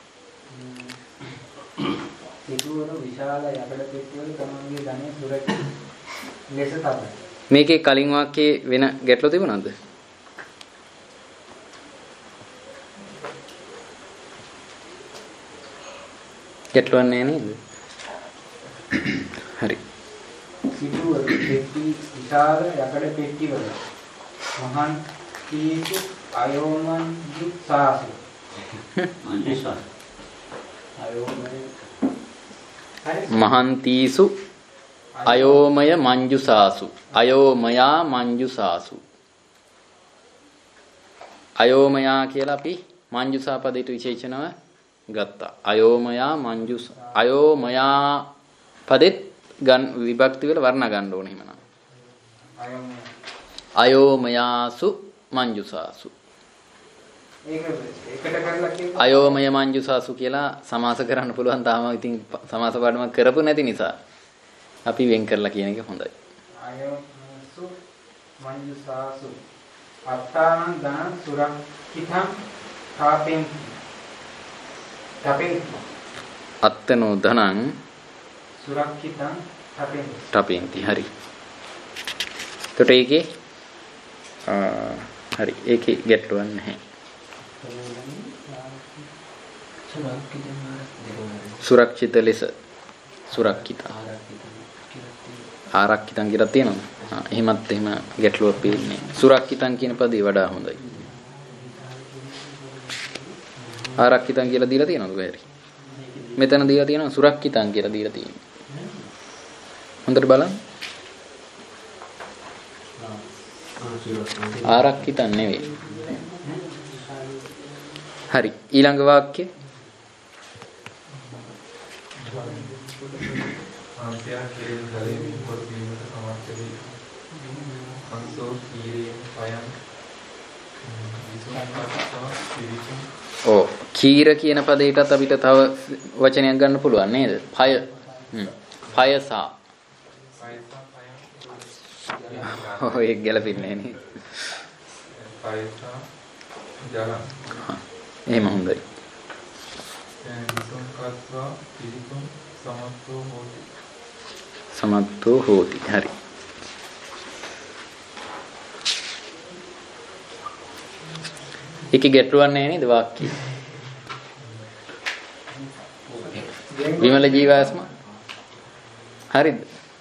සිටුවන විශාල යකඩ පෙට්ටිවල තමන්ගේ ධනෙ සුරක්ෂිත ලෙස තබයි. මේකේ කලින් වාක්‍යයේ වෙන ගැටලු තිබුණාද? ගැටලුවක් නෑ නේද? හරි. සිටුවන පෙට්ටි විශාල යකඩ පෙට්ටිවල මහන් කීතු අයෝමන් සාසු මහන්තිසු අයෝමය මංජුසාසු අයෝමයා මංජුසාසු අයෝමයා කියලා අපි මංජුසා පදයට විශේෂණව ගත්තා. අයෝමයා මංජුස අයෝමයා පදෙත් ගන් විභක්ති වල වර්ණ ගන්න ඕනේ එහෙමනම්. අයෝමයාසු මංජුසාසු ඒක ඒකට කරලා කියන්න අයෝමය මංජුසාසු කියලා සමාස කරන්න පුළුවන්. තාම ඉතින් සමාස පාඩමක් කරපු නැති නිසා අපි වෙන් කරලා කියන එක හොඳයි. අයෝමසු මංජුසාසු අත්තානං ධන සුරක්ෂිතං තාපෙන් තාපෙන් අත්තනෝ ධනං සුරක්ෂිතං තාපෙන් තාපෙන්ති. හරි. එතකොට ඒකේ හරි ඒකේ ගැටලුවක් නැහැ. සුරක්ෂිත ලෙස සුරක්ෂිත ආරක්ෂිතං කියලා තියෙනවා. ආ එහෙමත් එහෙම ගැටලුවක් පේන්නේ. සුරක්ෂිතං කියන පදේ වඩා හොඳයි. ආරක්ෂිතං කියලා දීලා තියෙනවද කොහෙරි? මෙතන දීලා තියෙනවා සුරක්ෂිතං කියලා දීලා තියෙනවා. හොඳට බලන්න. ආරක්ෂිතං නෙවෙයි. හරි ඊළඟ වාක්‍ය ආන්තයා කෙරෙහි ගලෙමින් පොත් වීමට සමර්ථ වේ. අන්සෝ කීරේ පයන් ඕ කීර කියන පදයටත් අපිට තව වචනයක් ගන්න පුළුවන් නේද? පය. හ්ම්. පයසා. ඔය ඒක ගැලපෙන්නේ නේද? පයසා ජල. එහෙම හොඳයි. විසුම්කත්වා පිළිතුම් සමත්තෝ හෝති. සමත්තෝ හෝති. හරි. ඒකේ ගැටලුවක් නැහැ නේද වාක්‍යය? විමල ජීවාස්ම හරිද?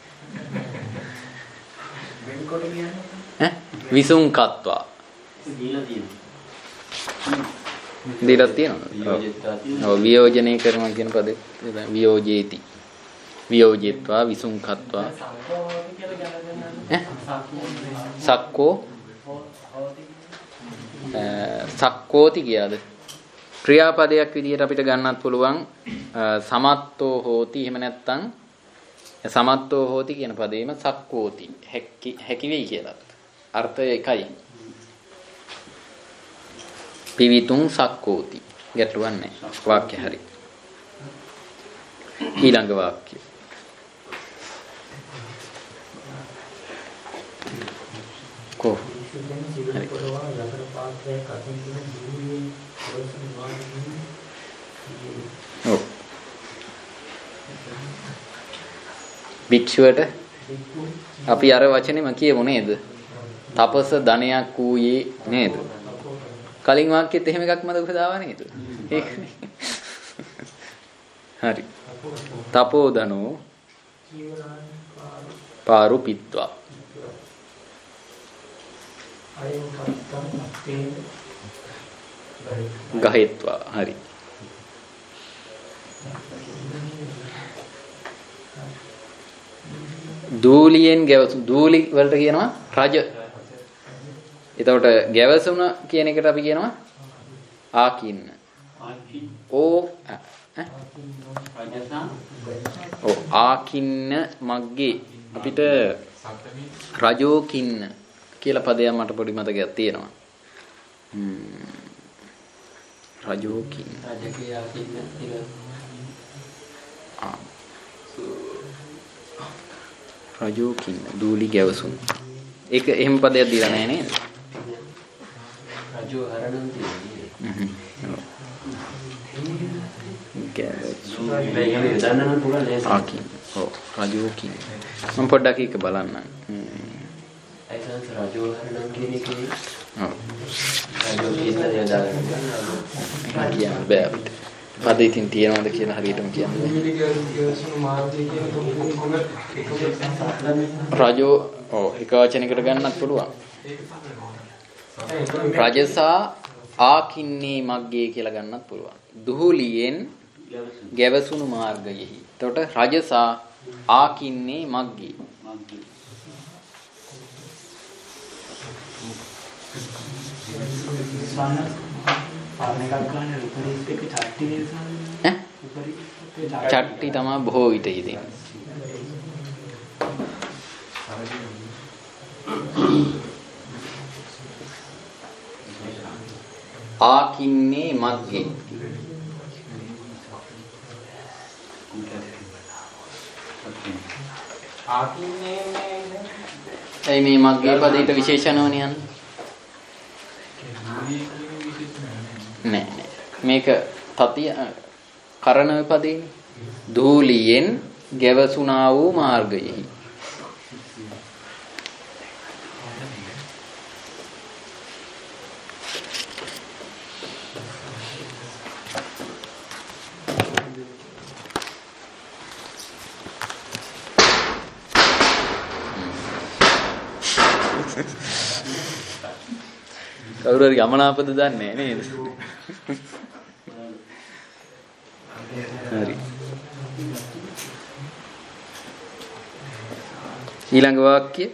වෙන්කොට කියන්නේ ඈ විසුම්කත්වා දීලා තියෙනවා. දීලා තියෙනවා. ඔව් වියෝජනය කරනවා කියන පදේ වියෝජේති. වියෝජිත්වා විසුම්කත්වා සක්කෝ සක්කෝති කියලාද? ක්‍රියාපදයක් විදිහට අපිට ගන්නත් පුළුවන් සමත්තෝ හෝති. එහෙම නැත්නම් සමත්තෝ හෝති කියන පදේම සක්කෝති හැකි හැකි වෙයි කියලා. අර්ථය එකයි. පිවිතුං සක්කෝති. ගැටලුවක් නැහැ. වාක්‍ය හරි. ඊළඟ වාක්‍ය. කො හරි. ඔව්. භික්ෂුවට අපි අර වචනේම කියමු නේද? තපස ධනයක් වූයේ නේද? කලින් වාක්‍යෙත් එහෙම එකක් මතක දාවා නේද? ඒකනේ. හරි. තපෝදනෝ පාරුපිත්වා ගහෙත්වා. හරි. දූලියෙන් ගැවසු දූලි වලට කියනවා රජ. එතකොට ගැවසුන කියන එකට අපි කියනවා ආකින්න. ඕ ඔව් ආකින්න මග්ගේ අපිට රජෝකින්න කියලා පදයක් මට පොඩි මතකයක් තියෙනවා. හ්ම් රජෝකින්න රජකේ ආකින්න කියලා. ආ රජෝකින්න දූලි ගැවසුන්. ඒක එහෙම පදයක් දීලා නැහැ නේද? රජෝ හරණම් තියෙන්නේ. හ්ම් ගැවසුන් මේක යොදන්න පුළුවන් නේද? ආකින්න. ඔව් රජෝකින්න. මම පොඩ්ඩක් ඒක බලන්නම්. අයිසන්ස් රජෝ හරණම් කියන එකේ ඔව් රජෝ කියන දේ යොදන්න කියන්න බෑ අපිට. පද ඉතින් තියනවද කියලා හරියටම කියන්න බෑ. රජෝ ඔව් එක වචනයකට ගන්නත් පුළුවන්. රජසා ආකින්නේ මග්ගේ කියලා ගන්නත් පුළුවන්. දුහුලියෙන් ගැවසුණු මාර්ගයෙහි. එතකොට රජසා ආකින්නේ මග්ගේ. චට්ටි තමයි බොහෝ විට ඉතින්. ආකින්නේ මග්ගේ. ආකින්නේ එයි මේ මග්ගේ පදයට විශේෂණවනේ යන්නේ. නෑ නෑ මේක තතිය කරණ පදේනේ. දූලියෙන් ගැවසුණා වූ මාර්ගයෙහි. කවුරු හරි යමනාපද දන්නේ නේද? හරි. ඊළඟ වාක්‍ය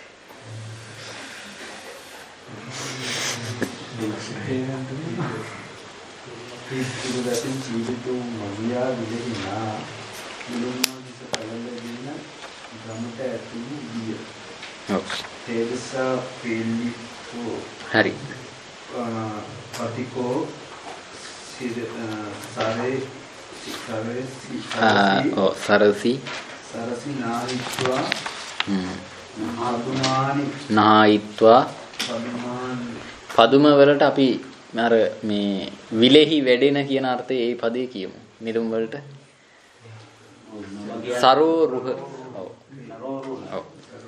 හරි. පතිකෝ සරේ ඔව් සරසි සරසි නාහිත්වා හ්ම් ආදුමානි නාහිත්වා පදුමානි පදුම වලට අපි අර මේ විලෙහි වැඩෙන කියන අර්ථයේ ඒ පදේ කියමු. නිරුම් වලට සරෝ රුහ. ඔව් ඔව්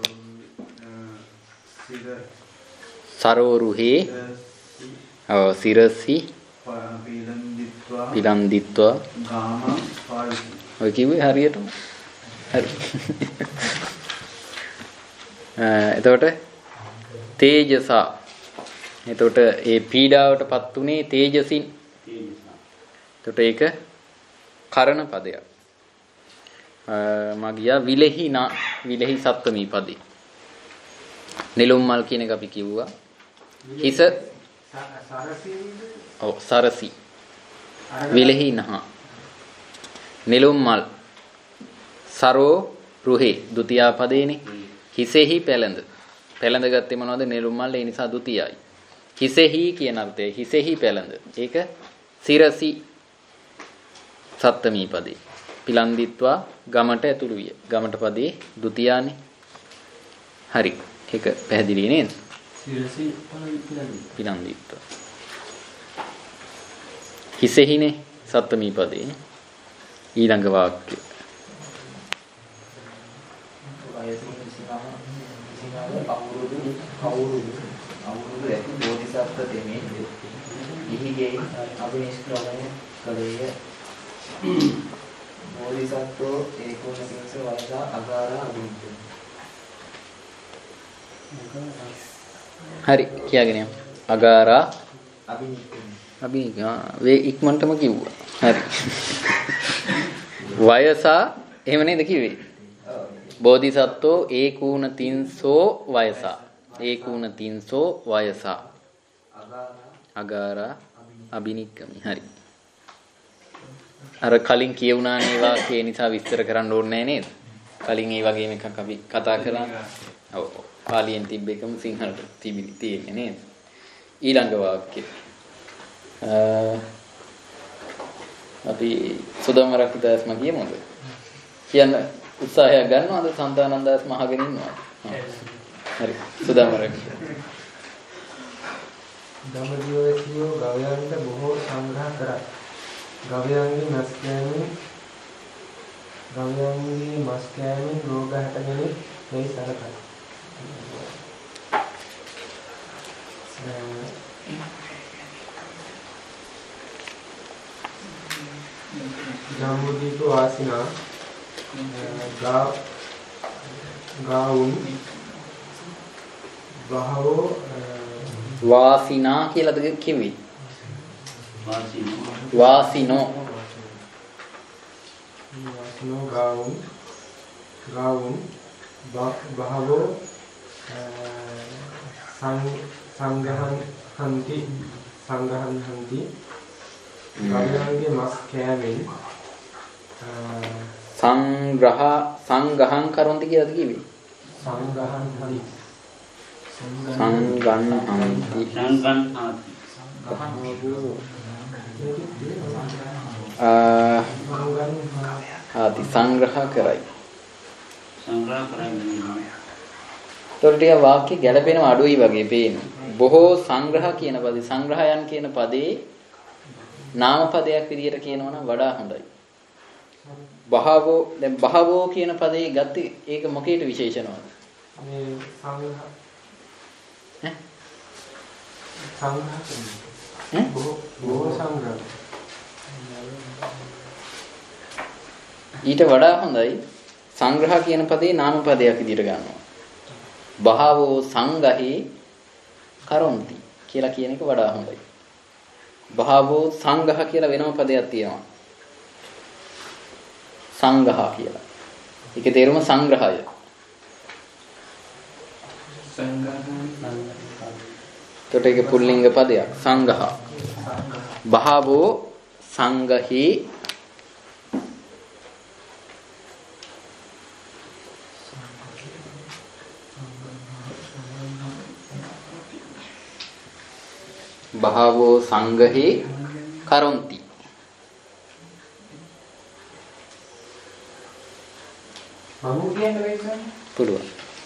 සරෝ රුහේ ඔව් සිරසි පිලන්දිත්වා ගාම පායිසි. ඔය කිව්වේ හරියටම. හරි. එතකොට තේජස. එතකොට ඒ පීඩාවටපත් උනේ තේජසින්. එතකොට ඒක කරණ පදයක්. මගියා විලෙහි නා විලෙහි සප්තමී පදේ. නිලුම් මල් කියන එක අපි කිව්වා. හිස ඔව් සරසි. විලෙහි නහ. නිලුම් මල්. සරෝ රුහි ဒုတိ ය පදේනේ. හිසෙහි පෙළඳ. පෙළඳ ගත්තේ මොනවද? නිලුම් මල්. ඒ නිසා ဒုတိ යයි. හිසෙහි කියන අර්ථය හිසෙහි පෙළඳ. ඒක සිරසි සප්තමී පදේ. පිලන්දිත්වා ගමට ඇතුළු විය. ගමට පදේ ဒုတိ යනේ. හරි. ඒක පැහැදිලි නේද? සිරසි පිලන්දිත්වා. හිසෙහිනේ සප්තමී පදේ. ඊළඟ වාක්‍ය. අවුරුදු අවුරුදු අවුරුදු ඇති බෝධිසත්ව තෙමේ ඉහිගේ අභිනිෂ්ක්‍රමණය කළේය. බෝධිසත්වෝ ඒකෝනසිංස වයස අගාරා අභිනිෂ්ක්‍රමණය. හරි කියාගෙන යමු. අගාරා අභිනිෂ්ක්‍රමණය. අභිනිෂ්ක්‍රමණය වේ ඉක්මනටම කිව්වා. හරි. වයස එහෙම නේද කිව්වේ? බෝධිසත්වෝ ඒකූණ තින්සෝ වයසා ඒකූණ තින්සෝ වයසා අගාරා අබිනික්කමි. හරි. අර කලින් කියුණානේ ඒ වාක්‍ය නිසා විස්තර කරන්න ඕනේ නේද? කලින් ඒ වගේම එකක් අපි කතා කරා. ඔව්. පාලියෙන් තිබ්බ එකම සිංහලට තිබිලි තියෙන්නේ නේද? ඊළඟ වාක්‍ය. අපි සුදමරක් දාස්ම කියමුද? කියන්න උත්සාහයක් ගන්නවද? සන්තානන්දාස් මහගෙන ඉන්නවද? හරි. සුදාමරක්. දඹදිවසියෝ ගවයන්ට බොහෝ සංග්‍රහ කරයි. ගවයන්ගේ මස් කෑමෙන් ගවයන්ගේ මස් කෑමෙන් රෝග හැටගෙන මේ සලකයි. ජම්බුදීප වාසිනා ගා ගාවුන් බහවෝ වාසිනා කියලාද කිව්වේ? වාසිනෝ වාසිනෝ වාසිනෝ ගාවුන් ගාවුන් බහවෝ සංගහන් හන්ති සංගහන් හන්ති ගවයන්ගේ මස් කෑමෙන් සංග්‍රහ සංගහං කරොන්ති කියලාද කිව්වේ? සංගහන් හන්ති සංගන් හන්ති සංගන් ආති ආ ආති සංග්‍රහ කරයි. සංග්‍රහ කරන්නේ. තොරටිය වාක්‍ය ගැළපෙනව අඩුයි වගේ පේනවා. බොහෝ සංග්‍රහ කියන පදේ සංග්‍රහයන් කියන පදේ නාම පදයක් විදියට කියනවා නම් වඩා හොඳයි. බහවෝ දැන් බහවෝ කියන පදේ ගත්තේ ඒක මොකේට විශේෂණවද? මේ සංඝ ඈ සංඝ ඈ බොහෝ බොහෝ සංඝ ඊට වඩා හොඳයි සංග්‍රහ කියන පදේ නාම පදයක් විදියට ගන්නවා. බහවෝ සංඝහි කරොන්ති කියලා කියන එක වඩා හොඳයි. බහවෝ සංඝහ කියලා වෙනම පදයක් තියෙනවා. සංඝහ කියලා. ඒකේ තේරුම සංග්‍රහය. එතකොට ඒක පුල්ලිංග පදයක් සංඝහ. බහවෝ සංඝහි බහවෝ සංඝහි කරොන්ති. මම කියන්න වෙන්නේ පුළුවන්.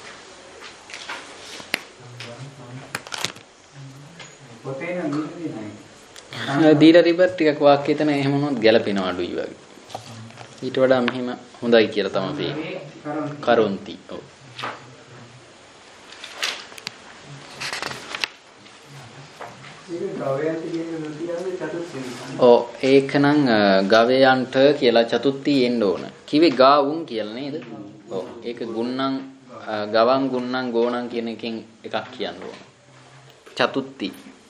පොතේ නම් නෑ. දීලා තිබ්බත් ටිකක් වාක්‍ය එතන එහෙම වුණොත් ගැලපෙනවා අඩුයි වගේ. ඊට වඩා මෙහෙම හොඳයි කියලා තමයි පේන්නේ. කරොන්ති. ඔව්. ඔව් ඒකනම් ගවයන්ට කියලා චතුත්ති එන්න ඕන. කිව්වේ ගාවුන් කියලා නේද? ඔව් ඒක ගුණං ගවන් ගුණං ගෝණං කියන එකෙන් එකක් කියන්න ඕන. චතුත්ති.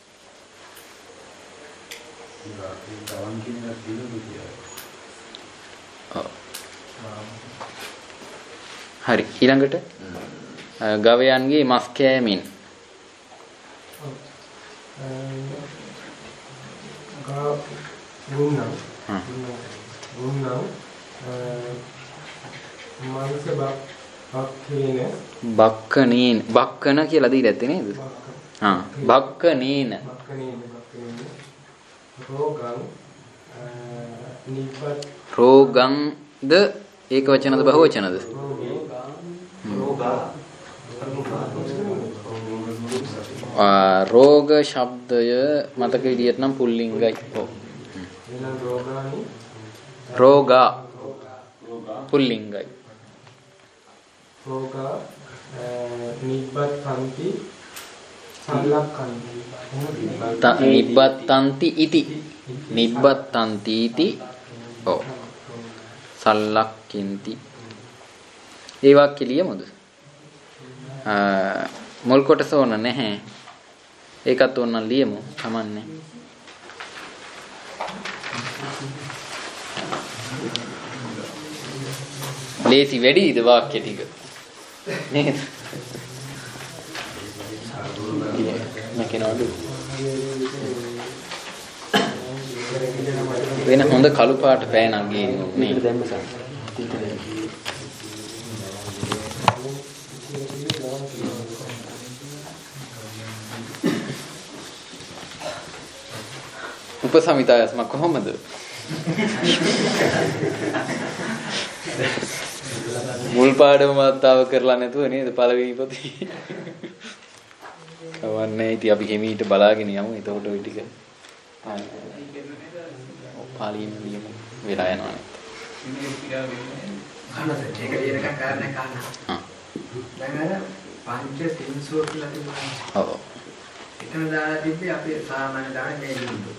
ගවන් කියන එක පිළිගන්නේ. ඔව්. හරි ඊළඟට ගවයන්ගේ මස් කෑමෙන් ගා ගුණම් ගුණම් මානස බක්කේන බක්කනීන බක්කන කියලා දීලා ඇත්තේ නේද? ආ බක්කනීන බක්කනීන බක්කනීන රෝගං නිපත් රෝගංද ඒක වචනද බහුව වචනද? රෝග ශබ්දය මතක විදියට නම් පුල්ලිංගයි. ඔව්. රෝගා පුල්ලිංගයි. රෝගා නිබ්බත්ති සල්ලක්ඛන්ති නිබ්බත්තන්ති ඉති නිබ්බත්තන්ති ඉති ඔව් සල්ලක්ඛන්ති ඒ වාක්‍ය ලියමුද? මුල් කොටස ඕන නැහැ. ඒකත් ඕන ලියමු. කමන්නේ. ලේසි වැඩිද වාක්‍ය ටික? නේද? මකිනවලු. වෙන හොඳ කළු පාට පෑනක් ගේන්න නේද? දැම්ම සම්. උපසමිතායස්ම කොහොමද? මුල් පාඩම මාතාව කරලා නැතුව නේද පළවෙනි පොතේ. කවන්නේ ඉතින් අපි හිමීට බලාගෙන යමු. එතකොට ওই ටික පාලියෙන් ලියමු. වෙලා යනවා නේද? ඒක ලියනකම් කාරණා කාරණා. හා. දැන් අර පංච තින්සෝ කියලා තිබුණා. ඔව්. එතන දාලා තිබ්බේ අපේ සාමාන්‍ය දාන මේ බිඳුව.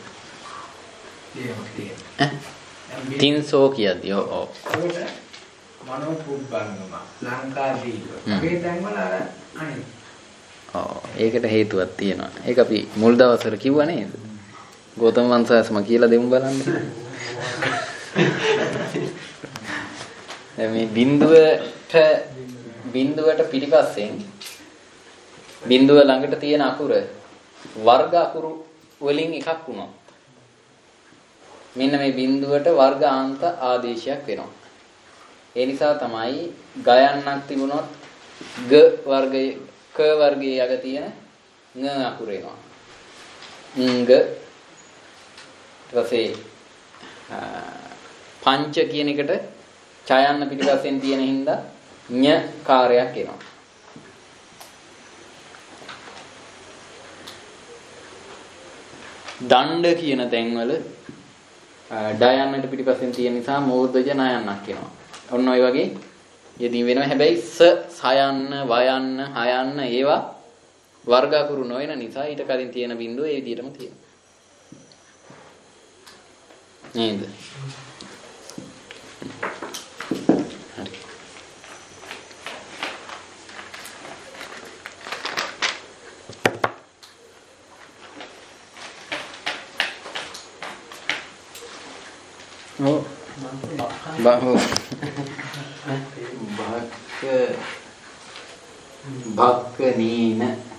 තින්සෝ කියද්දී ඔව් ඔව්. මනෝ පුබ්බංගම ලංකාදීප. මේ තැන්වල අර අනේ. ඔව් ඒකට හේතුවක් තියෙනවා. ඒක අපි මුල් දවස්වල කිව්වා නේද? ගෞතම වංශයස්ම කියලා දෙමු බලන්න. මේ බිඳුවට බිඳුවට පිටිපස්සෙන් බිඳුව ළඟට තියෙන අකුර වර්ග අකුරු වලින් එකක් වුණා. මෙන්න මේ බිඳුවට වර්ගාන්ත ආදේශයක් වෙනවා. ඒ නිසා තමයි ගයන්නක් තිබුණොත් ග වර්ගයේ ක වර්ගයේ යක තියෙන ං අකුර එනවා. ංග ඊපස්සේ පංච කියන එකට ඡයන්න පිටිපස්සෙන් තියෙන හින්දා ඤ කාර්යයක් එනවා. දණ්ඩ කියන තැන්වල ඩයන්නට පිටිපස්සෙන් තියෙන නිසා මෝර්ධජ නයන්නක් එනවා. ඔන්න ඔය වගේ යෙදීම් වෙනවා. හැබැයි ස සයන්න වයන්න හයන්න ඒවා වර්ග අකුරු නොවන නිසා ඊට කලින් තියෙන බිඳුව ඒ විදිහටම තියෙනවා. නේද? හරි. ඔව්. බහෝ භක්ක භක්කනීන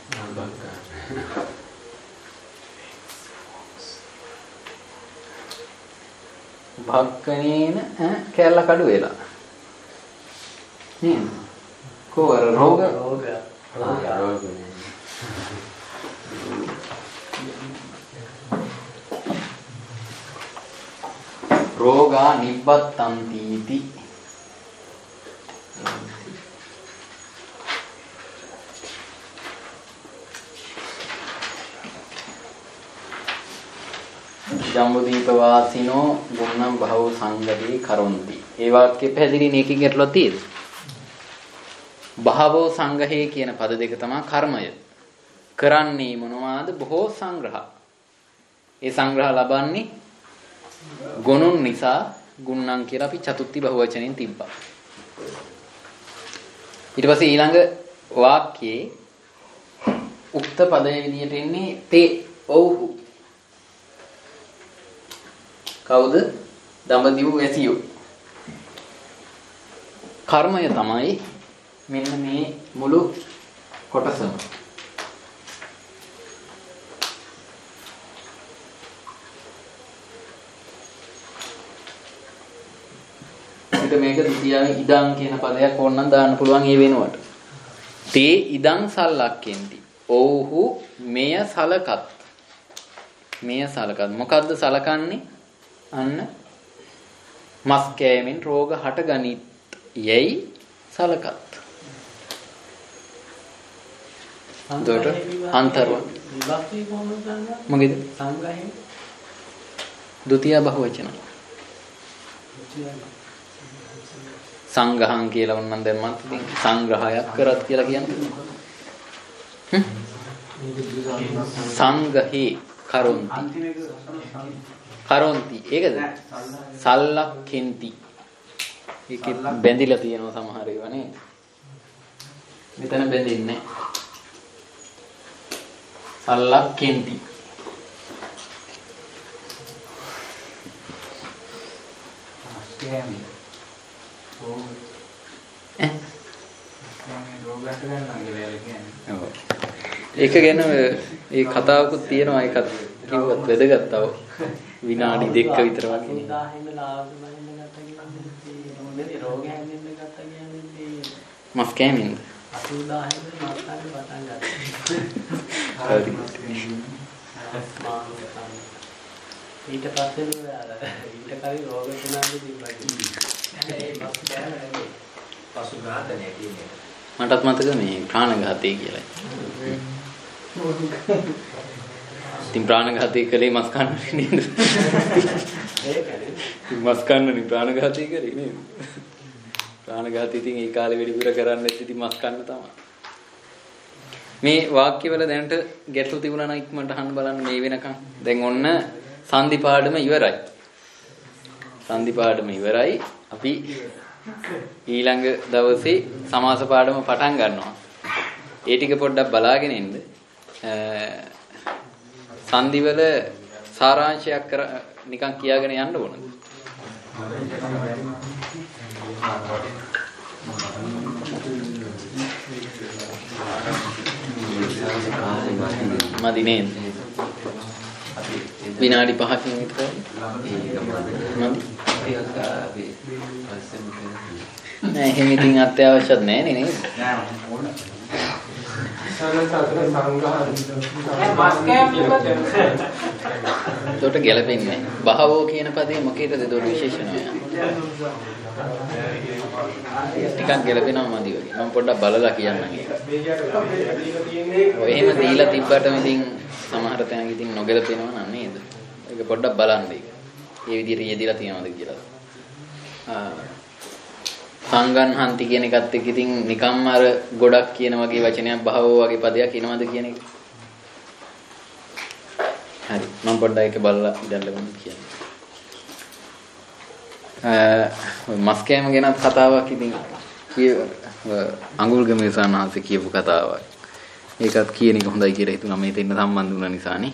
භක්කනීන කැල්ල කඩු වෙලා නේද? කොහොර රෝග රෝග රෝග රෝගා නිබ්බත්තන්ති इति ජම්බුදීප වාසිනෝ ගුණම් භව සංගති කරොන්ති. ඒ වාක්‍ය පැහැදිලි නේකින් ගැටලුවක් තියෙද? භවෝ සංගහේ කියන පද දෙක තමයි කර්මය. කරන්නේ මොනවාද? බොහෝ සංග්‍රහ. ඒ සංග්‍රහ ලබන්නේ ගුණුන් නිසා ගුණම් කියලා අපි චතුත්ති බහුවචනෙන් තිබ්බා. ඊට පස්සේ ඊළඟ වාක්‍යයේ උක්ත පදයේ විදියට එන්නේ තේ ඔව්හු. කවුද? දඹදිව වැසියෝ. කර්මය තමයි මෙන්න මේ මුළු කොටසම. ක්‍රමයක ද්විතීයාවෙන් ඉදං කියන පදයක් ඕනනම් දාන්න පුළුවන් ඒ වෙනුවට. තේ ඉදං සල්ලක්කෙන්ති. ඔව්හු මෙය සලකත්. මෙය සලකත්. මොකද්ද සලකන්නේ? අන්න මස් කෑමෙන් රෝග හටගනිත් යයි සලකත්. දොට අන්තරව මොකද? සංග්‍රහයෙන් ද්විතීය බහුවචන. සංග්‍රහං කියලා වුණනම් දැන් මත් ඉතින් සංග්‍රහයක් කරත් කියලා කියන්නේ. සංගහේ කරොන්ති. කරොන්ති ඒකද? සල්ලක්කෙන්ති. ඒක බැඳිලා තියෙනවා සමහර ඒවා නේ. මෙතන බැඳින්නේ නැහැ. සල්ලක්කෙන්ති. ඒක ගැන ඒ කතාවකුත් තියෙනවා. ඒකත් කිව්වත් වැදගත් තව විනාඩි දෙකක විතර වගේ. මස් කෑමෙන්ද? ඊට පස්සේ ඊට කලින් රෝග තුනක් තිබ්බා. පසු ඝාතනය කියන්නේ. මටත් මතක මේ ප්‍රාණඝාතය කියලා. ඉතින් ප්‍රාණඝාතය කලේ මස් කන්න නේද? ඒකනේ. මස් කන්නනේ ප්‍රාණඝාතය කරේ නේද? ප්‍රාණඝාතය ඉතින් ඒ කාලේ වැඩිපුර කරන්නේ ඉතින් මස් කන්න තමයි. මේ වාක්‍යවල දැනට ගැටලු තිබුණා නම් ඉක්මනට අහන්න බලන්න මේ වෙනකන්. දැන් ඔන්න සංදි පාඩම ඉවරයි. සංදි පාඩම ඉවරයි. අපි ඊළඟ දවසේ සමාස පාඩම පටන් ගන්නවා. ඒ ටික පොඩ්ඩක් බලාගෙන ඉන්න. සංදි වල සාරාංශයක් කර නිකන් කියාගෙන යන්න ඕනද? මදි නේද? විනාඩි පහකින් විතර. නෑ එහෙම ඉතින් අත්‍යවශ්‍යත් නෑනේ නේද? නෑ ඕන. ඒකට ගැලපෙන්නේ බහවෝ කියන පදේ මොකේද දෙදොර විශේෂණය? ටිකක් ගැලපෙනවා මදි වගේ. මම පොඩ්ඩක් බලලා කියන්නම් ඒක. ඔය එහෙම දීලා තිබ්බට ඉතින් සමහර තැනක ඉතින් නොගැලපෙනවා නන් නේද? ඒක පොඩ්ඩක් බලන්න ඒක. මේ විදිහට යෙදিলা තියනවද කියලා. ආ සංගන්හන්ති කියන එකත් එක්ක ඉතින් නිකම්ම අර ගොඩක් කියන වගේ වචනයක් බහවෝ වගේ පදයක් එනවද කියන එක. හරි මම පොඩ්ඩක් ඒක බලලා ඉඳලා කියන්න. මස් කෑම ගැන කතාවක් ඉතින් කිය අඟුල්ගමේ සානාංශ කියපු කතාවක්. ඒකත් කියන එක හොඳයි කියලා හිතුණා මේ දෙන්න සම්බන්ධ වුණා නිසානේ.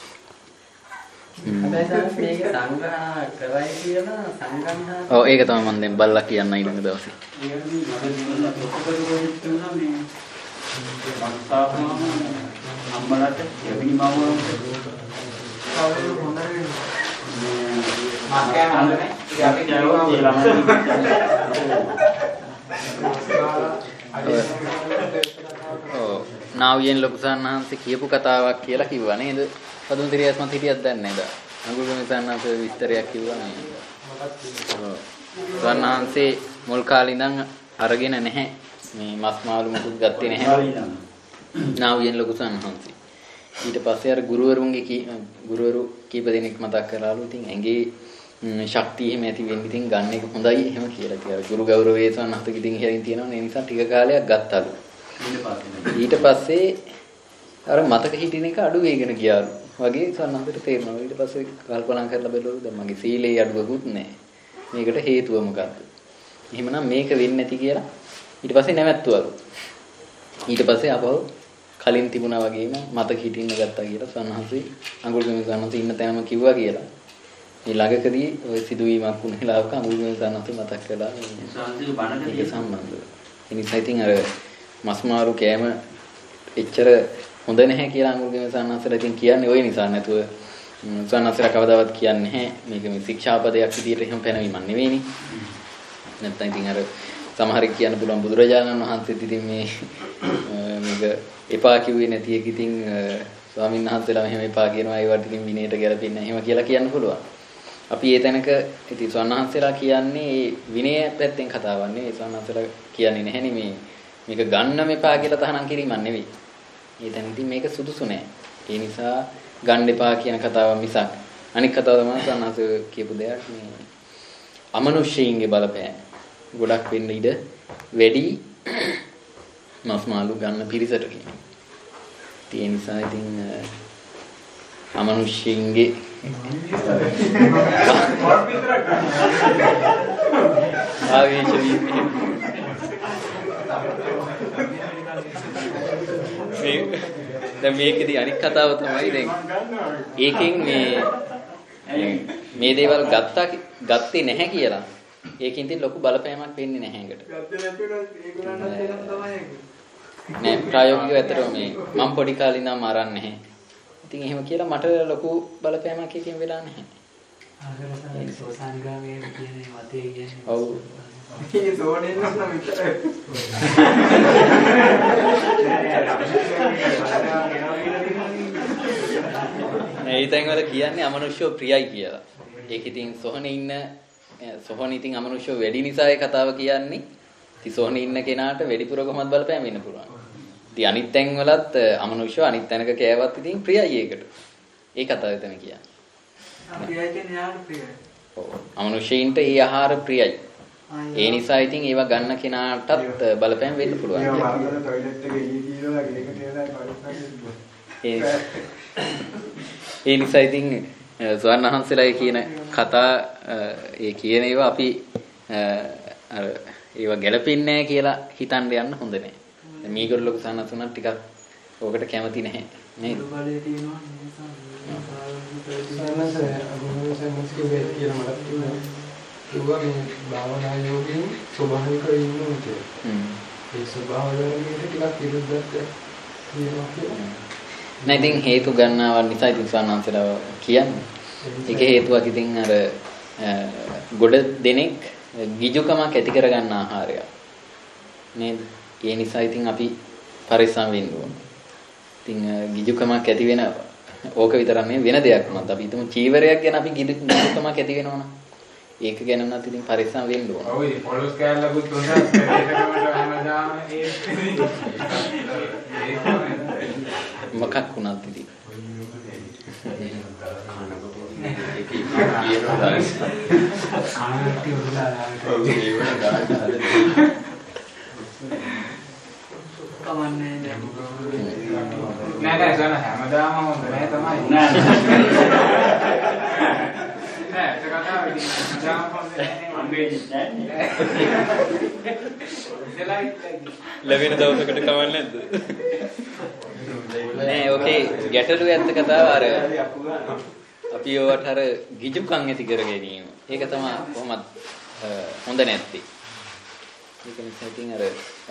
මේක සංග්‍රහ කරයි කියලා සංග්‍රහ. ඔව් ඒක තමයි මම දැන් බලලා කියන්න ඊළඟ දවසේ. අම්මලාට යවිනි මාවුරුන්ට මාකේ අහන්නේ ඉතින් අපි කියනවා ඔව් නාවියෙන් ලොකු සාන්හන්සේ කියපු කතාවක් කියලා කිව්වා නේද? පදුන් තිරියස්මත් හිටියක් දන්නේ නැද? අඟුල්ගමේ සාන්හන්සේ විස්තරයක් කිව්වා නේද? ඔව් සාන්හන්සේ මුල් කාලේ ඉඳන් අරගෙන නැහැ. මේ මස් මාළු මුකුත් ගත්තේ නැහැ. නාවියෙන් ලොකු සාන්හන්සේ. ඊට පස්සේ අර ගුරුවරුන්ගේ ගුරුවරු කීප දෙනෙක් මතක් කරලාලු ඉතින් ඇඟේ ශක්තිය එහෙම ඇති වෙන්න ඉතින් ගන්න එක හොඳයි එහෙම කියලා. ඉතින් ගුරු ගෞරවයේ සන්නහතක ඉතින් ඉහළින් තියෙනවා. ඒ නිසා ටික කාලයක් ගත්තලු. ඊට පස්සේ අර මතක හිටින එක අඩු වෙගෙන ගියාලු. වගේ සන්නහතට තේරෙනවා. ඊට පස්සේ කල්පනා කරලා බලලු දැන් මගේ සීලේ අඩුවකුත් නැහැ. මේකට හේතුව මොකක්ද? එහෙමනම් මේක වෙන්නේ නැති කියලා ඊට පස්සේ නැවැත්තුවලු. ඊට පස්සේ ආපහු කලින් තිබුණා වගේම මතක හිටින්න ගත්තා කියලා සන්නහසේ අඟුල්ගමේ සන්නහසේ ඉන්න තැනම කිව්වා කියලා. මේ ළඟකදී ওই සිදුවීමක් වුණ වෙලාවක අඟුල්ගමේ සන්නහසේ මතක් කළා මේ සම්බන්ධව. ඒ නිසා ඉතින් අර මස් මාරු කෑම එච්චර හොඳ නැහැ කියලා අඟුල්ගමේ සන්නහසලා ඉතින් කියන්නේ ওই නිසා නැතුව සන්නහසලා කවදාවත් කියන්නේ නැහැ මේක මේ ශික්ෂාපදයක් විදියට එහෙම පැනවීමක් නෙවෙයිනේ. නැත්නම් ඉතින් අර සමහරෙක් කියන්න පුළුවන් බුදුරජාණන් වහන්සේත් ඉතින් මේ මේක එපා කිව්වේ නැති එක ඉතින් ස්වාමීන් වහන්සේලා මෙහෙම එපා කියනවා ඒවට ඉතින් විනයට ගැලපෙන්නේ නැහැ. එහෙම කියලා කියන්න පුළුවන්. අපි ඒ තැනක ඉතින් ස්වාමීන් වහන්සේලා කියන්නේ මේ විනය පැත්තෙන් කතාවක් නෙවෙයි. ස්වාමීන් වහන්සේලා කියන්නේ නැහැනේ මේ මේක ගන්න මෙපා කියලා තහනම් කිරීමක් නෙවෙයි. ඒ තැන ඉතින් මේක සුදුසු නෑ. ඒ නිසා ගන්න එපා කියන කතාව මිසක් අනික් කතාව තමයි ස්වාමීන් වහන්සේ කියපු දෙයක් මේ අමනුෂ්‍යයින්ගේ බලපෑම ගොඩක් වෙන්න ඉඩ වැඩි මස් මාළු ගන්න පිරිසට කියන. ඒ නිසා ඉතින් අමනුෂ්‍යයින්ගේ ආවේශ වීම මේ දැන් මේකෙදි අනික් කතාව තමයි දැන් ඒකෙන් මේ මේ දේවල් ගත්තා ගත්තේ නැහැ කියලා ඒකෙන් ඉතින් ලොකු බලපෑමක් වෙන්නේ නැහැ ඒකට. ගත්තේ නැතිනම් ඒගොල්ලන්ට ඒක තමයි. නෑ ප්‍රායෝගිකව ඇත්තටම මේ මම පොඩි කාලේ ඉඳන්ම අරන් නැහැ. ඉතින් එහෙම කියලා මට ලොකු බලපෑමක් එකකින් වෙලා නැහැ. ආගරසන සෝසානිගාමයේ කියන්නේ මතේ කියන්නේ. ඔව්. මේ සෝනේ නම් විතරයි. ඒ තැන් වල කියන්නේ අමනුෂ්‍යෝ ප්‍රියයි කියලා. ඒක ඉතින් සොහනේ ඉන්න සොහනේ ඉතින් අමනුෂ්‍යෝ වැඩි නිසා ඒ කතාව කියන්නේ. ඉතින් සොහනේ ඉන්න කෙනාට වැඩිපුර කොහොමද බලපෑම වෙන්න පුළුවන්. ඉතින් අනිත් තැන් වලත් අමනුෂ්‍යෝ අනිත් තැනක කෑවත් ඉතින් ප්‍රියයි ඒකට. ඒ කතාව එතන කියන්නේ. ප්‍රියයි කියන්නේ ආහාර ප්‍රියයි. ඔව්. අමනුෂ්‍යයින්ට ඒ ආහාර ප්‍රියයි. ඒ නිසා ඉතින් ඒවා ගන්න කෙනාටත් බලපෑම් වෙන්න පුළුවන්. ඒවා වරදල টয়ලට් එකේ ඊ තියලා ගේකට එලා ඒ ඒ නිසා ඉතින් සුවර්ණහන්සලා කියන කතා ඒ කියන ඒවා අපි අර ඒවා ගැලපෙන්නේ නැහැ කියලා හිතන්න යන්න හොඳ නැහැ. දැන් මේගොල්ලෝ සනසුණත් ටිකක් ඕකට කැමති නැහැ නේද? බලේ තියෙනවා ඒවා මේ භාවනා යෝගයෙන් ස්වභාවික ඉන්නවා කියන්නේ. ඒ ස්වභාවයෙන් ටිකක් විරුද්ධත්වයක් තියෙනවා කියන්නේ. නෑ ඉතින් හේතු ගන්නවන් නිසා ඉතින් සානන්සලා කියන්නේ. ඒක හේතුවක් ඉතින් අර ගොඩ දෙනෙක් ගිජුකමක් ඇති කරගන්න ආහාරයක්. නේද? ඒ නිසා ඉතින් අපි පරිස්සම් වෙන්න ඕන. ඉතින් ගිජුකමක් ඇති වෙන ඕක විතරක් නෙවෙයි වෙන දෙයක් උනත් අපි හිතමු චීවරයක් ගැන අපි ගිජුකමක් ඇති වෙනවනම් ඒක ගැන උනත් ඉතින් පරිස්සම් වෙන්න ඕන. ඔව් ඒ පොලොස් කෑල්ලකුත් හොඳයි. ඒකකට හැමදාම ඒ මොකක් වුණත් ඉතින් කමන්නේ නෑ නෑ සන හැමදාම හොඳ නෑ තමයි නෑ නෑ ඒක කතාව ඉතින් හැමදාම හොඳ නෑ අම්මේ නෑ ලැබෙන දවසකට කවන්නේ නැද්ද? නෑ ඕකේ ගැටලු ඇත්ත කතාව අර අපි ඔයාට අර ගිජුකම් ඇති කර ගැනීම. ඒක තමයි කොහොමද හොඳ නැත්තේ. ඒක නිසා ඉතින් අර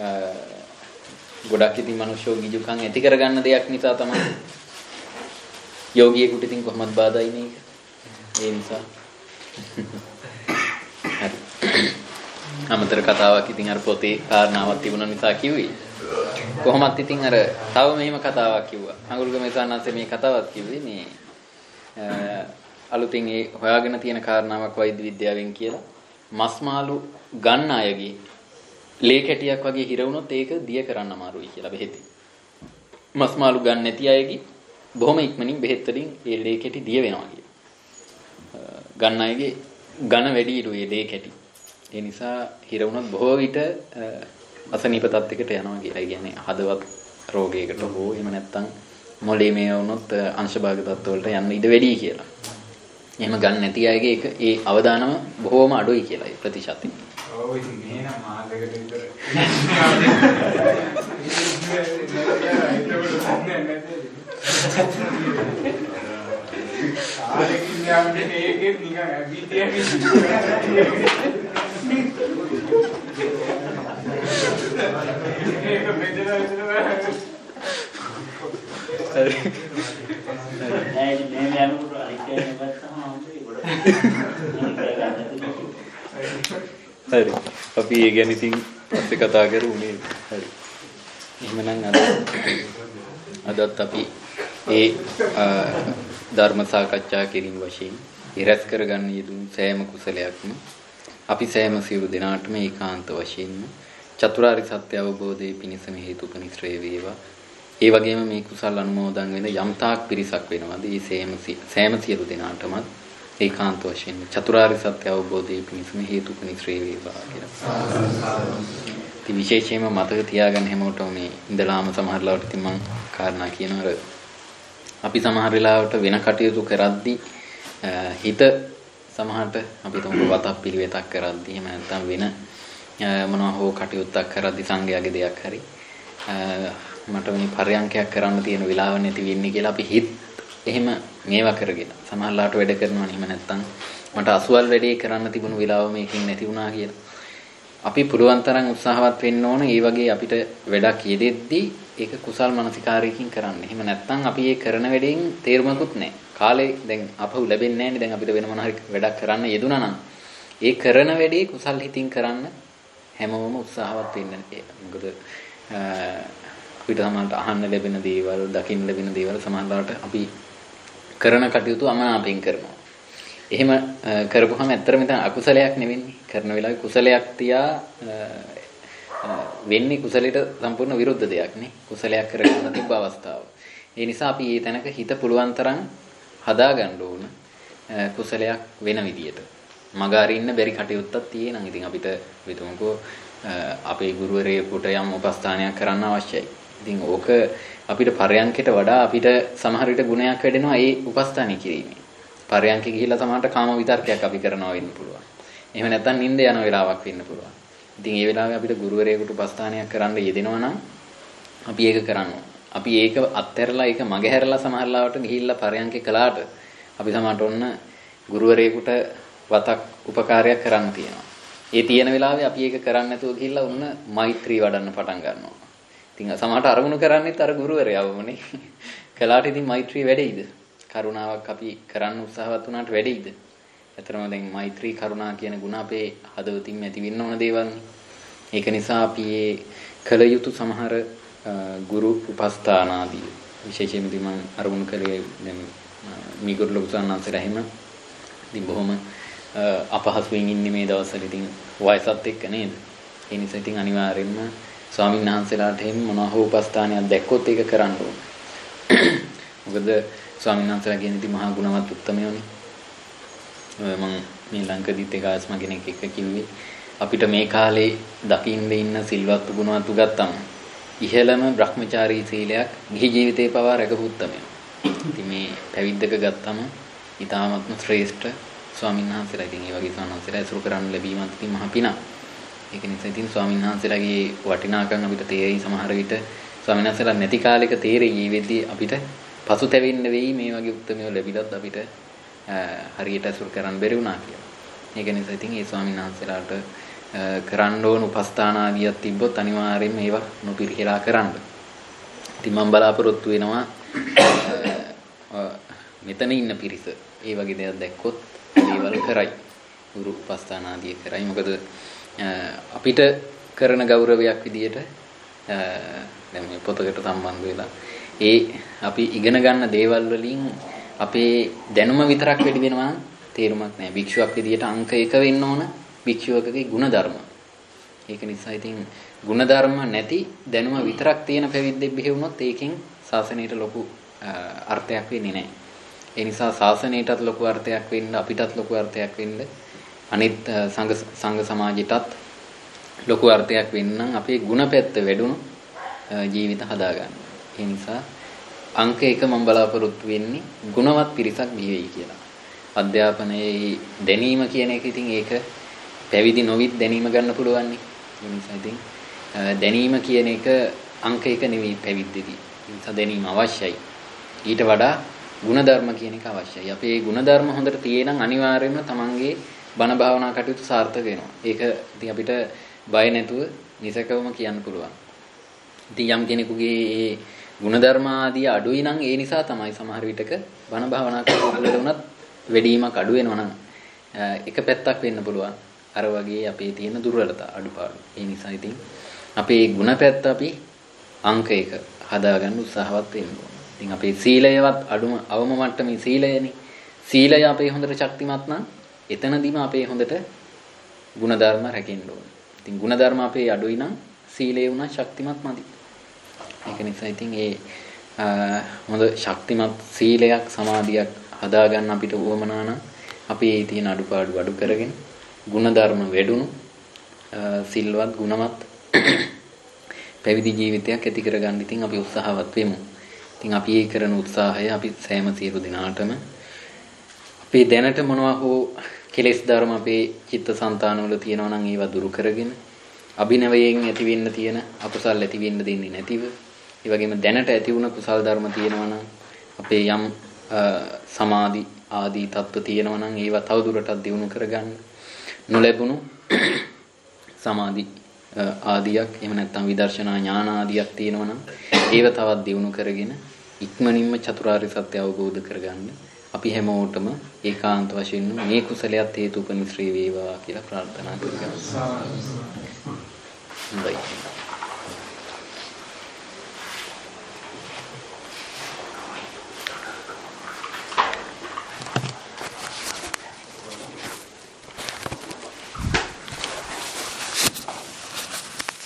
ගොඩක් ඉතින් මිනිස්සු ගිජුකම් ඇති කරගන්න දෙයක් නිසා තමයි යෝගියෙකුට ඉතින් කොහොමද බාධායි මේක. ඒ නිසා හරි. අමතර කතාවක් ඉතින් අර පොතේ කාරණාවක් තිබුණ නිසා කිව්වේ. කොහොමත් ඉතින් අර තව මෙහෙම කතාවක් කිව්වා. අඟුරුගමේ සාන්නාංශේ මේ කතාවක් කිව්වේ මේ අලුතින් ඒ හොයාගෙන තියෙන කාරණාවක් වෛද්‍ය විද්‍යාවෙන් කියලා. මස් මාළු ගන්න අයගේ ලේ කැටියක් වගේ හිර වුණොත් ඒක දිය කරන්න අමාරුයි කියලා බෙහෙතින්. මස් මාළු ගන්න නැති අයගේ බොහොම ඉක්මනින් බෙහෙත් වලින් ඒ ලේ කැටි දිය වෙනවා කියලා. ගන්න අයගේ ඝන වැඩිලු ඒ ලේ කැටි. ඒ නිසා හිර වුණොත් බොහෝ විට අසනීප තත්යකට යනවා කියලා. ඒ කියන්නේ හදවත් රෝගයකට හෝ එහෙම නැත්නම් මොළේ මේ වුණොත් අංශභාග තත්ත්ව වලට යන්න ඉඩ වැඩි කියලා. එහෙම ගන්න නැති අයගේ ඒක ඒ අවදානම බොහෝම අඩුයි කියලා ඒ ප්‍රතිශතය. ඔව් ඉතින් මේන මාසයකට විතර ආලෙකින් යන්නේ ඒකේ නිකන් අවිද්‍යාව ඒක මෙතන නෑ මේ යනකොට අයිතිය නෙවත් තමයි ගොඩ හරි. අපි ඒ ගැන ඉතින් පස්සේ කතා කරමු නේද? හරි. එහෙමනම් අද අදත් අපි ඒ ධර්ම සාකච්ඡා කිරීම වශයෙන් ඉරස් කරගන්න යෙදුණු සෑම කුසලයක්ම අපි සෑම සියලු දෙනාටම ඒකාන්ත වශයෙන්ම චතුරාර්ය සත්‍ය අවබෝධයේ පිණිසම හේතුපනිශ්‍රේ වේවා. ඒ වගේම මේ කුසල් අනුමෝදන් වෙන යම්තාක් පිරිසක් වෙනවාද මේ සෑම සෑම සියලු දෙනාටමත් ඒකාන්ත වශයෙන් චතුරාර්ය සත්‍ය අවබෝධයේ පිණිසම හේතුපනිශ්‍රේ වේවා කියලා. ඉතින් විශේෂයෙන්ම මතක තියාගන්න හැමෝටම මේ ඉඳලාම සමහර ලාවට ඉතින් මම කාරණා කියනවා අපි සමහර වෙලාවට වෙන කටයුතු කරද්දී හිත සමහරට අපි තුමු වතක් පිළිවෙතක් කරද්දී එහෙම නැත්නම් වෙන මොනවා හෝ කටයුත්තක් කරද්දී සංගයගේ දෙයක් හරි මට මේ පරයන්කයක් කරන්න තියෙන වෙලාව නැති වෙන්නේ කියලා අපි හිත එහෙම මේවා කරගෙන සමහරලාට වැඩ කරනවා නෙමෙයි නැත්තම් මට අසුවල් වැඩේ කරන්න තිබුණු වෙලාව මේකෙන් නැති වුණා කියලා. අපි පුළුවන් තරම් උත්සාහවත් වෙන්න ඕන. ඒ වගේ අපිට වැඩක් යෙදෙද්දී ඒක කුසල් මනසිකාරයකින් කරන්න. එහෙම නැත්තම් අපි ඒ කරන වැඩෙන් තේරුමකුත් නැහැ. කාලේ දැන් අපහු ලැබෙන්නේ නැහැ නේ. දැන් අපිට වෙන මොන හරි වැඩක් කරන්න යෙදුණා නම් ඒ කරන වැඩේ කුසල් හිතින් කරන්න හැමෝම උත්සාහවත් වෙන්න. මොකද අපිට සමහරට අහන්න ලැබෙන දේවල්, දකින්න ලැබෙන දේවල් සමහරවිට අපි කරන කටයුතු අමනාපෙන් කරනවා. එහෙම කරපුවහම ඇත්තටම මෙතන අකුසලයක් නෙවෙන්නේ. කරන වෙලාවේ කුසලයක් තියා වෙන්නේ කුසලයට සම්පූර්ණ විරුද්ධ දෙයක් නේ. කුසලයක් කරගන්න තිබ්බ අවස්ථාව. ඒ නිසා අපි මේ තැනක හිත පුළුවන් තරම් හදා ගන්න ඕන කුසලයක් වෙන විදියට. මග අරින්න බැරි කටයුත්තක් තියෙනවා. ඉතින් අපිට හිතමුකෝ අපේ ගුරුවරයෙකුට යම් උපස්ථානයක් කරන්න අවශ්‍යයි. ඉතින් ඕක අපිට පරයන්කයට වඩා අපිට සමහර විට ගුණයක් වැඩෙනවා ඒ උපස්ථානය කිරීමේ. පරයන්කේ ගිහිල්ලා සමහරට කාම විතර්කයක් අපි කරනවා වෙන්න පුළුවන්. එහෙම නැත්නම් නිින්ද යන වෙලාවක් වෙන්න පුළුවන්. ඉතින් ඒ වෙලාවේ අපිට ගුරුවරයෙකුට උපස්ථානයක් කරන්න යෙදෙනවා නම් අපි ඒක කරන්න ඕන. අපි ඒක අත්හැරලා ඒක මගහැරලා සමහරලාවට ගිහිල්ලා පරයන්කේ කළාට අපි සමහරට ඔන්න ගුරුවරයෙකුට වතක් උපකාරයක් කරන්න තියෙනවා. ඒ තියෙන වෙලාවේ අපි ඒක කරන්නේ නැතුව ගිහිල්ලා ඔන්න මෛත්‍රී වඩන්න පටන් ගන්නවා. ඉතින් සමහරට අරමුණු කරන්නේත් අර ගුරුවරයාවමනේ. කළාට ඉතින් මෛත්‍රී වැඩෙයිද? කරුණාවක් අපි කරන්න උත්සාහවත් වුණාට වැඩෙයිද? ඇත්තටම දැන් මෛත්‍රී කරුණා කියන ගුණ අපේ හදවතින් ඇති වෙන්න ඕන දේවල්නේ. ඒක නිසා අපි මේ කල යුතු සමහර ගුරු උපස්ථාන ආදී විශේෂයෙන්ම ඉතින් මම අරමුණු කළේ දැන් මීගොඩ ලොකු සාන්නාන්සලා එහෙම ඉතින් බොහොම අපහසුයෙන් ඉන්නේ මේ දවස්වල ඉතින් වයසත් එක්ක නේද? ඒ නිසා ඉතින් අනිවාර්යෙන්ම ස්වාමීන් වහන්සේලාට එහෙම මොනවා හෝ උපස්ථානයක් දැක්කොත් ඒක කරන්න ඕන. මොකද ස්වාමීන් වහන්සේලා කියන්නේ ඉතින් මහා ගුණවත් උත්තමයෝනේ. මම මේ ලංකදීත් එක ආස්ම කෙනෙක් එක්ක කිව්වේ අපිට මේ කාලේ දකින්න ඉන්න සිල්වත් ගුණවත් උගත්තම ඉහළම බ්‍රහ්මචාරී සීලයක් ගිහි ජීවිතේ පවා රැකපු උත්තමයෝ. ඉතින් මේ පැවිද්දක ගත්තම ඊටාත්ම ශ්‍රේෂ්ඨ ස්වාමීන් වහන්සේලා ඉතින් ඒ වගේ ස්වාමීන් වහන්සේලා ඇසුරු කරන්න ලැබීමත් ඉතින් මහ පිනක්. ඒක නිසා ඉතින් ස්වාමීන් වහන්සේලාගේ වටිනාකම් අපිට තේරෙයි සමහර විට ස්වාමීන් වහන්සේලා නැති කාලෙක තේරෙයි මේ වෙද්දී අපිට පසුතැවෙන්න වෙයි මේ වගේ උත්තරමිය ලැබිලත් අපිට හරියට අසුර කරන්න බැරි වුණා කියලා. ඒක නිසා ඉතින් මේ ස්වාමීන් වහන්සේලාට කරන්න ඕන උපස්ථාන ආදියක් තිබ්බොත් අනිවාර්යයෙන්ම ඒවා නොපිරිහෙලා කරන්න. ඉතින් මම බලාපොරොත්තු වෙනවා මෙතන ඉන්න පිරිස ඒ වගේ දේවල් දැක්කොත් දේවල් කරයි. ගුරු උපස්ථාන ආදිය කරයි. මොකද අපිට කරන ගෞරවයක් විදියට දැන් මේ පොතකට සම්බන්ධ වෙලා ඒ අපි ඉගෙන ගන්න දේවල් වලින් අපේ දැනුම විතරක් වැඩි වෙනවා තේරුමක් නැහැ. භික්ෂුවක් විදියට අංක එක වෙන්න ඕන භික්ෂුවකගේ ಗುಣධර්ම. ඒක නිසා ඉතින් ಗುಣධර්ම නැති දැනුම විතරක් තියෙන පැවිද්දෙක් බිහි වුණොත් ඒකෙන් ශාසනයට ලොකු අර්ථයක් වෙන්නේ නැහැ. ඒ නිසා ශාසනයටත් ලොකු අර්ථයක් වෙන්න අපිටත් ලොකු අර්ථයක් වෙන්න අනිත් සංඝ සංඝ සමාජයටත් ලොකු අර්ථයක් වෙන්න අපේ ಗುಣ පැත්ත වැඩුණු ජීවිත හදාගන්න. ඒ නිසා අංක එක මම බලාපොරොත්තු වෙන්නේ ගුණවත් පිරිසක් බිහි වෙයි කියලා. අධ්‍යාපනයේ දැනීම කියන එක ඉතින් ඒක පැවිදි නොවිත් දැනීම ගන්න පුළුවන් නේ. ඒ නිසා ඉතින් දැනීම කියන එක අංක එක නෙවෙයි පැවිද්දේදී. ඒ නිසා දැනීම අවශ්‍යයි. ඊට වඩා ಗುಣධර්ම කියන එක අවශ්‍යයි. අපේ ಗುಣධර්ම හොඳට තියෙනම් අනිවාර්යයෙන්ම තමන්ගේ බණ භාවනා කටයුතු සාර්ථක වෙනවා. ඒක ඉතින් අපිට බය නැතුව නිසකවම කියන්න පුළුවන්. ඉතින් යම් කෙනෙකුගේ ඒ ಗುಣධර්ම ආදී අඩුයි නම් ඒ නිසා තමයි සමහර විටක බණ භාවනා කරනකොට උනත් වැඩිවීමක් අඩු වෙනවා නම් එක පැත්තක් වෙන්න පුළුවන්. අර වගේ අපේ තියෙන දුර්වලතා අඩුපාඩු. ඒ නිසා ඉතින් අපේ ගුණ පැත්ත අපි අංක එක හදාගන්න උත්සාහවත් වෙන්න ඕනේ. ඉතින් අපේ සීලයවත් අඩුම අවම මට්ටමේ සීලයනේ. සීලය අපේ හොඳට ශක්තිමත් නම් එතනදීම අපේ හොඳට ගුණධර්ම රැකෙන්න ඕනේ. ඉතින් ගුණධර්ම අපේ අඩුයි නම් සීලය උනා ශක්තිමත් මදි. ඒක නිසා ඉතින් ඒ හොඳ ශක්තිමත් සීලයක් සමාධියක් හදාගන්න අපිට උවමනා නම් අපි ඒ තියෙන අඩුපාඩු අඩු කරගෙන ගුණධර්ම වැඩුණු සිල්වත් ගුණවත් පැවිදි ජීවිතයක් ඇති කරගන්න ඉතින් අපි උත්සාහවත් වෙමු. ඉතින් අපි ඒ කරන උත්සාහය අපි සෑම සියලු දිනාටම අපේ දැනට මොනවා හෝ කෙලෙස් ධර්ම අපේ චිත්තසංතානවල තියෙනවා නම් ඒවා දුරු කරගෙන අභිනවයෙන් ඇති වෙන්න තියෙන අකුසල් ඇති වෙන්න දෙන්නේ නැතිව ඒ වගේම දැනට ඇති වුණ කුසල් ධර්ම තියෙනවා නම් අපේ යම් සමාධි ආදී තත්ත්ව තියෙනවා නම් ඒවා තවදුරටත් දියුණු කරගන්න නොලැබුණු සමාධි ආදියක් එහෙම නැත්නම් විදර්ශනා ඥාන ආදියක් තියෙනවා නම් ඒව තවත් දියුණු කරගෙන ඉක්මනින්ම චතුරාර්ය සත්‍ය අවබෝධ කරගන්න අපි හැමෝටම ඒකාන්ත වශයෙන් මේ කුසලයට හේතුපනිශ්‍රේ වේවා කියලා ප්‍රාර්ථනා කරගන්නවා. හොඳයි.